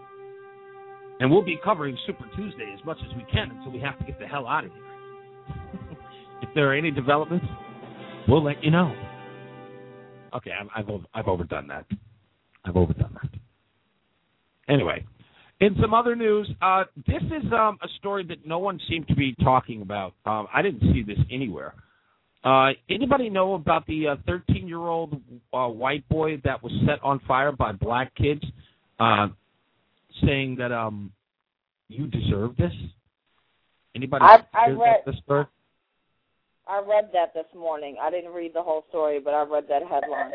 And we'll be covering Super Tuesday as much as we can until we have to get the hell out of here. If there are any developments, we'll let you know. Okay, I've, I've, I've overdone that. I've overdone that. Anyway, in some other news, uh, this is um, a story that no one seemed to be talking about. Um, I didn't see this anywhere. Uh, anybody know about the uh, thirteen-year-old uh, white boy that was set on fire by black kids, uh, saying that um, you deserve this? Anybody
I, I
heard
read,
that this story?
I read that this morning. I didn't read the whole story, but I read that headline.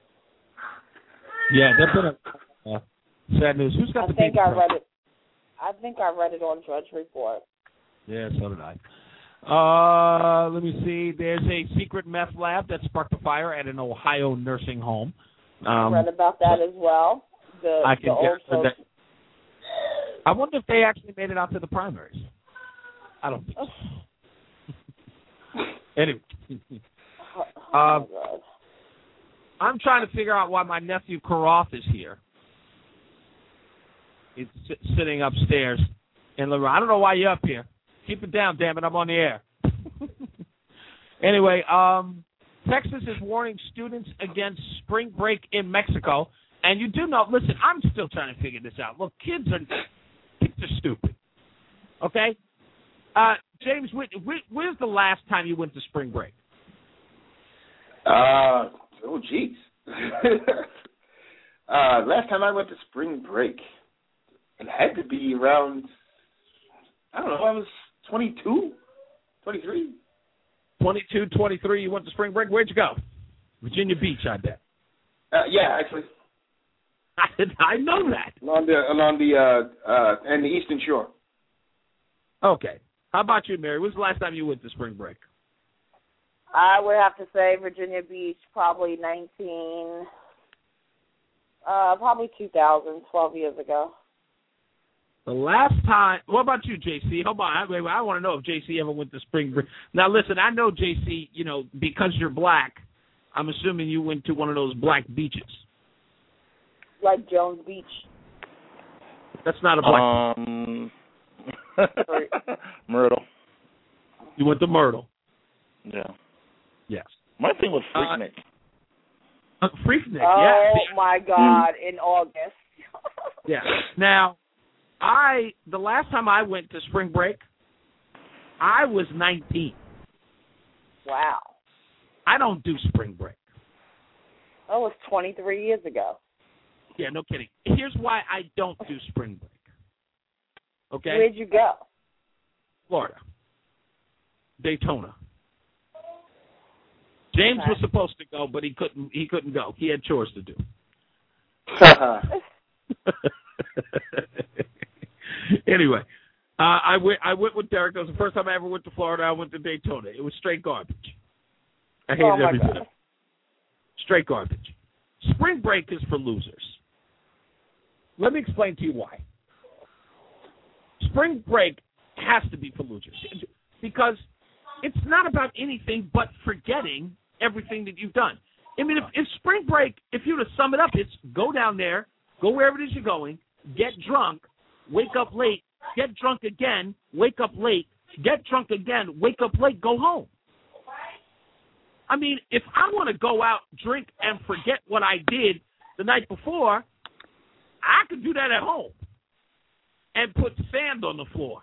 Yeah, there's been a uh, sad news. Who's got
I
the
think
baby
I
first?
read it. I think I read it on Drudge Report.
Yeah, so did I. Uh, let me see. There's a secret meth lab that sparked a fire at an Ohio nursing home. Um,
I read about that as well. The,
I
the
can
old
guess
folks.
that. I wonder if they actually made it out to the primaries. I don't think so. Anyway.
Oh,
um,
my God.
I'm trying to figure out why my nephew Karoth is here. He's sit- sitting upstairs in the room. I don't know why you're up here. Keep it down, damn it. I'm on the air. Anyway, um, Texas is warning students against spring break in Mexico. And you do know, listen, I'm still trying to figure this out. Look, kids are, kids are stupid. Okay? Uh, James, where, where, where's the last time you went to spring break?
Uh, oh, jeez. uh, last time I went to spring break, it had to be around, I don't know, I was twenty-two, twenty-three.
twenty-two, twenty-three, you went to spring break? Where'd you go? Virginia Beach, I bet.
Uh, yeah, actually.
I, I know that.
Along the, along the, uh, uh, and the Eastern Shore.
Okay. How about you, Mary? When's the last time you went to spring break?
I would have to say Virginia Beach, probably nineteen, uh, probably two thousand, twelve years ago.
The last time, what about you, J C? Hold on, I, I want to know if J C ever went to spring break. Now, listen, I know, J C, you know, because you're black, I'm assuming you went to one of those black beaches.
Like Jones Beach.
That's not a black
Um, Myrtle.
You went to Myrtle.
Yeah.
Yes.
My thing was Freaknik.
Uh, Freaknik,
oh,
yeah. See,
my God, in August.
yeah. Now, I, the last time I went to spring break, I was nineteen.
Wow.
I don't do spring break.
That was twenty-three years ago.
Yeah, no kidding. Here's why I don't do spring break. Okay?
Where'd you go?
Florida. Daytona. James
Okay.
was supposed to go, but he couldn't. He couldn't go. He had chores to do. Anyway, uh, I went. I went with Derek. It was the first time I ever went to Florida. I went to Daytona. It was straight garbage. I hated
Oh, my
every bit
God.
of it. Straight garbage. Spring break is for losers. Let me explain to you why. Spring break has to be for losers because it's not about anything but forgetting everything that you've done. I mean, if, if spring break, if you were to sum it up, it's go down there, go wherever it is you're going, get drunk, wake up late, get drunk again, wake up late, get drunk again, wake up late, go home. I mean, if I want to go out, drink, and forget what I did the night before, I could do that at home and put sand on the floor.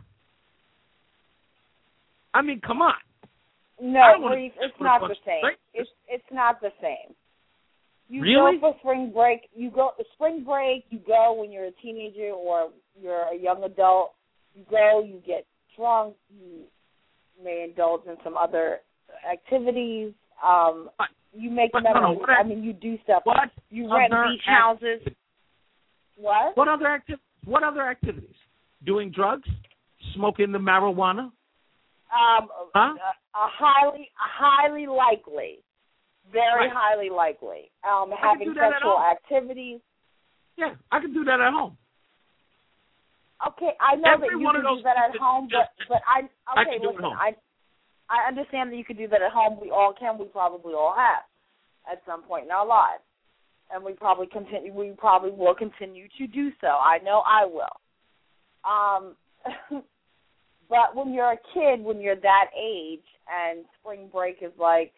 I mean, come on.
No,
I don't wanna-
Reese, it's not the same.
Right?
It's it's not the same. You
Really?
go for spring break. You go spring break. You go when you're a teenager or you're a young adult. You go. You get drunk. You may indulge in some other activities. Um, you make
But, no, no,
memories.
what
I
act-
mean, you do stuff.
What
You rent
other
beach houses.
activities?
What?
What other acti- What other activities? Doing drugs? Smoking the marijuana?
Um,
Huh?
a, a highly, highly likely, very
Right.
highly likely. Um,
I can
having
do that at
sexual
home.
activities.
Yeah, I can do that at home.
Okay, I know
Every
that you
one
can
of
do
those
that at
things
home,
is
but but I
I
okay.
can do it at
listen,
home.
I I understand that you could do that at home. We all can. We probably all have at some point in our lives, and we probably continue. We probably will continue to do so. I know I will. Um, but when you're a kid, when you're that age, and spring break is like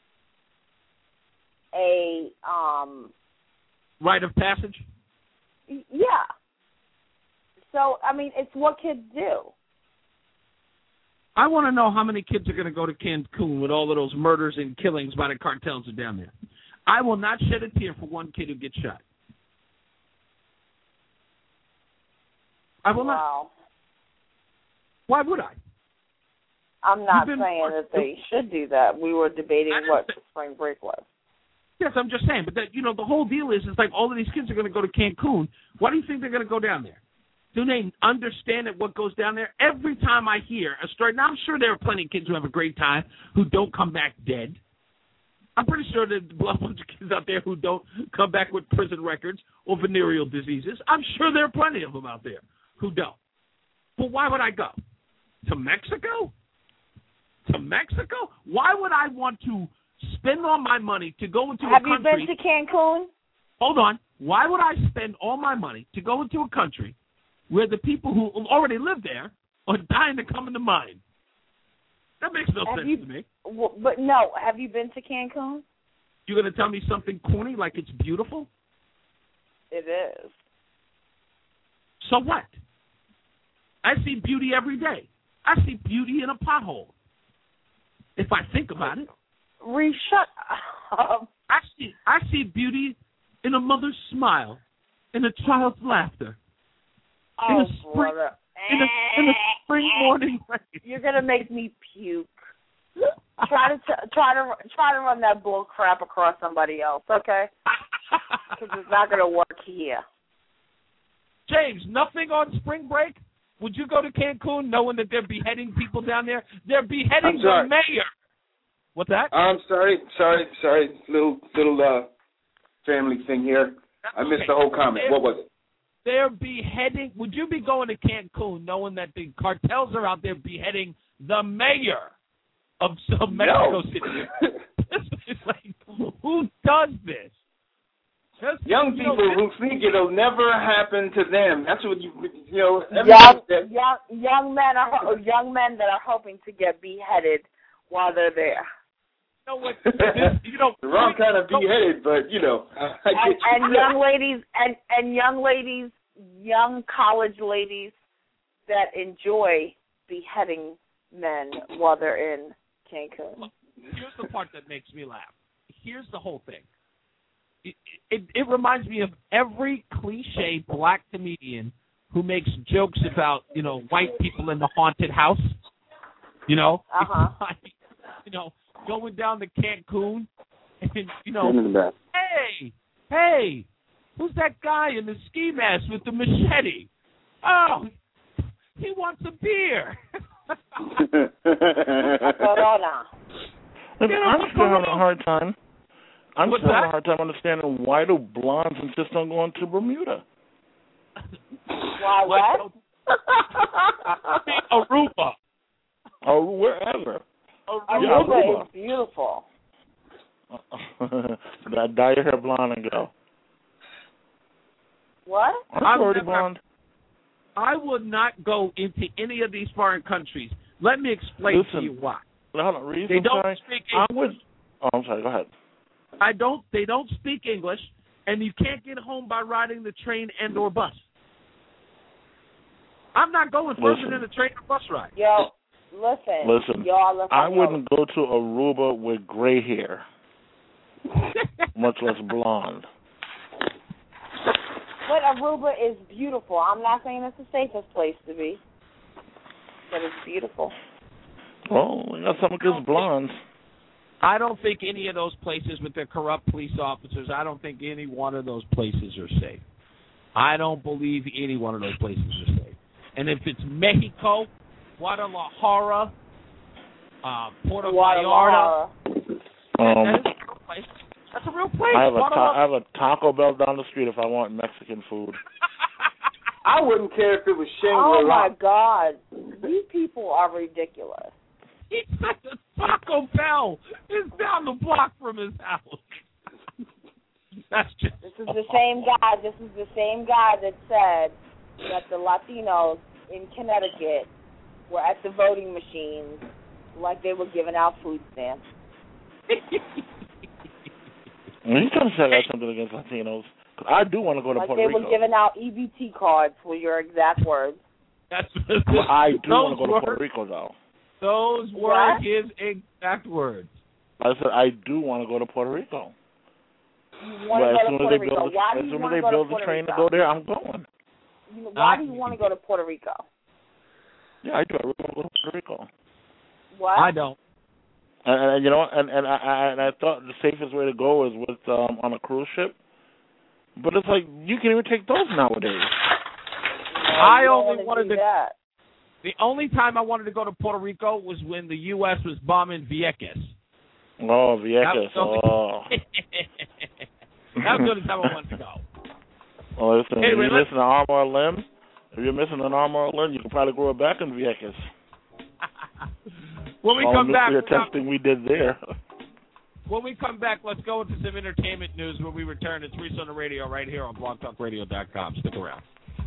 a um
Rite of passage?
y- yeah. So I mean, it's what kids do.
I want to know how many kids are going to go to Cancun with all of those murders and killings by the cartels are down there. I will not shed a tear for one kid who gets shot. I will not.
Wow.
Why would I?
I'm not
You've been
saying
warned.
that they should do that. We were debating what spring break was.
Yes, I'm just saying. But that, you know, the whole deal is, it's like all of these kids are going to go to Cancun. Why do you think they're going to go down there? Do they understand that what goes down there? Every time I hear a story, now I'm sure there are plenty of kids who have a great time who don't come back dead. I'm pretty sure there's a bunch of kids out there who don't come back with prison records or venereal diseases. I'm sure there are plenty of them out there who don't. But why would I go? To Mexico? To Mexico? Why would I want to spend all my money to go into
Have
a
you
country?
been to Cancun?
Hold on. Why would I spend all my money to go into a country where the people who already live there are dying to come into mine? That makes no
Have
sense
you,
to me.
w- but no, have you been to Cancun?
You're going to tell me something corny like it's beautiful?
It is.
So what? I see beauty every day. I see beauty in a pothole. If I think about it.
Re shut up.
I see I see beauty in a mother's smile, in a child's laughter.
Oh,
in a spring,
brother.
in a, in a spring morning rain.
You're gonna make me puke. try to t- try to try to run that bull crap across somebody else, okay? Because it's not gonna work here.
James, nothing on spring break? Would you go to Cancun knowing that they're beheading people down there? They're beheading
I'm
the
sorry.
mayor. What's that?
I'm sorry, sorry, sorry. Little little uh family thing here. I missed
Okay.
the whole comment.
They're-
What was it?
They're beheading. Would you be going to Cancun knowing that the cartels are out there beheading the mayor of, of Mexico
No.
City? It's like, who does this? Just,
Young
you know,
people who think it'll never happen to them. That's what you you know.
Young,
everyone-
young young men are ho- young men that are hoping to get beheaded while they're there.
You know what? This, you know,
the wrong kind of beheaded, but you know. I, I
And,
get you.
and young ladies and and young ladies, young college ladies that enjoy beheading men while they're in Cancun.
Here's the part that makes me laugh. Here's the whole thing. it, it, it reminds me of every cliche black comedian who makes jokes about, you know, white people in the haunted house. You know,
uh-huh.
like, you know, going down to Cancun, and you know, hey, hey, who's that guy in the ski mask with the machete? Oh, he wants a beer.
Corona.
I mean, I'm still having a hard time. I'm
What's
still having
that?
a hard time understanding why do blondes insist on going to Bermuda?
Why what?
Aruba.
Or wherever.
Aruba, Aruba is beautiful.
Dye your hair blonde and go.
What?
I'm already blonde.
I would not go into any of these foreign countries. Let me explain
Listen,
to you why.
Hold on, reason
they don't
sorry.
speak
I
English.
would. Oh, I'm sorry. Go ahead.
I don't. They don't speak English, and you can't get home by riding the train and or bus. I'm not going further
Listen.
than a train or bus ride.
Yo, listen.
Listen.
Y'all listen,
I
yo.
wouldn't go to Aruba with gray hair, much less blonde.
But Aruba is beautiful. I'm not saying it's the safest place to be, but it's beautiful.
Oh, we got something against blondes.
I don't think any of those places with their corrupt police officers, I don't think any one of those places are safe. I don't believe any one of those places are safe. And if it's Mexico, Guadalajara, uh, Puerto Vallarta,
Um,
that is a real place. That's a real place.
I have a, ta-
Guadalajara.
I have a Taco Bell down the street if I want Mexican food.
I wouldn't care if it was
Oh
Shangri-La.
my God, these people are ridiculous.
He said the Taco Bell is down the block from his house. That's just.
This is the same guy. This is the same guy that said that the Latinos in Connecticut were at the voting machines like they were giving out food stamps.
He's trying to say I got something against Latinos. I do want to go to
Like
Puerto
they
Rico.
were giving out E B T cards, were your exact words.
That's.
Well, I do want to go
were,
to Puerto Rico, though.
Those were
What?
his exact words.
I said I do want to go to Puerto Rico.
You want
But as
to
soon
go
as
to
they
Puerto Rico.
build,
Why
as
do you
soon as
want
they
to go
build
to
the
Puerto
train
Rico?
to go there, I'm going.
You know, Why
I-
do you want to go to Puerto Rico?
Yeah, I do. I really want to go to Puerto Rico.
What?
I don't.
And, and you know, and and I, I and I thought the safest way to go is with um, on a cruise ship. But it's like you can't even take those nowadays.
I
you don't
only
wanna
wanted
do
to.
that.
The only time I wanted to go to Puerto Rico was when the U S was bombing Vieques.
Oh, Vieques.
That was
Oh.
That was the only time I wanted to go.
Oh, listen,
Anyway,
if you're
let's-
missing an arm or a limb, if you're missing an arm or a limb, you can probably grow it back in Vieques.
When we
All
come
the
back,
nuclear
we're not-
testing we did there.
when we come back, let's go into some entertainment news when we return. It's Reese on the Radio right here on blog talk radio dot com. Stick around.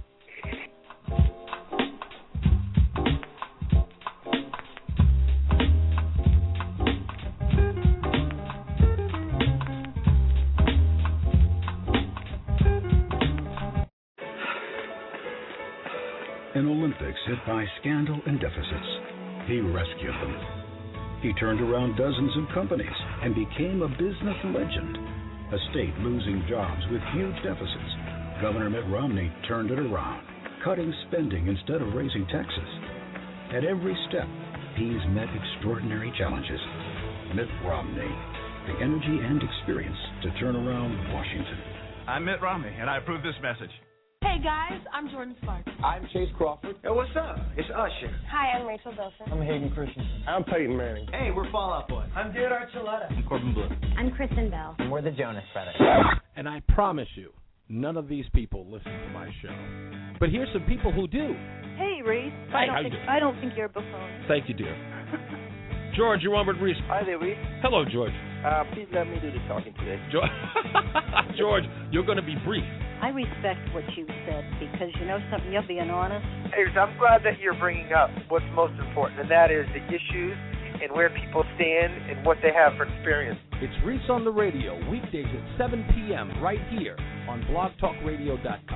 An Olympics hit by scandal and deficits, he rescued them. He turned around dozens of companies and became a business legend. A state losing jobs with huge deficits. Governor Mitt Romney turned it around, cutting spending instead of raising taxes. At every step, he's met extraordinary challenges. Mitt Romney, the energy and experience to turn around Washington.
I'm Mitt Romney, and I approve this message.
Hey guys, I'm Jordan Sparks.
I'm Chase Crawford. Hey, what's up? It's Usher.
Hi, I'm Rachel Bilson.
I'm Hayden Christensen.
I'm Peyton Manning.
Hey, we're Fall Out Boy. I'm Jared Archuleta. I'm Corbin Blue.
I'm Kristen Bell.
And we're the Jonas Brothers.
And I promise you, none of these people listen to my show. But here's some people who do.
Hey, Reese.
Hi,
I don't
how you
think
doing?
I don't think you're a buffoon.
Thank you, dear. George, you're on with Reese.
Hi there, Reese.
Hello, George.
Uh, please let me do the talking today.
George, George you're going to be brief.
I respect what you said because you know something, you're being honest.
Hey, Reese, I'm glad that you're bringing up what's most important, and that is the issues and where people stand and what they have for experience.
It's Reese on the Radio, weekdays at seven p.m. right here on blog talk radio dot com.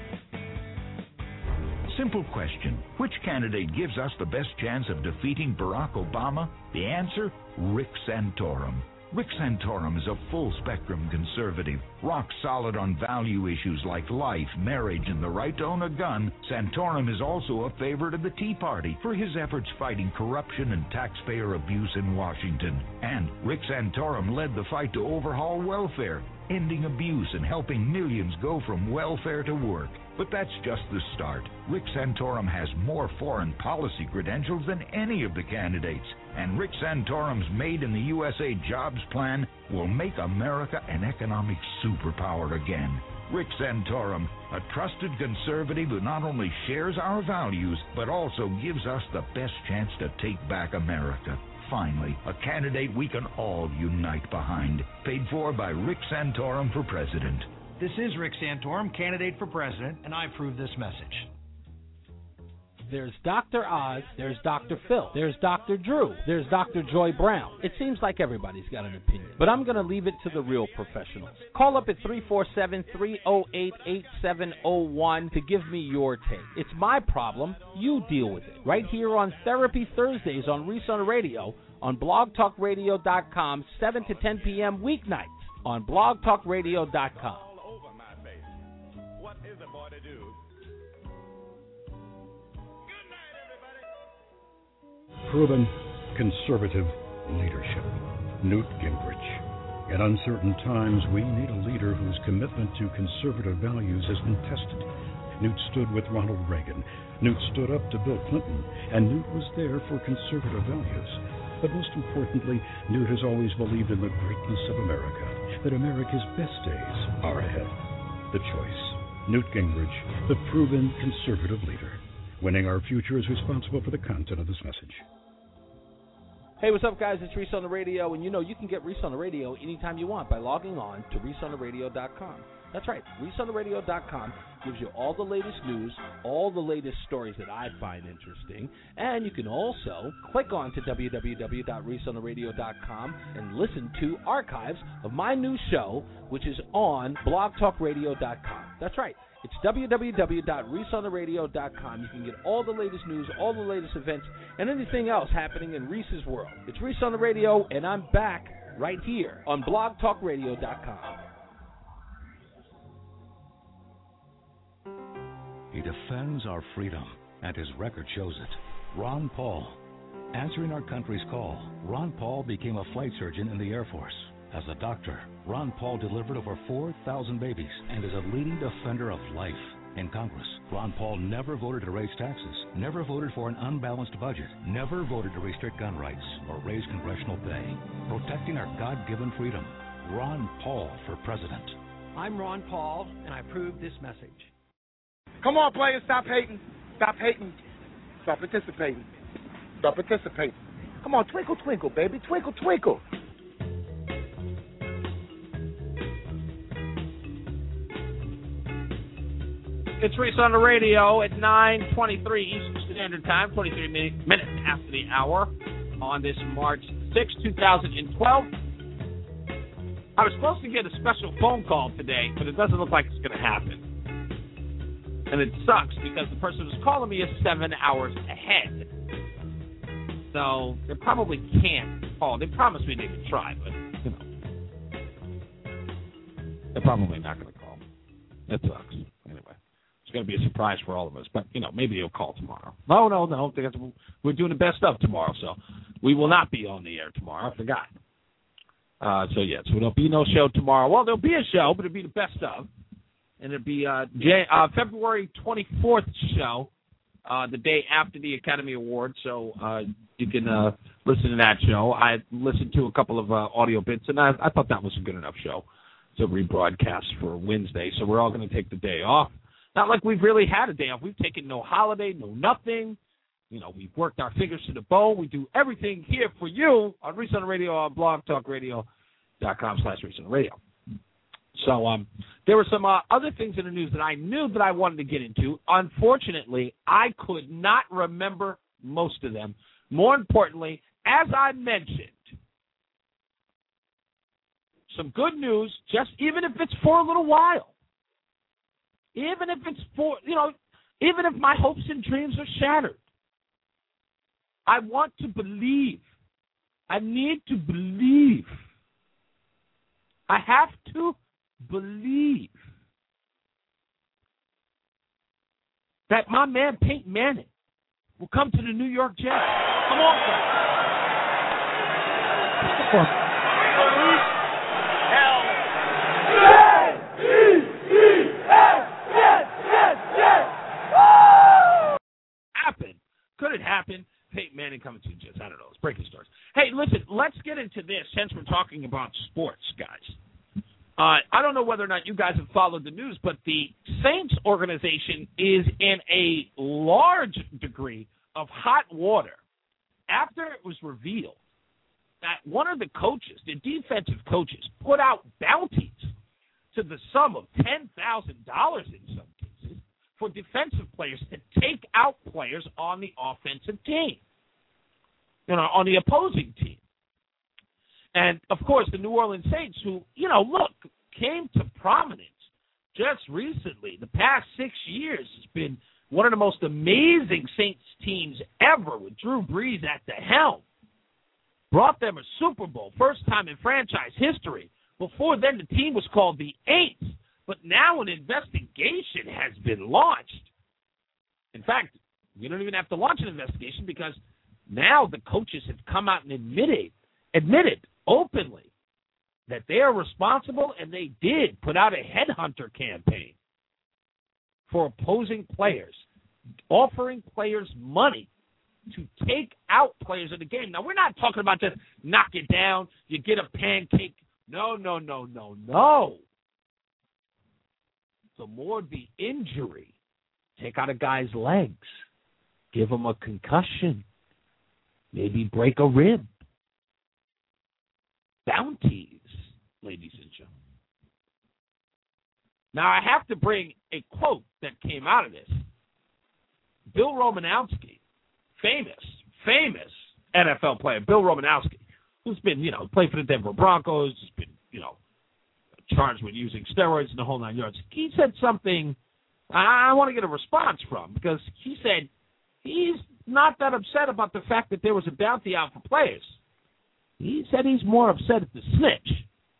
Simple question. Which candidate gives us the best chance of defeating Barack Obama? The answer, Rick Santorum. Rick Santorum is a full-spectrum conservative, rock-solid on value issues like life, marriage, and the right to own a gun. Santorum is also a favorite of the Tea Party for his efforts fighting corruption and taxpayer abuse in Washington. And Rick Santorum led the fight to overhaul welfare, ending abuse and helping millions go from welfare to work. But that's just the start. Rick Santorum has more foreign policy credentials than any of the candidates. And Rick Santorum's Made in the U S A jobs plan will make America an economic superpower again. Rick Santorum, a trusted conservative who not only shares our values, but also gives us the best chance to take back America. Finally, a candidate we can all unite behind. Paid for by Rick Santorum for president.
This is Rick Santorum, candidate for president, and I approve this message.
There's Doctor Oz, there's Doctor Phil, there's Doctor Drew, there's Doctor Joy Brown. It seems like everybody's got an opinion, but I'm going to leave it to the real professionals. Call up at three four seven, three oh eight, eight seven oh one to give me your take. It's my problem. You deal with it. Right here on Therapy Thursdays on Reson Radio on blog talk radio dot com, seven to ten p.m. weeknights on blog talk radio dot com.
Proven conservative leadership. Newt Gingrich. In uncertain times, we need a leader whose commitment to conservative values has been tested. Newt stood with Ronald Reagan. Newt stood up to Bill Clinton. And Newt was there for conservative values. But most importantly, Newt has always believed in the greatness of America, that America's best days are ahead. The choice. Newt Gingrich, the proven conservative leader. Winning our future is responsible for the content of this message.
Hey, what's up, guys? It's Reese on the Radio, and you know you can get Reese on the Radio anytime you want by logging on to reese on the radio dot com. That's right, reese on the radio dot com gives you all the latest news, all the latest stories that I find interesting, and you can also click on to w w w dot reese on the radio dot com and listen to archives of my new show, which is on blog talk radio dot com. That's right. It's w w w dot reese on the radio dot com. You can get all the latest news, all the latest events, and anything else happening in Reese's world. It's Reese on the Radio, and I'm back right here on blog talk radio dot com.
He defends our freedom, and his record shows it. Ron Paul. Answering our country's call, Ron Paul became a flight surgeon in the Air Force. As a doctor, Ron Paul delivered over four thousand babies and is a leading defender of life. In Congress, Ron Paul never voted to raise taxes, never voted for an unbalanced budget, never voted to restrict gun rights or raise congressional pay. Protecting our God-given freedom. Ron Paul for president.
I'm Ron Paul, and I approve this message.
Come on, players, stop hating. Stop hating. Stop participating. Stop participating. Come on, twinkle, twinkle, baby. Twinkle, twinkle.
It's Reese on the Radio at nine twenty-three Eastern Standard Time, twenty-three minutes after the hour on this March sixth, two thousand twelve. I was supposed to get a special phone call today, but it doesn't look like it's going to happen. And it sucks because the person who's calling me is seven hours ahead. So they probably can't call. They promised me they could try, but, you know. They're probably not going to call. That sucks. Anyway. It's going to be a surprise for all of us, but, you know, maybe he'll call tomorrow. No, no, no. We're doing the best of tomorrow, so we will not be on the air tomorrow. I forgot. Uh, so, yeah, so there'll be no show tomorrow. Well, there'll be a show, but it'll be the best of. And it'll be uh, Jan- uh, February twenty-fourth show, uh, the day after the Academy Awards, so uh, you can uh, listen to that show. I listened to a couple of uh, audio bits, and I, I thought that was a good enough show to rebroadcast for Wednesday, so we're all going to take the day off. Not like we've really had a day off. We've taken no holiday, no nothing. You know, we've worked our fingers to the bone. We do everything here for you on Reese on the Radio on blog talk radio dot com slash Reese on the Radio. So um, there were some uh, other things in the news that I knew that I wanted to get into. Unfortunately, I could not remember most of them. More importantly, as I mentioned, some good news, just even if it's for a little while. Even if it's for, you know, even if my hopes and dreams are shattered, I want to believe. I need to believe I have to believe that my man Peyton Manning will come to the New York Jets. Come on, guys.
Hell. Yes, yes, yes, yes, yes.
Happen. Could it happen? Peyton Manning coming to the Jets. I don't know. It's breaking stars. Hey, listen, let's get into this since we're talking about sports, guys. Uh, I don't know whether or not you guys have followed the news, but the Saints organization is in a large degree of hot water after it was revealed that one of the coaches, the defensive coaches, put out bounties to the sum of ten thousand dollars in some cases for defensive players to take out players on the offensive team, you know, on the opposing team. And, of course, the New Orleans Saints, who, you know, look, came to prominence just recently. The past six years has been one of the most amazing Saints teams ever with Drew Brees at the helm. Brought them a Super Bowl, first time in franchise history. Before then, the team was called the Aints, but now an investigation has been launched. In fact, you don't even have to launch an investigation because now the coaches have come out and admitted, admitted openly that they are responsible, and they did put out a headhunter campaign for opposing players, offering players money to take out players in the game. Now, we're not talking about just knock it down, you get a pancake. No, no, no, no, no. The more the injury, take out a guy's legs, give him a concussion, maybe break a rib. Bounties, ladies and gentlemen. Now, I have to bring a quote that came out of this. Bill Romanowski, famous, famous N F L player, Bill Romanowski, who's been, you know, played for the Denver Broncos, been, you know, charged with using steroids and the whole nine yards. He said something I want to get a response from because he said he's not that upset about the fact that there was a bounty out for players. He said he's more upset at the snitch.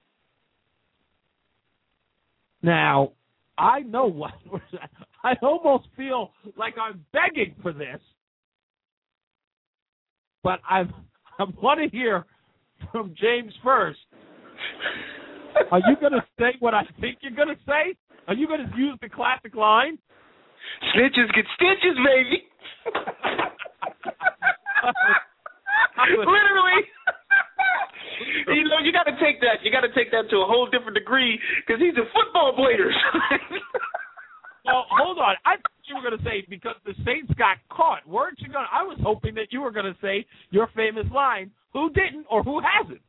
Now, I know what I almost feel like I'm begging for this, but I I want to hear from James first. Are you going to say what I think you're going to say? Are you going to use the classic line?
Snitches get stitches, baby. Literally. You know, you got to take that. You got to take that to a whole different degree because he's a football player.
Well, hold on. I thought you were going to say because the Saints got caught. Weren't you going? I was hoping that you were going to say your famous line. Who didn't or who hasn't?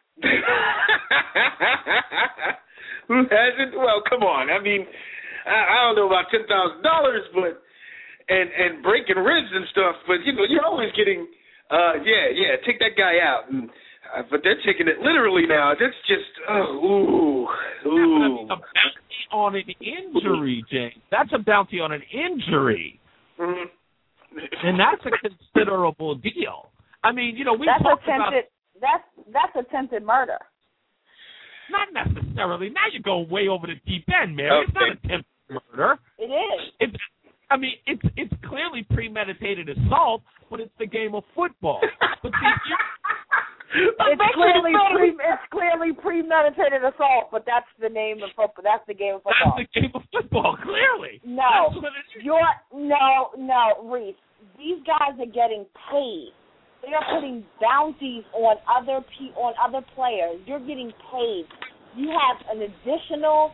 Who hasn't? Well, come on. I mean, I, I don't know about ten thousand dollars, but and and breaking ribs and stuff. But you know, you're always getting. Uh, yeah, yeah. Take that guy out. And, Uh, but they're taking it literally now. That's just, oh, ooh, ooh.
That's a bounty on an injury, James. That's a bounty on an injury.
Mm-hmm.
And that's a considerable deal. I mean, you know, we
that's
talked
attempted,
about...
That's, that's attempted murder.
Not necessarily. Now you're going way over the deep end, Mary. Okay. It's not attempted murder.
It is.
It's, I mean, it's it's clearly premeditated assault, but it's the game of football. But see, you...
It's clearly pre, it's clearly premeditated assault, but that's the name of football. That's the game of football.
That's the game of football. Clearly,
no, you're no, no, Reese. These guys are getting paid. They are putting bounties on other pe- on other players. You're getting paid. You have an additional,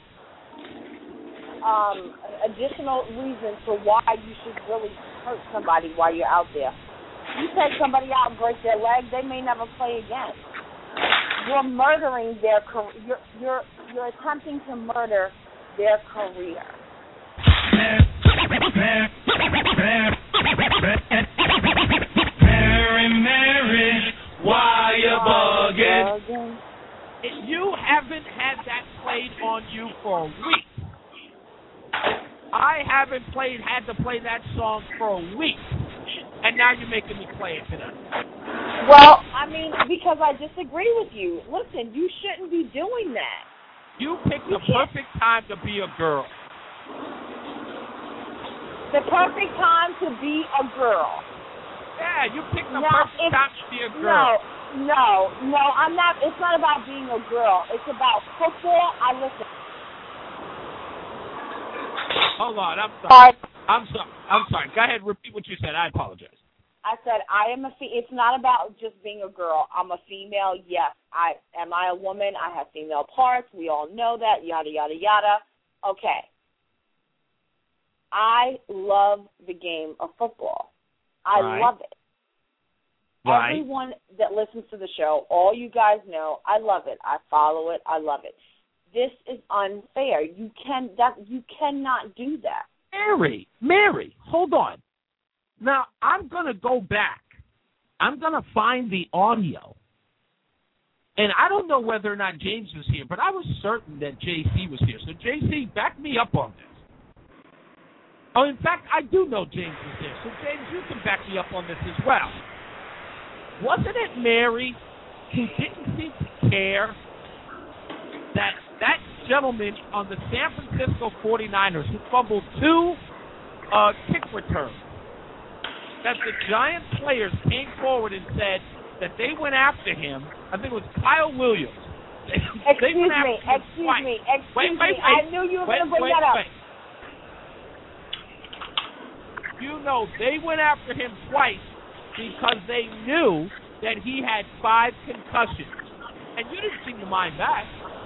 um, additional reason for why you should really hurt somebody while you're out there. You take somebody out and break their leg, they may never play again. You're murdering their career. You're, you're, you're attempting to murder their career.
Mary, Mary, why you bugging?
You haven't had that played on you for a week. I haven't played, had to play that song for a week. And now you're making me play it tonight.
Well, I mean, because I disagree with you. Listen, you shouldn't be doing that.
You picked the perfect time to be a girl.
The perfect time to be a girl.
Yeah, you picked the
no,
perfect time to be a girl.
No, no, no, I'm not. It's not about being a girl. It's about football. I listen.
Hold on, I'm sorry. I'm sorry. I'm sorry. Go ahead, repeat what you said. I apologize.
I said I am a. Fe- it's not about just being a girl. I'm a female. Yes, I am. I a woman. I have female parts. We all know that. Yada yada yada. Okay. I love the game of football. I
right.
love it.
Right.
Everyone that listens to the show, all you guys know, I love it. I follow it. I love it. This is unfair. You can that you cannot do that.
Mary, Mary, hold on. Now I'm gonna go back. I'm gonna find the audio, and I don't know whether or not James was here, but I was certain that J C was here. So J C, back me up on this. Oh, in fact, I do know James was there. So James, you can back me up on this as well. Wasn't it Mary who didn't seem to care that that gentleman on the San Francisco forty-niners who fumbled two uh, kick returns, that the Giants players came forward and said that they went after him? I think it was Kyle Williams. They,
excuse
they went
me,
after him
excuse
twice.
me, excuse
wait, wait,
me.
wait.
I knew you were
wait,
going to bring
wait,
that up.
Wait. You know, they went after him twice because they knew that he had five concussions. And you didn't seem to mind that.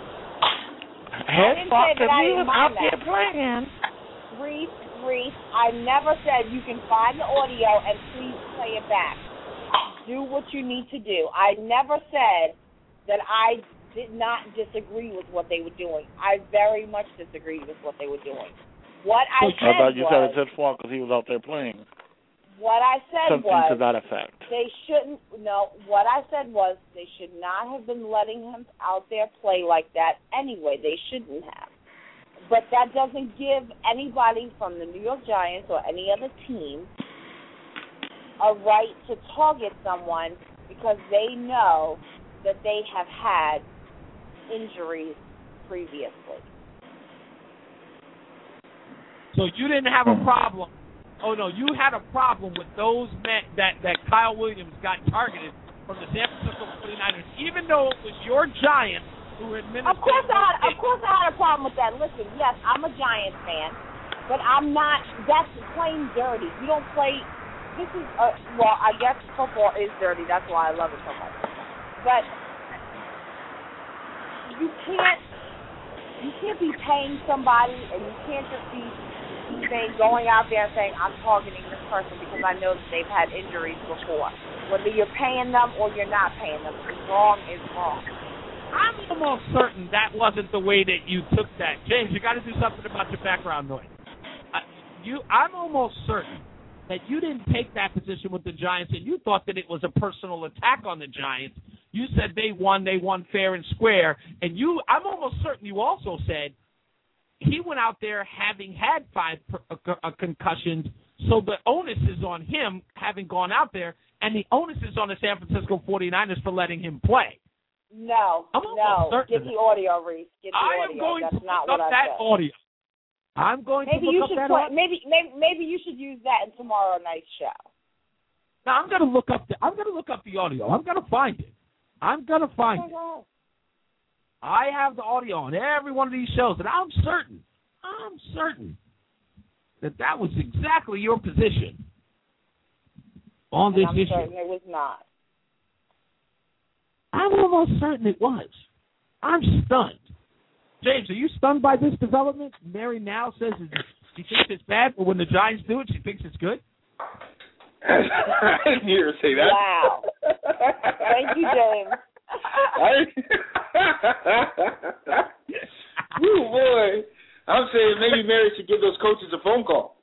I didn't say that I didn't mind
out
that.
there playing.
Reese, Reese, I never said you can find the audio and please play it back. Do what you need to do. I never said that I did not disagree with what they were doing. I very much disagreed with what they were doing. What I said
I thought you
was,
said it's his fault because he was out there playing.
What I said
Something
was
to that effect.
They shouldn't. No, what I said was they should not have been letting him out there play like that anyway. They shouldn't have. But that doesn't give anybody from the New York Giants or any other team a right to target someone because they know that they have had injuries previously.
So you didn't have a problem. Oh, no, you had a problem with those men that, that Kyle Williams got targeted from the San Francisco forty-niners, even though it was your Giants who administered.
Of course, I had, of course I had a problem with that. Listen, yes, I'm a Giants fan, but I'm not. That's plain dirty. You don't play. This is a, well, I guess football is dirty. That's why I love it so much. But you can't. You can't be paying somebody, and you can't just be saying, going out there and saying, I'm targeting this person because I know that they've had injuries before. Whether you're paying them or you're not paying them, wrong is wrong.
I'm almost certain that wasn't the way that you took that. James, you got to do something about your background noise. Uh, you, I'm almost certain that you didn't take that position with the Giants and you thought that it was a personal attack on the Giants. You said they won, they won fair and square, and you. I'm almost certain you also said he went out there having had five per, uh, uh, concussions, so the onus is on him having gone out there, and the onus is on the San Francisco forty-niners for letting him play.
No,
I'm
no.
certain
Get the audio, Reese. Get the
I
audio.
am going
That's
to
not
look
what
up
I
that
said.
audio. I'm going
maybe
to
you
look
should
up that
play,
audio.
maybe, maybe, maybe you should use that in tomorrow night's show.
Now I'm going to look up the. I'm going to look up the audio. I'm going to find it. I'm going to find it. I have the audio on every one of these shows, and I'm certain, I'm certain that that was exactly your position on
And
this
I'm
issue.
certain it was not.
I'm almost certain it was. I'm stunned. James, are you stunned by this development? Mary now says she thinks it's bad, but when the Giants do it, she thinks it's good?
I didn't hear her say that.
Wow. Thank you, James.
Woo, boy. I'm saying maybe Mary should give those coaches a phone call.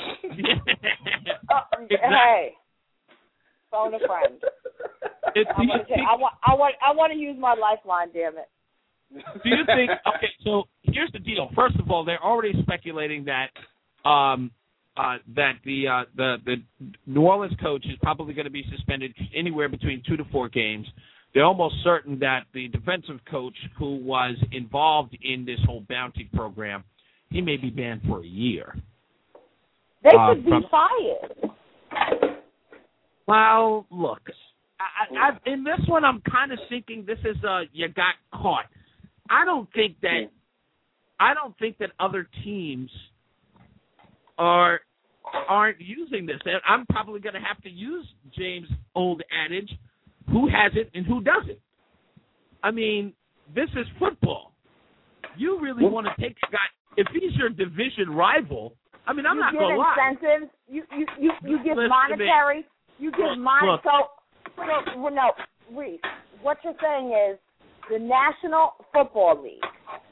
uh, hey, phone a friend.
It,
I, want to, I want, I want, I want to use my lifeline. Damn it.
Do you think? Okay, so here's the deal. First of all, they're already speculating that um, uh, that the uh, the the New Orleans coach is probably going to be suspended anywhere between two to four games. they're almost certain that the defensive coach who was involved in this whole bounty program, he may be banned for a year.
They
uh,
should be
from,
fired.
Well, look, I, I, in this one, I'm kind of thinking this is a you got caught. I don't think that I don't think that other teams are aren't using this. I'm probably going to have to use James' old adage, who has it and who doesn't. I mean, this is football. You really want to take a guy, if he's your division rival, I mean, I'm
you
not going to lie.
You give incentives. You, you, you, you give
Listen
monetary. You give money.
Look.
So, so, well, no, Reese, what you're saying is the National Football League.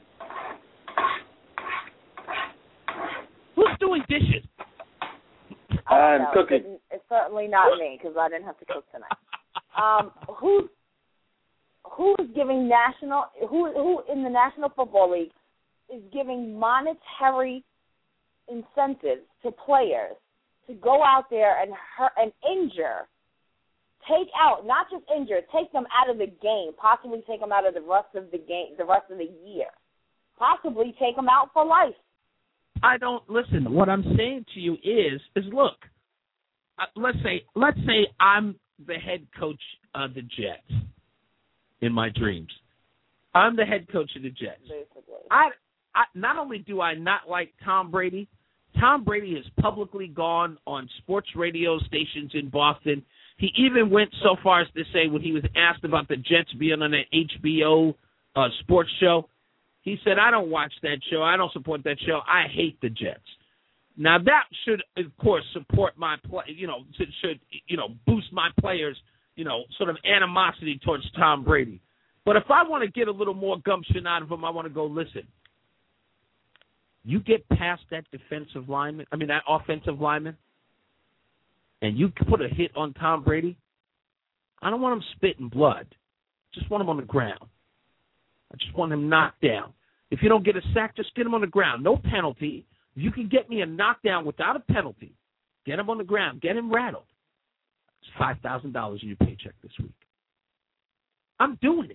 Who's doing dishes?
Oh,
I'm
no,
cooking.
It's, it's certainly not me because I didn't have to cook tonight. Um, who who is giving national? Who who in the National Football League is giving monetary incentives to players to go out there and hurt and injure, take out, not just injure, take them out of the game, possibly take them out of the rest of the game, the rest of the year, possibly take them out for life.
I don't listen. What I'm saying to you is, is look. Uh, let's say, let's say I'm the head coach of the Jets in my dreams. I'm the head coach of the Jets.
Basically,
I, I not only do I not like Tom Brady, Tom Brady has publicly gone on sports radio stations in Boston. He even went so far as to say when he was asked about the Jets being on an H B O uh, sports show, he said, I don't watch that show. I don't support that show. I hate the Jets. Now, that should, of course, support my play, you know, should, you know, boost my players, you know, sort of animosity towards Tom Brady. But if I want to get a little more gumption out of him, I want to go, listen, you get past that defensive lineman, I mean, that offensive lineman, and you put a hit on Tom Brady, I don't want him spitting blood. Just want him on the ground. I just want him knocked down. If you don't get a sack, just get him on the ground. No penalty. If you can get me a knockdown without a penalty, get him on the ground. Get him rattled. It's five thousand dollars in your paycheck this week. I'm doing it.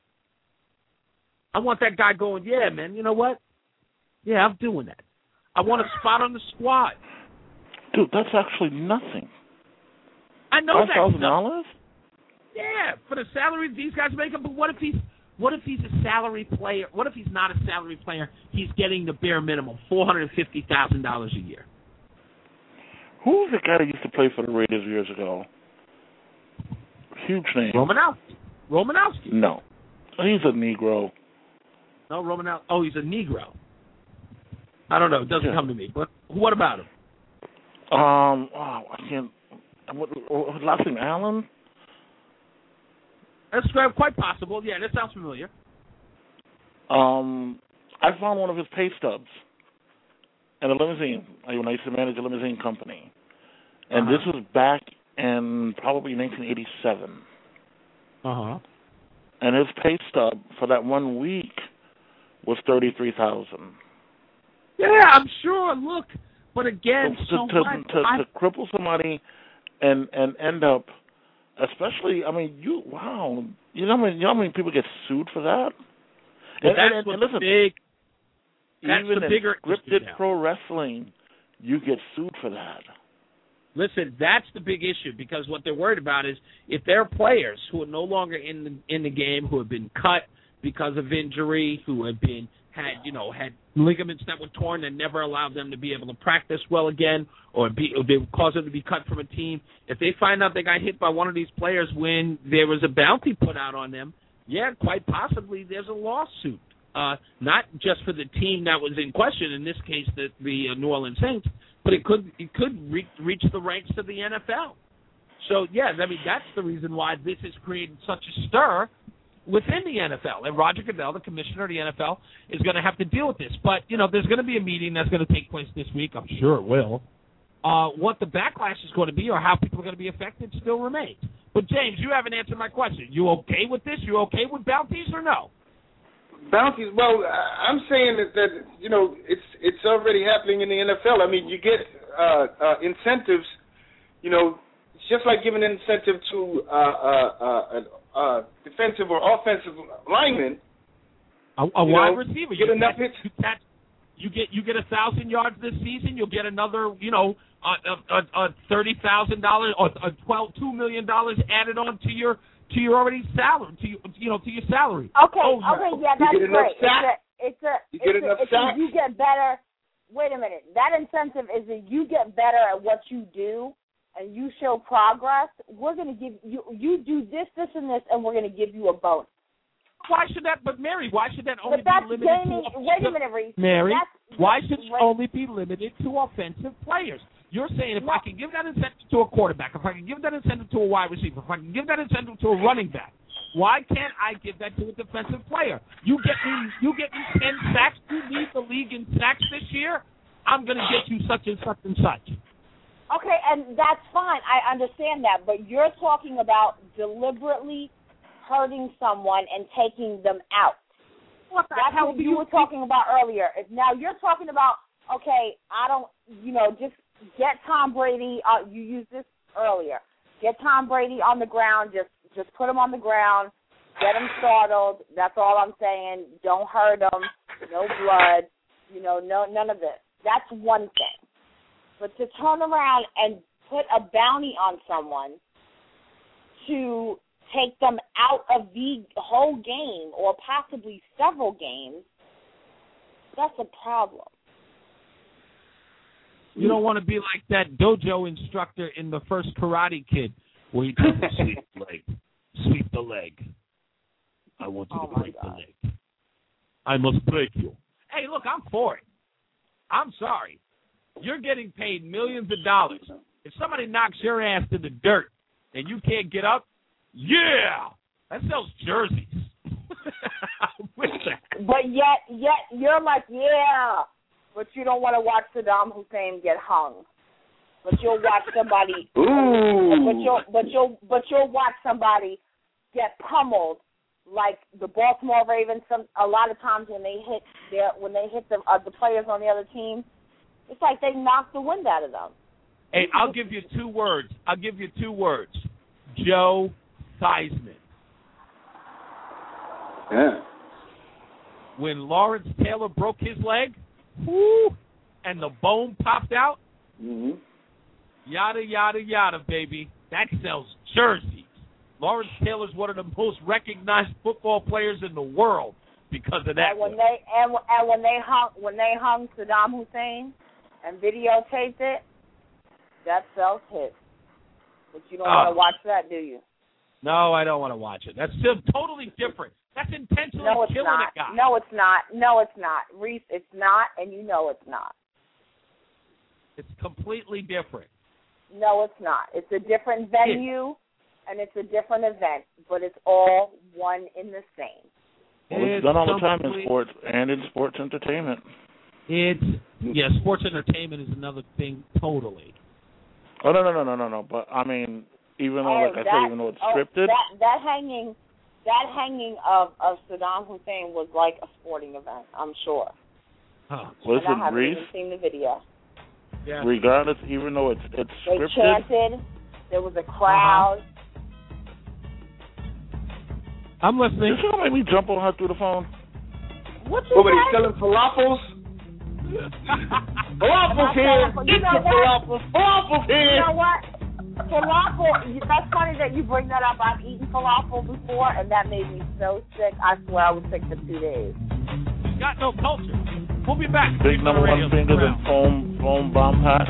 I want that guy going, yeah, man, you know what? Yeah, I'm doing that. I want a spot on the squad.
Dude, that's actually nothing.
I know
five
that.
five thousand dollars?
Yeah, for the salary these guys make up. But what if he's what if he's a salary player? What if he's not a salary player? He's getting the bare minimum, four hundred and fifty thousand dollars a year.
Who was the guy that used to play for the Raiders years ago? Huge name.
Romanowski. Romanowski.
No, he's a Negro.
No, Romanowski. Oh, he's a Negro. I don't know. It doesn't
yeah.
come to me. But what about him?
Um, oh, I can't. What, what last name? Allen.
That's quite possible. Yeah, that sounds familiar.
Um, I found one of his pay stubs in a limousine. I when I used to manage a limousine company, and
uh-huh.
this was back in probably nineteen eighty-seven.
Uh huh.
And his pay stub for that one week was thirty-three thousand.
Yeah, I'm sure. Look, but again,
to
so
to,
what?
to,
I...
to cripple somebody and and end up. Especially, I mean, you wow, you know how many, you know how many people get sued for that?
Well,
and,
that's
and,
what
and listen,
big. That's
even
the
in
bigger
scripted
issue
pro wrestling, you get sued for that.
Listen, that's the big issue because what they're worried about is if there are players who are no longer in the in the game, who have been cut because of injury, who have been had you know had ligaments that were torn and never allowed them to be able to practice well again, or, be, or they caused them to be cut from a team. If they find out they got hit by one of these players when there was a bounty put out on them, yeah, quite possibly there's a lawsuit. Uh, not just for the team that was in question, in this case the, the uh, New Orleans Saints, but it could it could re- reach the ranks of the N F L. So, yeah, I mean, that's the reason why this has created such a stir within the N F L. And Roger Goodell, the commissioner of the N F L, is going to have to deal with this. But, you know, there's going to be a meeting that's going to take place this week. I'm sure it will. Uh, what the backlash is going to be or how people are going to be affected still remains. But, James, you haven't answered my question. You okay with this? You okay with bounties or no?
Bounties, well, I'm saying that, that you know, it's it's already happening in the N F L. I mean, you get uh, uh, incentives, you know, it's just like giving an incentive to uh, uh, uh, uh, defensive or offensive lineman,
a, a wide
know,
receiver,
get
you
enough
catch,
hits.
You, catch, you get you get a thousand yards this season. You'll get another, you know, a, a, a thirty thousand dollars or a twelve two million dollars added on to your to your already salary to you, you know to your salary.
Okay,
oh,
okay, yeah, that's
you get
great.
Sack,
it's a
you
it's
get
a,
enough
it's a, you get better. Wait a minute. That incentive is that you get better at what you do and you show progress. We're going to give you, you do this, this, and this, and we're going to give you a bonus.
Why should that, but Mary, why should that only
but that's
be limited
gaining,
to...
Wait a minute, Reese.
Mary,
that's,
why should it
wait,
only be limited to offensive players? You're saying if
no.
I can give that incentive to a quarterback, if I can give that incentive to a wide receiver, if I can give that incentive to a running back, why can't I give that to a defensive player? You get me, you get me ten sacks. You lead the league in sacks this year. I'm going to get you such and such and such.
Okay, and that's fine. I understand that, but you're talking about deliberately hurting someone and taking them out.
What the
that's
hell
what
do
you
you
were talking about earlier. Now you're talking about, okay, I don't, you know, just get Tom Brady. Uh, you used this earlier. Get Tom Brady on the ground. Just just put him on the ground. Get him startled. That's all I'm saying. Don't hurt him. No blood. You know, no none of this. That's one thing. But to turn around and put a bounty on someone to take them out of the whole game or possibly several games, that's a problem.
You don't want to be like that dojo instructor in the first Karate Kid where he tells you sweep the leg. Sweep the leg. I want you
oh
to break
God.
the leg. I must break you. Hey, look, I'm for it. I'm sorry. You're getting paid millions of dollars. If somebody knocks your ass to the dirt and you can't get up, yeah, that sells jerseys. With that.
But yet, yet you're like, yeah, but you don't want to watch Saddam Hussein get hung. But you'll watch somebody.
Ooh.
But you'll, but you'll, but you'll watch somebody get pummeled, like the Baltimore Ravens. Some a lot of times when they hit their, when they hit the uh, the players on the other team, it's like they knock the wind out of them.
Hey, I'll give you two words. I'll give you two words. Joe Theismann.
Yeah.
When Lawrence Taylor broke his leg, whoo, and the bone popped out,
mm-hmm.
yada, yada, yada, baby. That sells jerseys. Lawrence Taylor's one of the most recognized football players in the world because of that.
And when they and, and when they hung when they hung Saddam Hussein and videotaped it, that sells hits. But you don't uh, want to watch that, do you?
No, I don't want to watch it. That's still totally different. That's intentionally
no, it's
killing
not.
a guy.
No, it's not. No, it's not. Reese, it's not, and you know it's not.
It's completely different.
No, it's not. It's a different venue, and it's a different event, but it's all one in the same.
Well, it's, it's done all the time in sports and in sports entertainment.
It's, yeah, sports entertainment is another thing totally.
Oh, no, no, no, no, no, no. But, I mean, even though,
oh,
like
that,
I said, even though it's
oh,
scripted.
That, that hanging that hanging of, of Saddam Hussein was like a sporting event, I'm sure.
Huh.
Listen,
and I haven't
Reese,
even seen the video.
Yeah.
Regardless, even though it's it's
they
scripted.
chanted. There was a crowd.
Uh-huh. I'm listening.
You're going to make me jump on her through the phone?
What you
What, are selling falafels? Falafels here.
You know what?
Falafels. Falafels here.
You know what? Falafel, that's funny that you bring that up. I've eaten falafel before, and that made me so sick. I swear I was sick for two days.
Got no culture. We'll be back.
Big number one fingers and foam, foam bomb packs.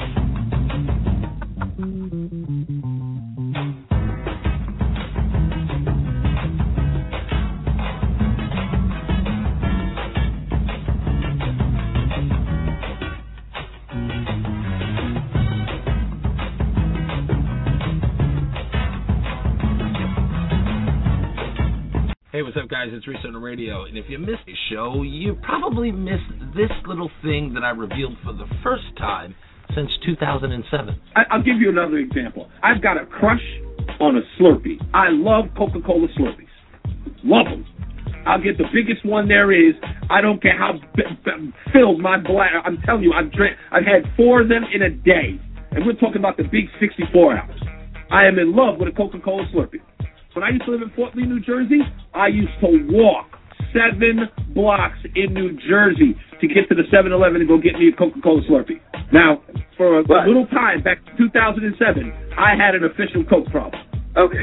Hey, what's up, guys? It's Reese on the radio, and if you missed the show, you probably missed this little thing that I revealed for the first time since two thousand seven.
I, I'll give you another example. I've got a crush on a Slurpee. I love Coca-Cola Slurpees. Love them. I'll get the biggest one there is. I don't care how b- b- filled my bladder. I'm telling you, I've drank. I've had four of them in a day, and we're talking about the big sixty-four ounce. I am in love with a Coca-Cola Slurpee. When I used to live in Fort Lee, New Jersey, I used to walk seven blocks in New Jersey to get to the seven eleven and go get me a Coca-Cola Slurpee. Now, for a
What?
little time, back to two thousand seven, I had an official Coke problem.
Okay.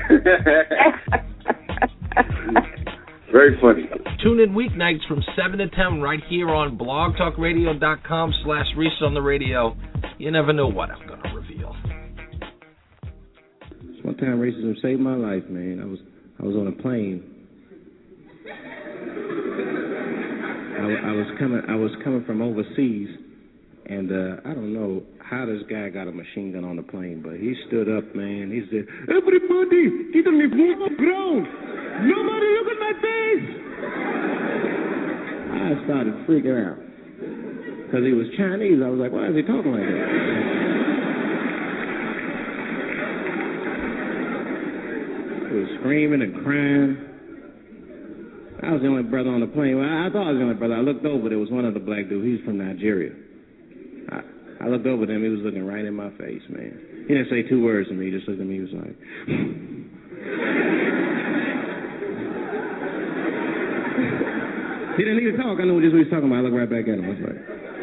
Very funny.
Tune in weeknights from seven to ten right here on blogtalkradio.com slash Reese on the radio. You never know what I'm going to reveal.
One time racism saved my life, man. I was I was on a plane. I, I was coming I was coming from overseas, and uh, I don't know how this guy got a machine gun on the plane, but he stood up, man. He said, "Everybody, get on the ground. Nobody look at my face." I started freaking out because he was Chinese. I was like, "Why is he talking like that?" He was screaming and crying. I was the only brother on the plane. Well, I thought I was the only brother. I looked over. There was one other black dude. He's from Nigeria. I, I looked over at him. He was looking right in my face, man. He didn't say two words to me. He just looked at me. He was like... He didn't even talk. I knew just what he was talking about. I looked right back at him. I was like...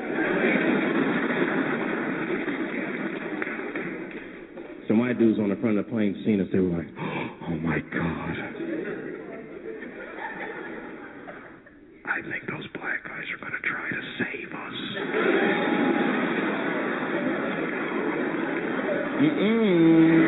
Some white dudes on the front of the plane seen us. They were like, "Oh, my God. I think those black guys are going to try to save us." Mm-mm.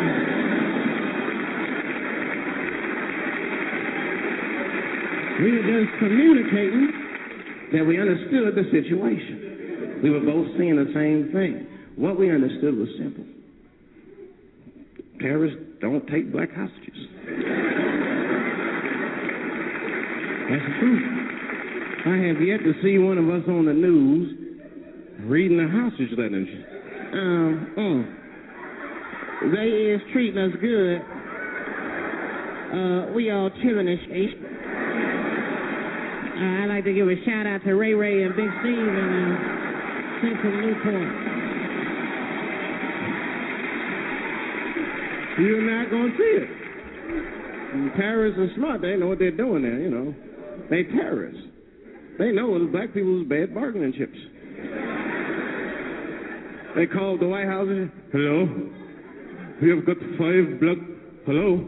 We were just communicating that we understood the situation. We were both seeing the same thing. What we understood was simple. Terrorists don't take black hostages. That's the truth. I have yet to see one of us on the news reading the hostage letters. Um, mm. They is treating us good. Uh, we all chilling and sh- uh, I'd like to give a shout out to Ray Ray and Big Steve and uh, Central Newport. You're not going to see it. And terrorists are smart. They know what they're doing there, you know. They terrorists. They know the black people's bad bargaining chips. They called the White House and said, "Hello? We have got five black... Hello?"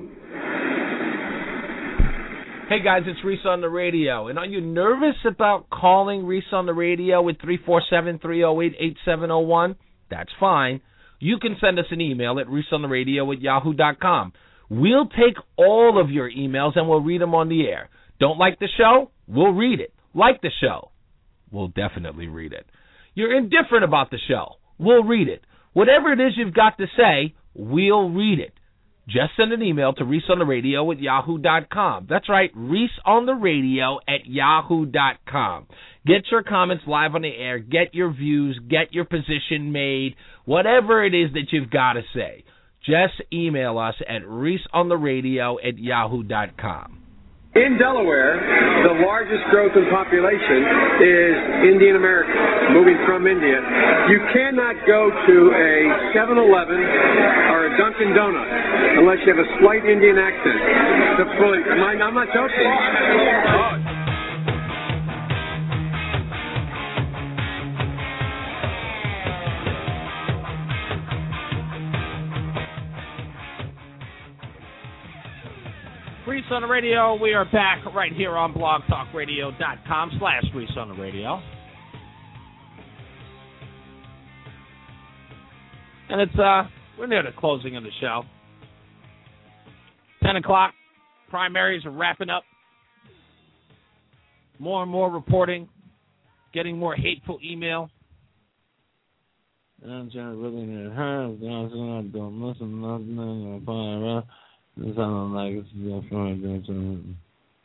Hey guys, it's Reese on the radio. And are you nervous about calling Reese on the radio with three four seven, three oh eight, eight seven oh one? That's fine. You can send us an email at reeseontheradio at yahoo dot com. We'll take all of your emails and we'll read them on the air. Don't like the show? We'll read it. Like the show? We'll definitely read it. You're indifferent about the show? We'll read it. Whatever it is you've got to say, we'll read it. Just send an email to reeseontheradio at yahoo dot com. That's right, reeseontheradio at yahoo dot com. Get your comments live on the air. Get your views. Get your position made. Whatever it is that you've got to say, just email us at reeseontheradio at yahoo dot com.
In Delaware, the largest growth in population is Indian Americans moving from India. You cannot go to a seven eleven or a Dunkin' Donuts unless you have a slight Indian accent. To fully, I'm not joking. Oh.
Reese on the radio. We are back right here on blogtalkradio.com slash Reese on the radio. And it's, uh, we're near the closing of the show. ten o'clock. Primaries are wrapping up. More and more reporting. Getting more hateful email. I'm just really don't listen, nothing. It sounds like it's different.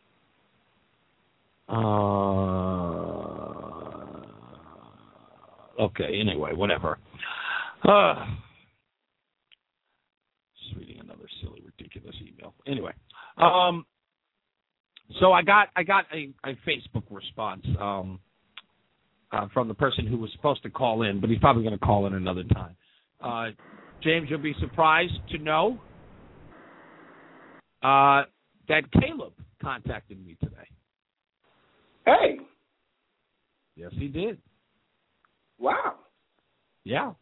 Uh, okay, anyway, whatever. Uh, just reading another silly, ridiculous email. Anyway, um, so I got I got a, a Facebook response um, uh, from the person who was supposed to call in, but he's probably going to call in another time. Uh, James, you'll be surprised to know. Uh, that Caleb contacted me today.
Hey.
Yes, he did.
Wow.
Yeah.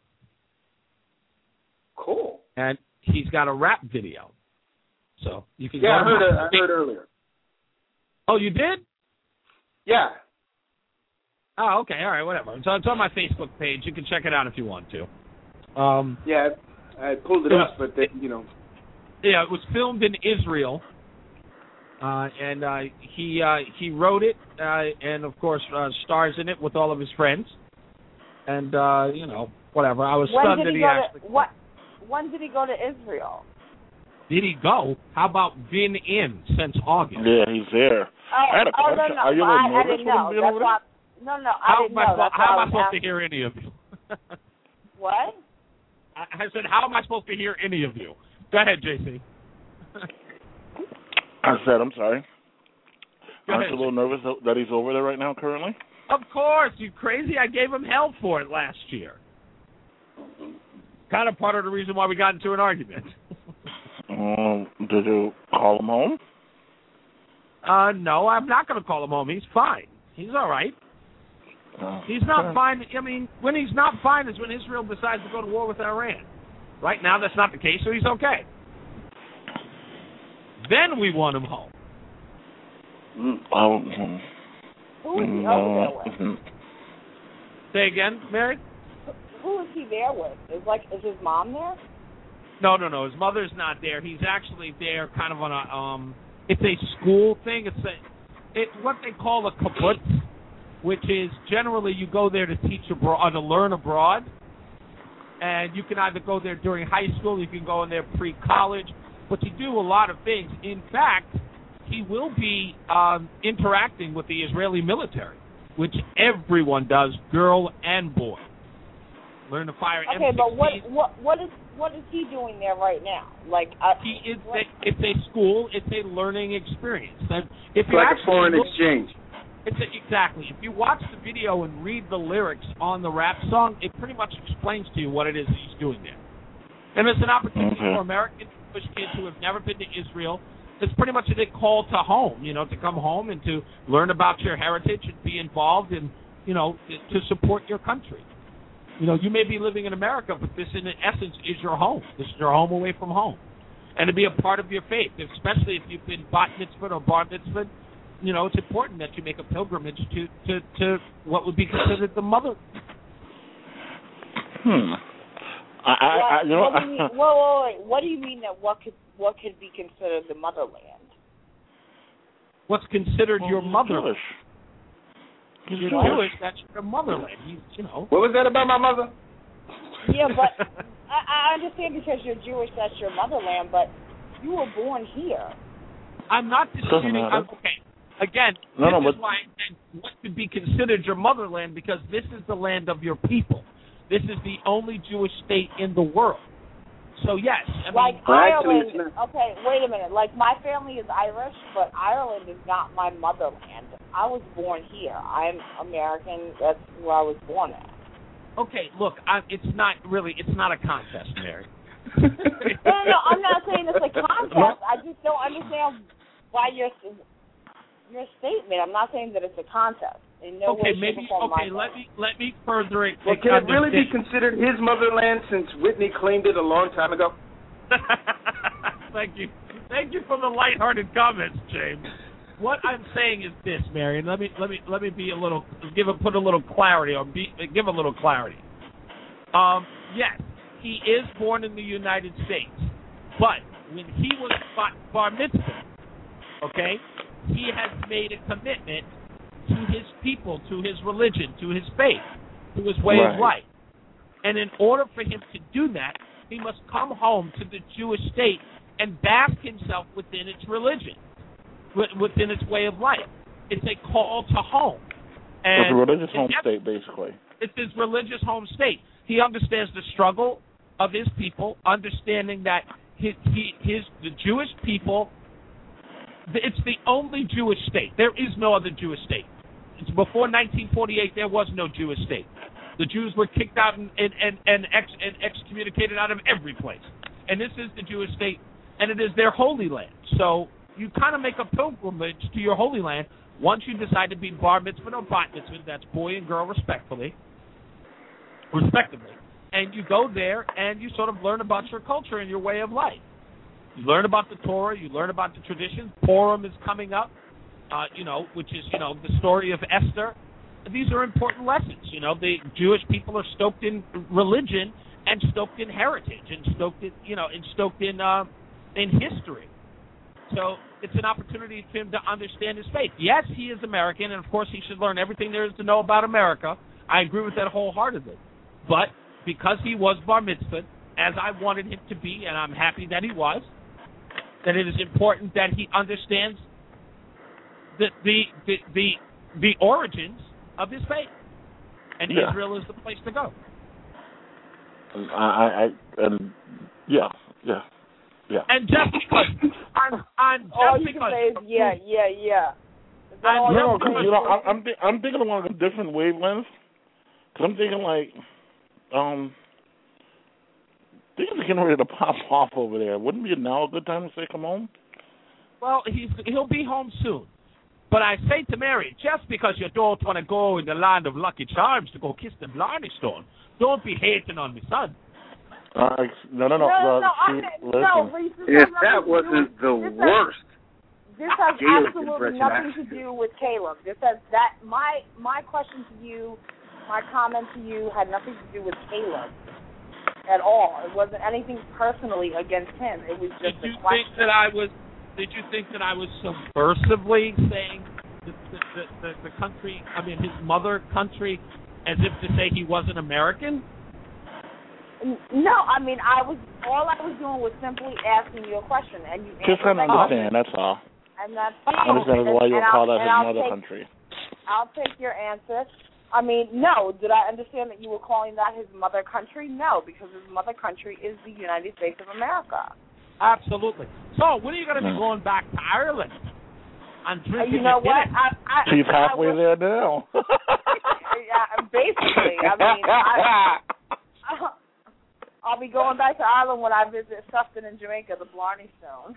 Cool.
And he's got a rap video. So you can
Yeah,
go
I heard,
to
it, I heard earlier.
Oh, you did?
Yeah.
Oh, okay. All right, whatever. So it's on my Facebook page. You can check it out if you want to. Um,
yeah, I pulled it up, but, then, you know.
Yeah, it was filmed in Israel. Uh, and uh, he uh, he wrote it, uh, and of course uh, stars in it with all of his friends, and uh, you know whatever. I was
when
stunned
did
that
he
he
go
actually.
To, what? When did he go to Israel?
Did he go? How about been in since August?
Yeah, he's there.
Oh,
I had a
oh
question.
no, no,
Are you a
I,
little
I
nervous
didn't
with him
know.
being
That's
over
why, no, no, I
How
didn't
am I,
know. That's
how am
why
I supposed
asking.
to hear any of you?
What?
I, I said, how am I supposed to hear any of you? Go ahead, J C.
I said, I'm sorry.
Go
Aren't
ahead.
you a little nervous that he's over there right now currently?
Of course, you crazy. I gave him hell for it last year. Kind of part of the reason why we got into an argument.
Um, did you call him home?
Uh, no, I'm not going to call him home. He's fine. He's all right.
Oh.
He's not fine. I mean, when he's not fine is when Israel decides to go to war with Iran. Right now, that's not the case, so he's okay. Then we want him home.
Oh,
Who is he
no.
over there with?
Say again, Mary?
Who is he there with? Is like is his mom there?
No, no, no. His mother's not there. He's actually there, kind of on a um. It's a school thing. It's a, it what they call a kibbutz, which is generally you go there to teach abroad, to learn abroad, and you can either go there during high school, you can go in there pre-college, but you do a lot of things. In fact, he will be um, interacting with the Israeli military, which everyone does, girl and boy. Learn to fire
Okay,
M sixteen.
but what what what is what is he doing there right now? Like uh,
he is. A, it's a school. It's a learning experience. And if
It's
you
like a
actually
foreign
look,
exchange.
It's a, exactly. If you watch the video and read the lyrics on the rap song, it pretty much explains to you what it is that he's doing there. And it's an opportunity
Okay.
for American Jewish kids who have never been to Israel. It's pretty much a call to home, you know, to come home and to learn about your heritage and be involved and, you know, to support your country. You know, you may be living in America, but this, in essence, is your home. This is your home away from home. And to be a part of your faith, especially if you've been bat mitzvah or bar mitzvah, you know, it's important that you make a pilgrimage to, to, to what would be considered the mother.
Hmm. I, I, I you know,
what, what do you mean, whoa, whoa, wait. What do you mean that what could what could be considered the motherland?
What's considered
well,
your motherland?
Jewish.
You're
Jewish.
Jewish, that's your motherland. You, you know.
What was that about my mother?
Yeah, but I, I understand because you're Jewish, that's your motherland. But you were born here.
I'm not disputing. I'm, okay, again,
No,
this
no,
is
but-
why I said what could be considered your motherland, because this is the land of your people. This is the only Jewish state in the world. So yes, I
Like
mean,
Ireland. Okay, wait a minute. Like my family is Irish, but Ireland is not my motherland. I was born here. I'm American. That's where I was born at.
okay, look, I, it's not really, it's not a contest, Mary.
No, no, no, I'm not saying it's a contest. I just don't understand why your your statement. I'm not saying that it's a contest. In no
Okay,
way,
maybe.
shape, or form,
Okay,
my
let me let me further it.
Well, can it really be
understand.
considered his motherland since Whitney claimed it a long time ago?
Thank you, thank you for the lighthearted comments, James. What I'm saying is this, Mary. And let me let me let me be a little give a put a little clarity or be, give a little clarity. Um, yes, he is born in the United States, but when he was bar, bar mitzvah, okay, he has made a commitment to his people, to his religion, to his faith, to his way
Right.
of life. And in order for him to do that, he must come home to the Jewish state and bask himself within its religion, within its way of life. It's a call to home. And
it's a religious home
it's-
state, basically.
It's his religious home state. He understands the struggle of his people, understanding that his, he, his the Jewish people, it's the only Jewish state. There is no other Jewish state. It's before nineteen forty-eight, there was no Jewish state. The Jews were kicked out and, and, and, and, ex, and excommunicated out of every place. And this is the Jewish state, and it is their holy land. So you kind of make a pilgrimage to your holy land once you decide to be bar mitzvah or bat mitzvah, that's boy and girl respectfully, respectively. And you go there and you sort of learn about your culture and your way of life. You learn about the Torah, you learn about the traditions. Purim is coming up, uh, you know, which is, you know, the story of Esther. These are important lessons. You know, the Jewish people are stoked in religion and stoked in heritage and stoked in, you know, and stoked in uh, in history. So it's an opportunity for him to understand his faith. Yes, he is American, and of course he should learn everything there is to know about America. I agree with that wholeheartedly. But because he was bar mitzvah, as I wanted him to be, and I'm happy that he was, that it is important that he understands the the the the, the origins of his faith, and
yeah.
Israel is the place to go.
I, I, and yeah, yeah, yeah.
And just because, I'm, I'm just
all you
because,
can say is yeah, yeah, yeah. Is that all
No,
you can
no,
say?
you know, I'm I'm, th- I'm thinking along a different wavelength. Cause I'm thinking like, um, things are getting ready to pop off over there. Wouldn't be now a good time to say come home?
Well, he's he'll be home soon. But I say to Mary, just because you don't want to go in the land of Lucky Charms to go kiss the Blarney Stone, don't be hating on me, son.
Uh, no, no, no.
No,
uh,
no,
she,
I,
listen.
no, Reese, this
If
has
that
nothing to do
wasn't
with-
the
this has-
worst.
This has
Gaelic
absolutely
impression
nothing
I-
to do with Caleb. This has that my my question to you, my comment to you had nothing to do with Caleb at all. It wasn't anything personally against him. It was just
Did
a
you
question.
think that I was? Did you think that I was subversively saying the the, the, the, the country? I mean, his mother country, as if to say he wasn't American?
No, I mean I was all I was doing was simply asking you a question, and you
Just
answered
trying to
my
understand.
question.
That's all.
And that's
I understand
and,
why you
and
would call
I'll-
that
and
his
I'll
mother
take,
country.
I'll take your answer. I mean, no. Did I understand that you were calling that his mother country? No, because his mother country is the United States of America.
Absolutely. So, when are you going to be going back to Ireland and
Uh,
drinking
you know
your
what?
Guinness?
I, I,
She's
I
halfway
was,
there now.
yeah, basically. I mean, I, I'll be going back to Ireland when I visit Sufton in Jamaica, the Blarney Stone.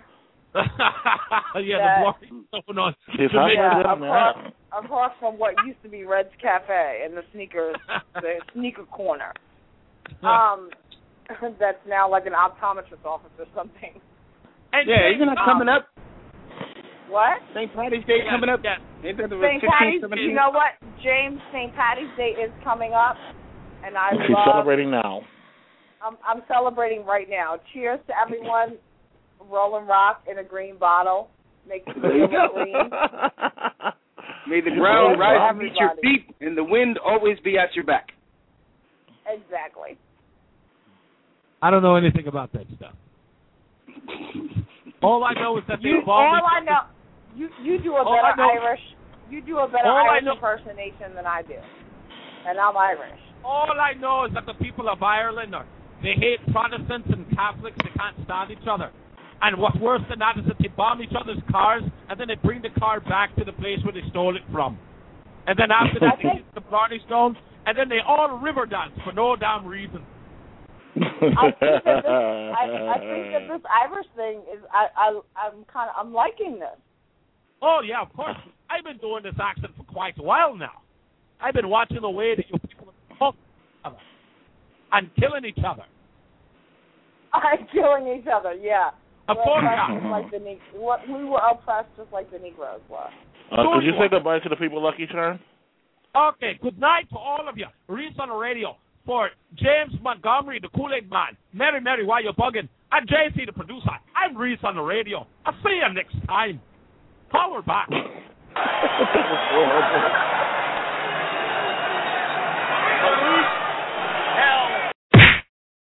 yeah,
that,
the Blarney Stone on
She's
Jamaica.
halfway
Yeah,
there
across,
now.
across from what used to be Red's Cafe and the sneakers, the sneaker corner. Um, that's now like an optometrist office or something.
And
Yeah, isn't that coming up?
What?
Saint Patty's Day
Yeah,
coming up?
yeah.
Ain't that the
Saint
fifteenth,
Patty's.
seventeenth?
You know what, James? Saint Patty's Day is coming up, and I
She's
love.
celebrating now.
I'm, I'm celebrating right now. Cheers to everyone. Rolling Rock in a green bottle. Make it
There you
feel
go.
green.
May the ground
Cheers to
rise and meet your
everybody.
feet, and the wind always be at your back.
Exactly.
I don't know anything about that stuff. All I know is that they
You,
involve
all I know, you you do a
All
better
I know-
Irish. You do a better
All I
Irish
know-
impersonation than I do, and I'm Irish.
All I know is that the people of Ireland are they hate Protestants and Catholics. They can't stand each other. And what's worse than that is that they bomb each other's cars and then they bring the car back to the place where they stole it from. And then after that they get the Blarney Stone and then they all river dance for no damn reason.
I think that this, I, I think that this Irish thing is. I, I I'm kind of I'm liking this.
Oh, yeah, of course. I've been doing this accent for quite a while now. I've been watching the way that you people talk to each other and killing each other.
I'm killing each other. Yeah.
Of
We're
course
oppressed
not.
just like the ne- what we were oppressed just like the Negroes were.
Uh, could you say goodbye to the people, Lucky Charm?
Okay, good night to all of you. Reese on the radio for James Montgomery, the Kool-Aid Man. Mary, Mary, why you bugging? And J C, the producer. I'm Reese on the radio. I'll see you next time. Power back.